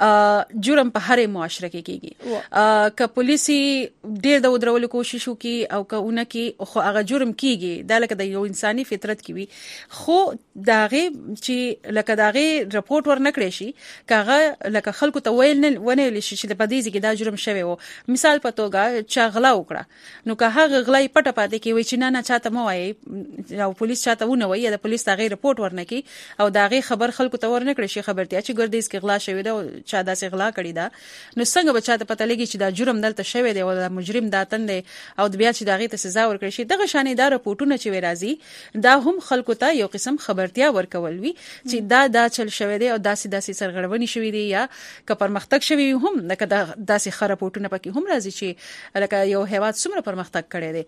جرم په هر معاشره کې کیږي ک پولیسي ډیر د ودرولو کوشش وکي او کونه کې خو هغه جرم کیږي دا لکه د یو انساني فطرت کې وي خو داغه چې لکه داغه رپورت ورنکړي شي کاغه لکه خلکو ته ویل نه ونه ویل شي چې په دې کې دا جرم شوی وو مثال په توګه چا غلا وکړه نو که غلای پټه پاتې کې وای چې نه نه چاته مو وای او پولیس چاته ونه وای د پولیس تاغي رپورت ورنکي او داغه خبر خلکو ته ورنکړي شي خبرتیا چې ګردیز کې غلا شوی دا چا داسې غلا کړی دا نو څنګه بچاته پته لګي چې دا جرم دلته شوی دی او دا مجرم داتن دی او بیا چې داغه ته سزا ورکړي شي دغه شانې دا رپورټونه چې وراځي دا هم خلکو ته یو قسم خبرتیا ورکول وي چې دا دا چل شوی دی او داسې داسې سرغړونی شوی دی یا که پرمختګ شوی هم لکه داسې خراب رپورټونه پکې هم راځي چې لکه یو هیواد څومره پرمختګ کړی دی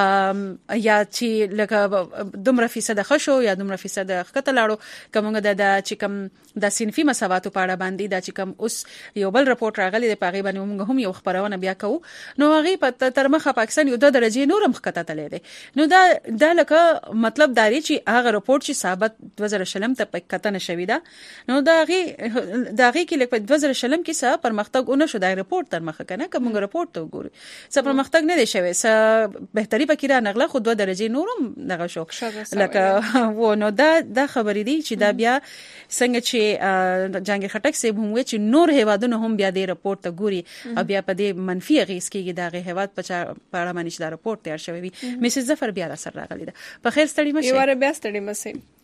یا چې لکه دومره فیصد خشو یا دومره فیصد خطه لاړو کومه د چې کوم د سنفي مساواتو په اړه باندې دا چې کوم اوس یو بل رپورت راغلی د پاغي باندې موږ هم یو خبرونه بیا کوو نو هغه په تر مخه پاکستان یو د درجه نورم خطه تللی دی نو دا د لکه مطلب داري چې هغه رپورت چې ثابت دوه زره شلم ته پکته نشوي دا نو دا غي دا غي کې لکه دوه زره شلم کې څه پرمختګ ونه شو دا رپورت تر مخه کنه کوم رپورت ته وګوري څه پرمختګ نه دی شوی څه بهتري پکې را نغله خو دوه درجه نورم دغه شو لکه و نو دا د خبرې دي چې دا بیا څنګه چې جهانگیر خټک صاحب هم وی چې نور هیوادونو هم بیا د رپورت ته ګوري او بیا په دې منفي اغیز کېږي دا غي هیواد په اړه باندې دا رپورت تیار شوی وي مسز ظفر بیا را سره راغلی ده په خیر ستړي مشه یو بیا ستړي مشه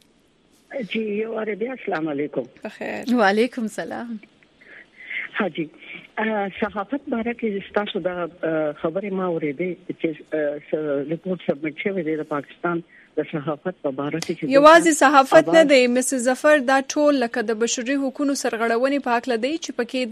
جی یو عربی السلام علیکم. بخیر. وعلیکم السلام. حاجی صحافت باره کې تاسو دا خبره ما اورېدې چې ریپورت سبمټ شوی دی د پاکستان د صحافت په اړه کې یوازې صحافت نه دی مسز ظفر دا ټول لکه د بشري حقوقو سرغړونې په حق لدی چې پکې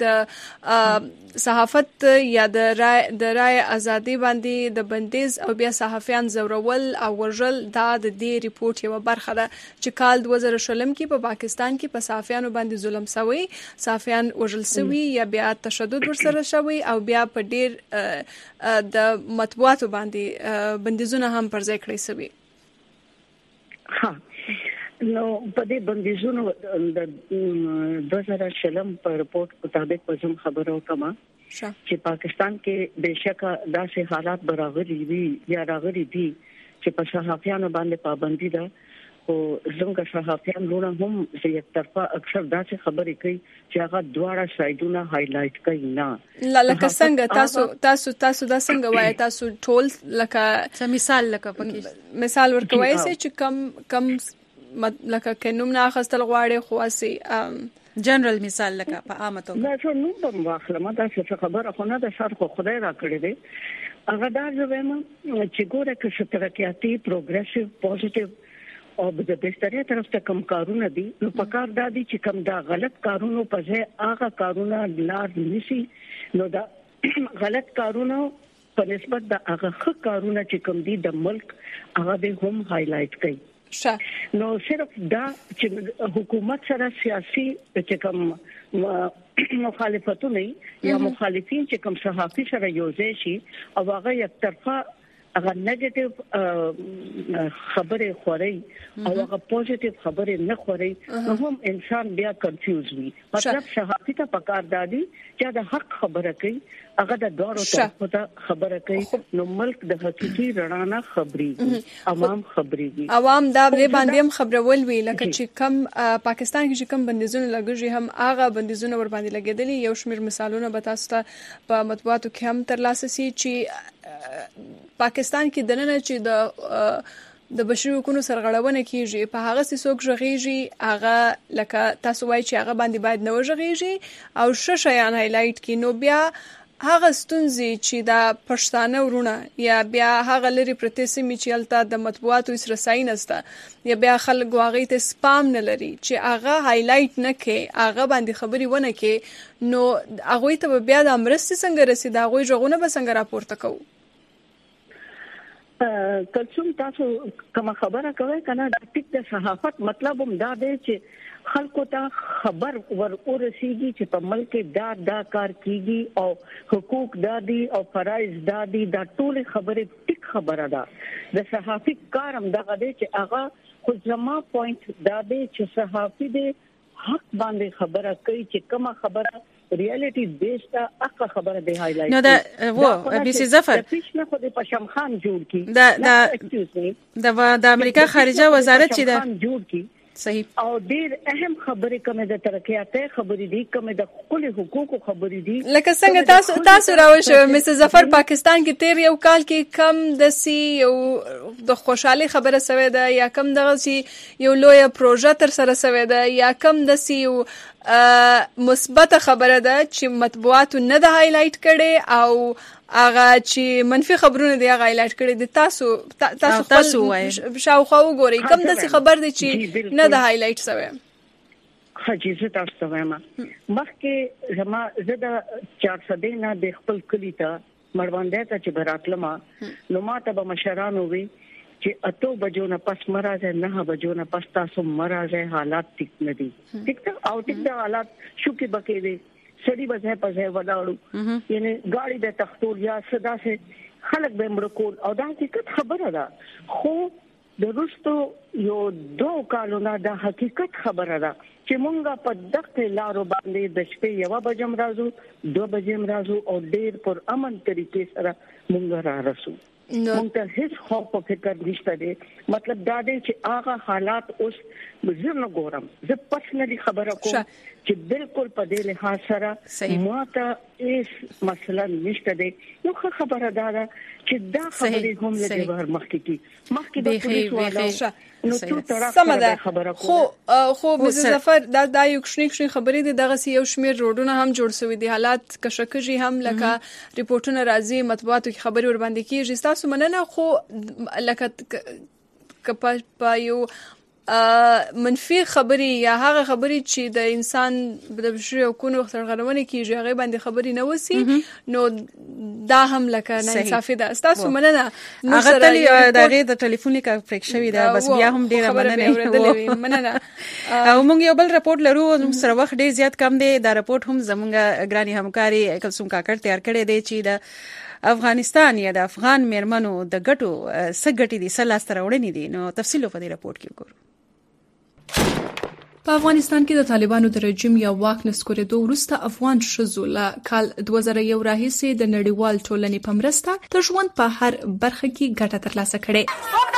د صحافت یا د رای د رای ازادي باندې د بندیز او بیا صحافیان زورول او ورجل دا د دې ریپورت یو برخه ده چې کال دوه زره شلم کې په پا پاکستان کې په صحافیانو باندې ظلم شوی، صحافیان وژل شوی یا بیا تشدد ورسره شوی او بیا په ډیر د مطبوعاتو باندې بندیزونه هم پر ځای کړی شوی. ها نو په دې بندیزونو د دوه زره شلم په رپورت مطابق په کوم خبرو کما چې پاکستان کې بهشکه داسې حالات براغلي وي یا راغلي دي چې په صحافیانو باندې پابندي ده او زموږ صحافیان لونه هم چې یک طرفه اکثر داسې خبرې کوي چې هغه دواړه سایډونه هایلایټ کوي نه لکه څنګه تاسو تاسو تاسو دا څنګه وایي تاسو ټول لکه مثال لکه پکې مثال ورکوي چې کم کم لکه کینوم نه اخستل غواړي خو اسی جنرال مثال لکه په عامه توګه دا څه نو په واخلمه دا څه خبره خو نه د سر خو خدای را کړی دی هغه دا زویم چې ګوره کې سترکیاتي پروګریسیو پوزټیو او د بهتري طرف ته کم کارونه دي نو په کار دا دي چې کم دا غلط کارونه په ځای هغه کارونه لار نشي نو دا غلط کارونه په نسبت د هغه ښه کارونه چې کم دي د ملک هغه به هم هایلایټ کوي. نو صرف دا چې حکومت سره سیاسي چې کوم مخالفتونه یا مخالفین چې کوم صحافي سره یوځای شي او هغه یک طرفه هغه نیگیټیو خبره خوري او هغه پوزټیو خبره نه خوري نو هم انسان بیا کنفیوز وي. مطلب صحافي ته پکار دادي چې د حق خبره کوي هغه د دوړو طرفو ته خبره کوي نو ملک د حقيقي رڼا نه خبريږي عوام خبريږي عوام دا به باندې هم خبرول وی لکه چې کم پاکستان کې چې کم بندیزونه لګوي هم هغه بندیزونه ور باندې لګیدلي یو شمیر مثالونه به تاسو ته په مطبوعاتو کې هم ترلاسه سي چې پاکستان کې دننه چې د د بشري حقوقو سرغړونه کیږي په هغه څوک ژغېږي هغه لکه تاسو وایي چې هغه باندې باید نو ژغېږي او ش شیان هایلایټ کی نو بیا هغه ستونزې چې د پښتانه ورونه یا بیا هغه لري پرته سیمې چې الته د مطبوعاتو سره ساين استه یا بیا خلک واغې ته سپام نه لري چې هغه هایلایټ نه کوي هغه باندې خبري ونه کوي نو هغه ته بیا د امرستي څنګه رسید هغه ژغونه به څنګه راپورته کوي. کلڅوم تاسو کوم خبره کوي کنه د ټیک د صحافت مطلب هم دا دی چې خلکو ته خبر ور ورسیږي چې په ملک دا دا کار کیږي او حقوق دا دي او فرایض دا دي دا ټول خبره ټیک خبره ده د صحافي کار هم دا دی چې هغه خو زما پوینټ دا دی چې صحافي د حق باندې خبره کوي چې کومه خبره ریالټي بیس تا اخ خبره دی هایلایټ نو دا و مسز ظفر د پیشنه خو د پشم خان جوړ کی دا دا د امریکا خارجه وزارت چې دا جوړ کی صحیح او ډیر اهم خبرې کومه د ترقیاته خبرې دي کومه د خپل حقوقو خبرې دي لکه څنګه تاسو تاسو راوښه مسز ظفر پاکستان کې تیر یو کال کې کم د سی یو د خوشحالي خبره سوي ده یا کم دغه سی یو لوی پروژه تر سره سوي ده یا کم د سی یو مثبت خبره ده چې مطبوعاتو نه د هایلایټ کړي او هغه چې منفي خبرونه دی هغه هایلایټ کړي دي تاسو تاسو تاسو وایي شاوخوا وګورئ کوم داسې خبر دی چې نه د هایلایټ شوی حجیزه تاسو وایم مخکې زما زه د چار سده نه د خپل کلی ته مړوندې ته چې براتلم نو ما ته به مشران وي چې اتو بجو نه پس مرزه نه بجو نه پس تاسو مرزه حالات ټیک نه دي ټیک ته او ټیک د حالات شو کې بکې دي سړي به په ځای ولاړو یعنی ګاډي د تختور یا صدا سه خلک به مړکول او دا حقیقت خبره ده خو د روستو یو دوه کالونه د حقیقت خبره ده چې مونږه په دغه لارو باندې د شپې یو بجم راځو دوه بجم راځو او ډیر پر امن طریقې سره مونږ را رسو مونږ ته هیڅ خوف او فکر نشته دی مطلب دا دی چې هغه حالات اوس زه نه ګورم زه پرسنلی خبره کوم چې بالکل په دې لحاظ سره ماته هیڅ مسله نشته دی نو خبره دا ده چې دا خبرې هم له بهر مخکې کی مخکې د پولیسو والا نو څو طرف سره خبره خو خو مز ظفر دا د یو کښنی کښنی خبرې د دغه یو شمیر روډونه هم جوړ شوی دي حالات کشکجی هم لکه ریپورتونه راځي مطبوعاتو کې خبري ور باندې کیږي تاسو مننه خو لکه کپا یو منفي خبري یا هغه خبري چې د انسان د بشري حقوقو سرغړونه کیږي هغه باندې خبري نه وسی نو دا هم لکه نه انصافي ده تاسو مننه نو سره دغه د ټلیفون لیک فریک شوی ده بس بیا هم ډیره مننه مننه او موږ یو بل رپورت لرو سره وخت ډیر زیات کم دی دا رپورت هم زمونږ ګرانی همکاري کلسوم کاکړ تیار کړی دی چې د افغانستان یا د افغان میرمنو د ګټو سګټي دي سلاس تر وړنی دي نو تفصیل په دې رپورت کې وګورو په افغانستان کې د طالبانو د رژیم یا واک نسکورېدو وروسته افغان ښځو له کال دوه زره یو راهیسې د نړیوال ټولنې په مرسته د ژوند په هر برخه کې ګټه ترلاسه کړې.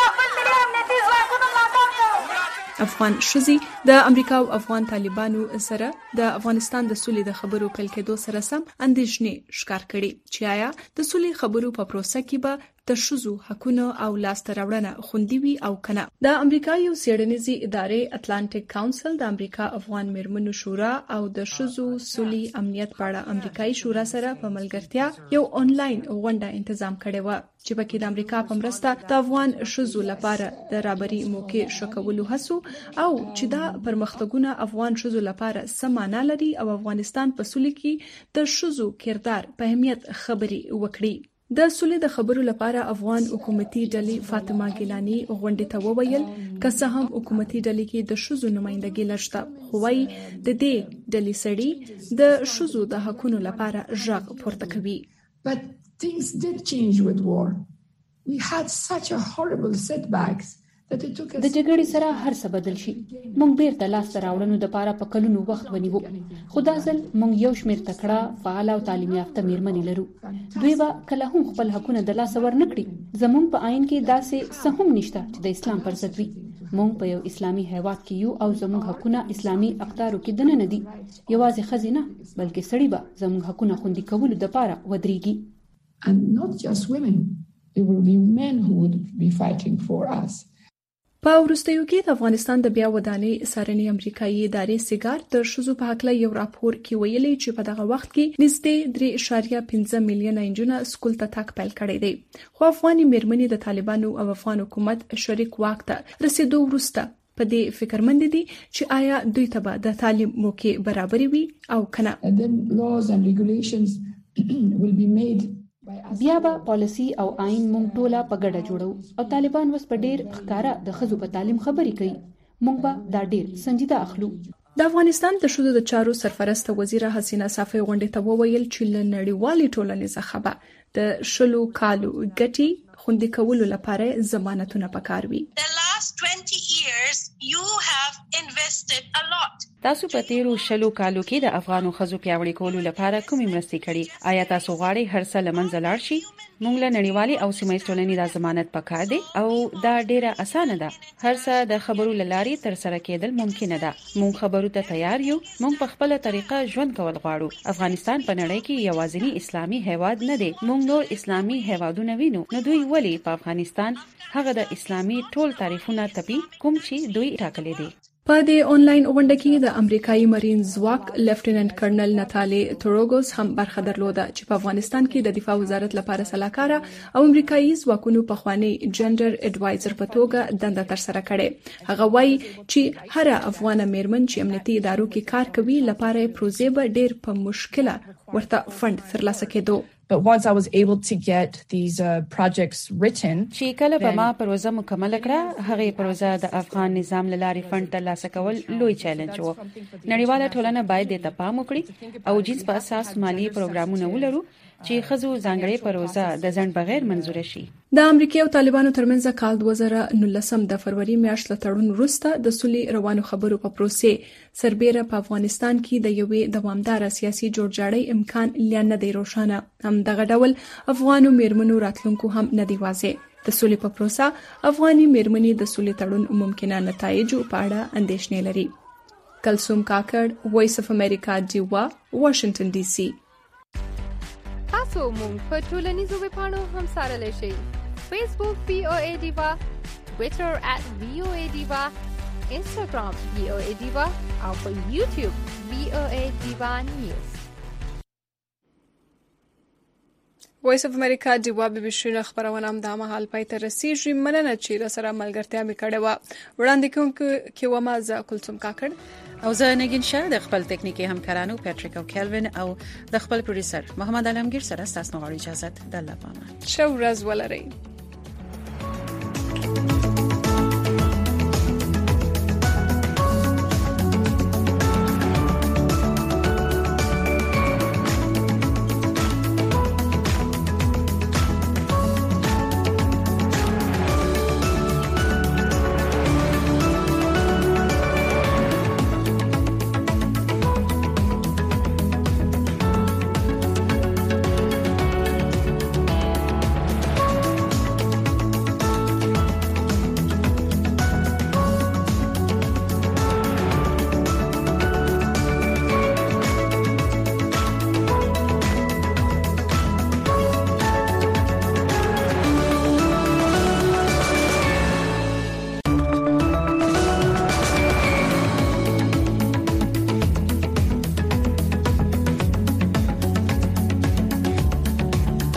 افغان ښځې د امریکا او افغان طالبانو سره د افغانستان د سولې د خبرو پیل کېدو سره سم اندېښنې ښکار کړي چې آیا د سولې خبرو په پروسه کې به د ښځو حقوقو او لاسته راوړنه خوندي وي او کنه. د امریکا یو څېړنیزې ادارې اټلانټیک کاونسل د امریکا افغان میرمنو شورا او د ښځو سولې امنیت په اړه امریکایي شورا سره په ملګرتیا یو آنلاین غونډه تنظیم کړې و چې پکې د امریکا په مرسته د افغان ښځو لپاره د رابري موقع شکولو هڅو او چې دا پرمختګونه افغان ښځو لپاره سمانه لري او افغانستان په سولې کې د ښځو کردار په اهمیت خبري وکړي. د سولې د خبرو لپاره افغان حکومتي ډلې فاطمه ګیلانی غونډې ته وویل که څه هم حکومتي ډلې کې د ښځو نمائندګي لري خو وايي د دې ډلې سړي د ښځو د حقوقو لپاره ژغ پورته کوي. But things did change with war. We had such a horrible setbacks. د جګړې سره هر څه بدل شي. موږ بیرته لاسته راوړنو د پاره په کلونو وخت ونیو. خو دا ځل موږ یو شمېر تکړه فعال او تعلیم یافته میرمنې لرو. دوی به کله هم خپل حقونه د لاسه ورنکړي. زموږ په آئین کې داسې څه هم نشته چې د اسلام پر ضد وي. موږ په یو اسلامي هیواد کې یو او زموږ حقونه اسلامي اقدارو کې دننه دي. یوازې ښځې نه بلکې سړي به زموږ حقونه خوندي کولو د پاره ودرېږي. And not just women. There will be men who would be fighting for us. په وروستیو کې د افغانستان د بیا ودانۍ څارنې امریکایي ادارې سیګار د ښځو په هکله یو راپور کې ویلي چې په دغه وخت کې نږدې درې اعشاریه پنځه میلیونه نجونې سکول ته تګ پیل کړی دی. خو افغاني میرمنې د طالبانو او افغان حکومت شریک واک ته رسیدو وروسته په دې فکرمند دي چې آیا دوی ته به د تعلیم موقع برابرې وي او کنه. بیا به پالیسي او آئین مونږ ټوله په ګډه جوړو او طالبان وس په ډیر ښکارا د ښځو په تعلیم خبرې کوي. مونږ به دا ډیر سنجیده اخلو. د افغانستان د ښځو د چارو سرپرست وزیر حسینه صافی غونډې ته وویل چې له نړیوالې ټولنې څخه به د شلو کالو ګټي خوندي کولو لپاره ضمانتونه پکار وي. تاسو په تیرو شلو کالو کې د افغانو ښځو پیاوړي کولو لپاره کومې مرستې کړې؟ آیا تاسو غواړئ هر څه له منځه لاړ شي؟ موږ له نړیوالې او سیمه ییزې ټولنې د ضمانت پکار دی او دا ډیره اسانه ده. هر څه د خبرو له لارې تر سره کېدل ممکن ده. موږ خبرو ته تیار یو. موږ په خپله طریقه ژوند کول غواړو. افغانستان په نړۍ کې یوازینی اسلامي هیواد نه دی. موږ نور اسلامي هیوادونه وینو. نو دوی ولې په افغانستان هغه د اسلامي ټول تعریفونه تپي کوم چې دوی ټاکلي دي؟ په دې آنلاین غونډه کې د امریکایي مرین ځواک لیفټیننټ کرنل ناتالي توروګوس هم برخه درلوده چې په افغانستان کې د دفاع وزارت لپاره سلاکاره او امریکایي ځواکونو پخوانی جنډر اډوایزر په توګه دنده ترسره کړې. هغه وایي چې هر افغان میرمن چې امنیتي ادارو کې کار کوي لپاره پروژې به ډېر په مشکله ورته فند ترلاسه کېدو. But once I was able to get these uh, projects written, چې کله به ما پروژه مکمل کړه هغه پروژه د افغان نظام لارې فند ترلاسه کول لوی چیلنج و. نړیواله ټولنه باید د تپام وکړي او جنس په اساس مالی پروګرامونه ولرو چې خزو ځانګړې پروژه د ځنډ بغیر منزور شي. د امریکا او طالبانو ترمنځ کال دوه زره نولسم د فروری میاشت له تړون وروسته د سولې روانو خبرو په پروسې سربېره په افغانستان کې د یوې دوامدار سیاسي جوړجاړی امکان لا نه دی روښانه. هم دغه ډول افغانو میرمنو راتلونکو هم نه دی واضح. د سولې په پروسه افغاني میرمنې د سولې تړون ممکنه نتایجو په اړه اندېښنې لري. کلسوم کاکړ، وایس اف امریکا، ډیوا، واشنگټن ډي سي. تاسو مونږ په ټولنیزو ویبپاڼو هم سره لشي. فیسبوک پی او ای ډیوا، Twitter at V O A Diva, Instagram V O A Diva او په YouTube V O A Diva News. وایس اف امریکا د واب بشیر خبرونه هم د مهال پای ته رسیږي. مننه چې را سره ملګرتیا مې کړې و. وړاندې کوم کې و ما ز کلثوم کاکړ او زه نگین شاه د خپل تکنیکی همکارانو پیټریک او کیلوین او د خپل پروډوسر محمد علمگیر سره تاسو نو غواړم اجازه د الله پامه. شو ورځ ولرئ.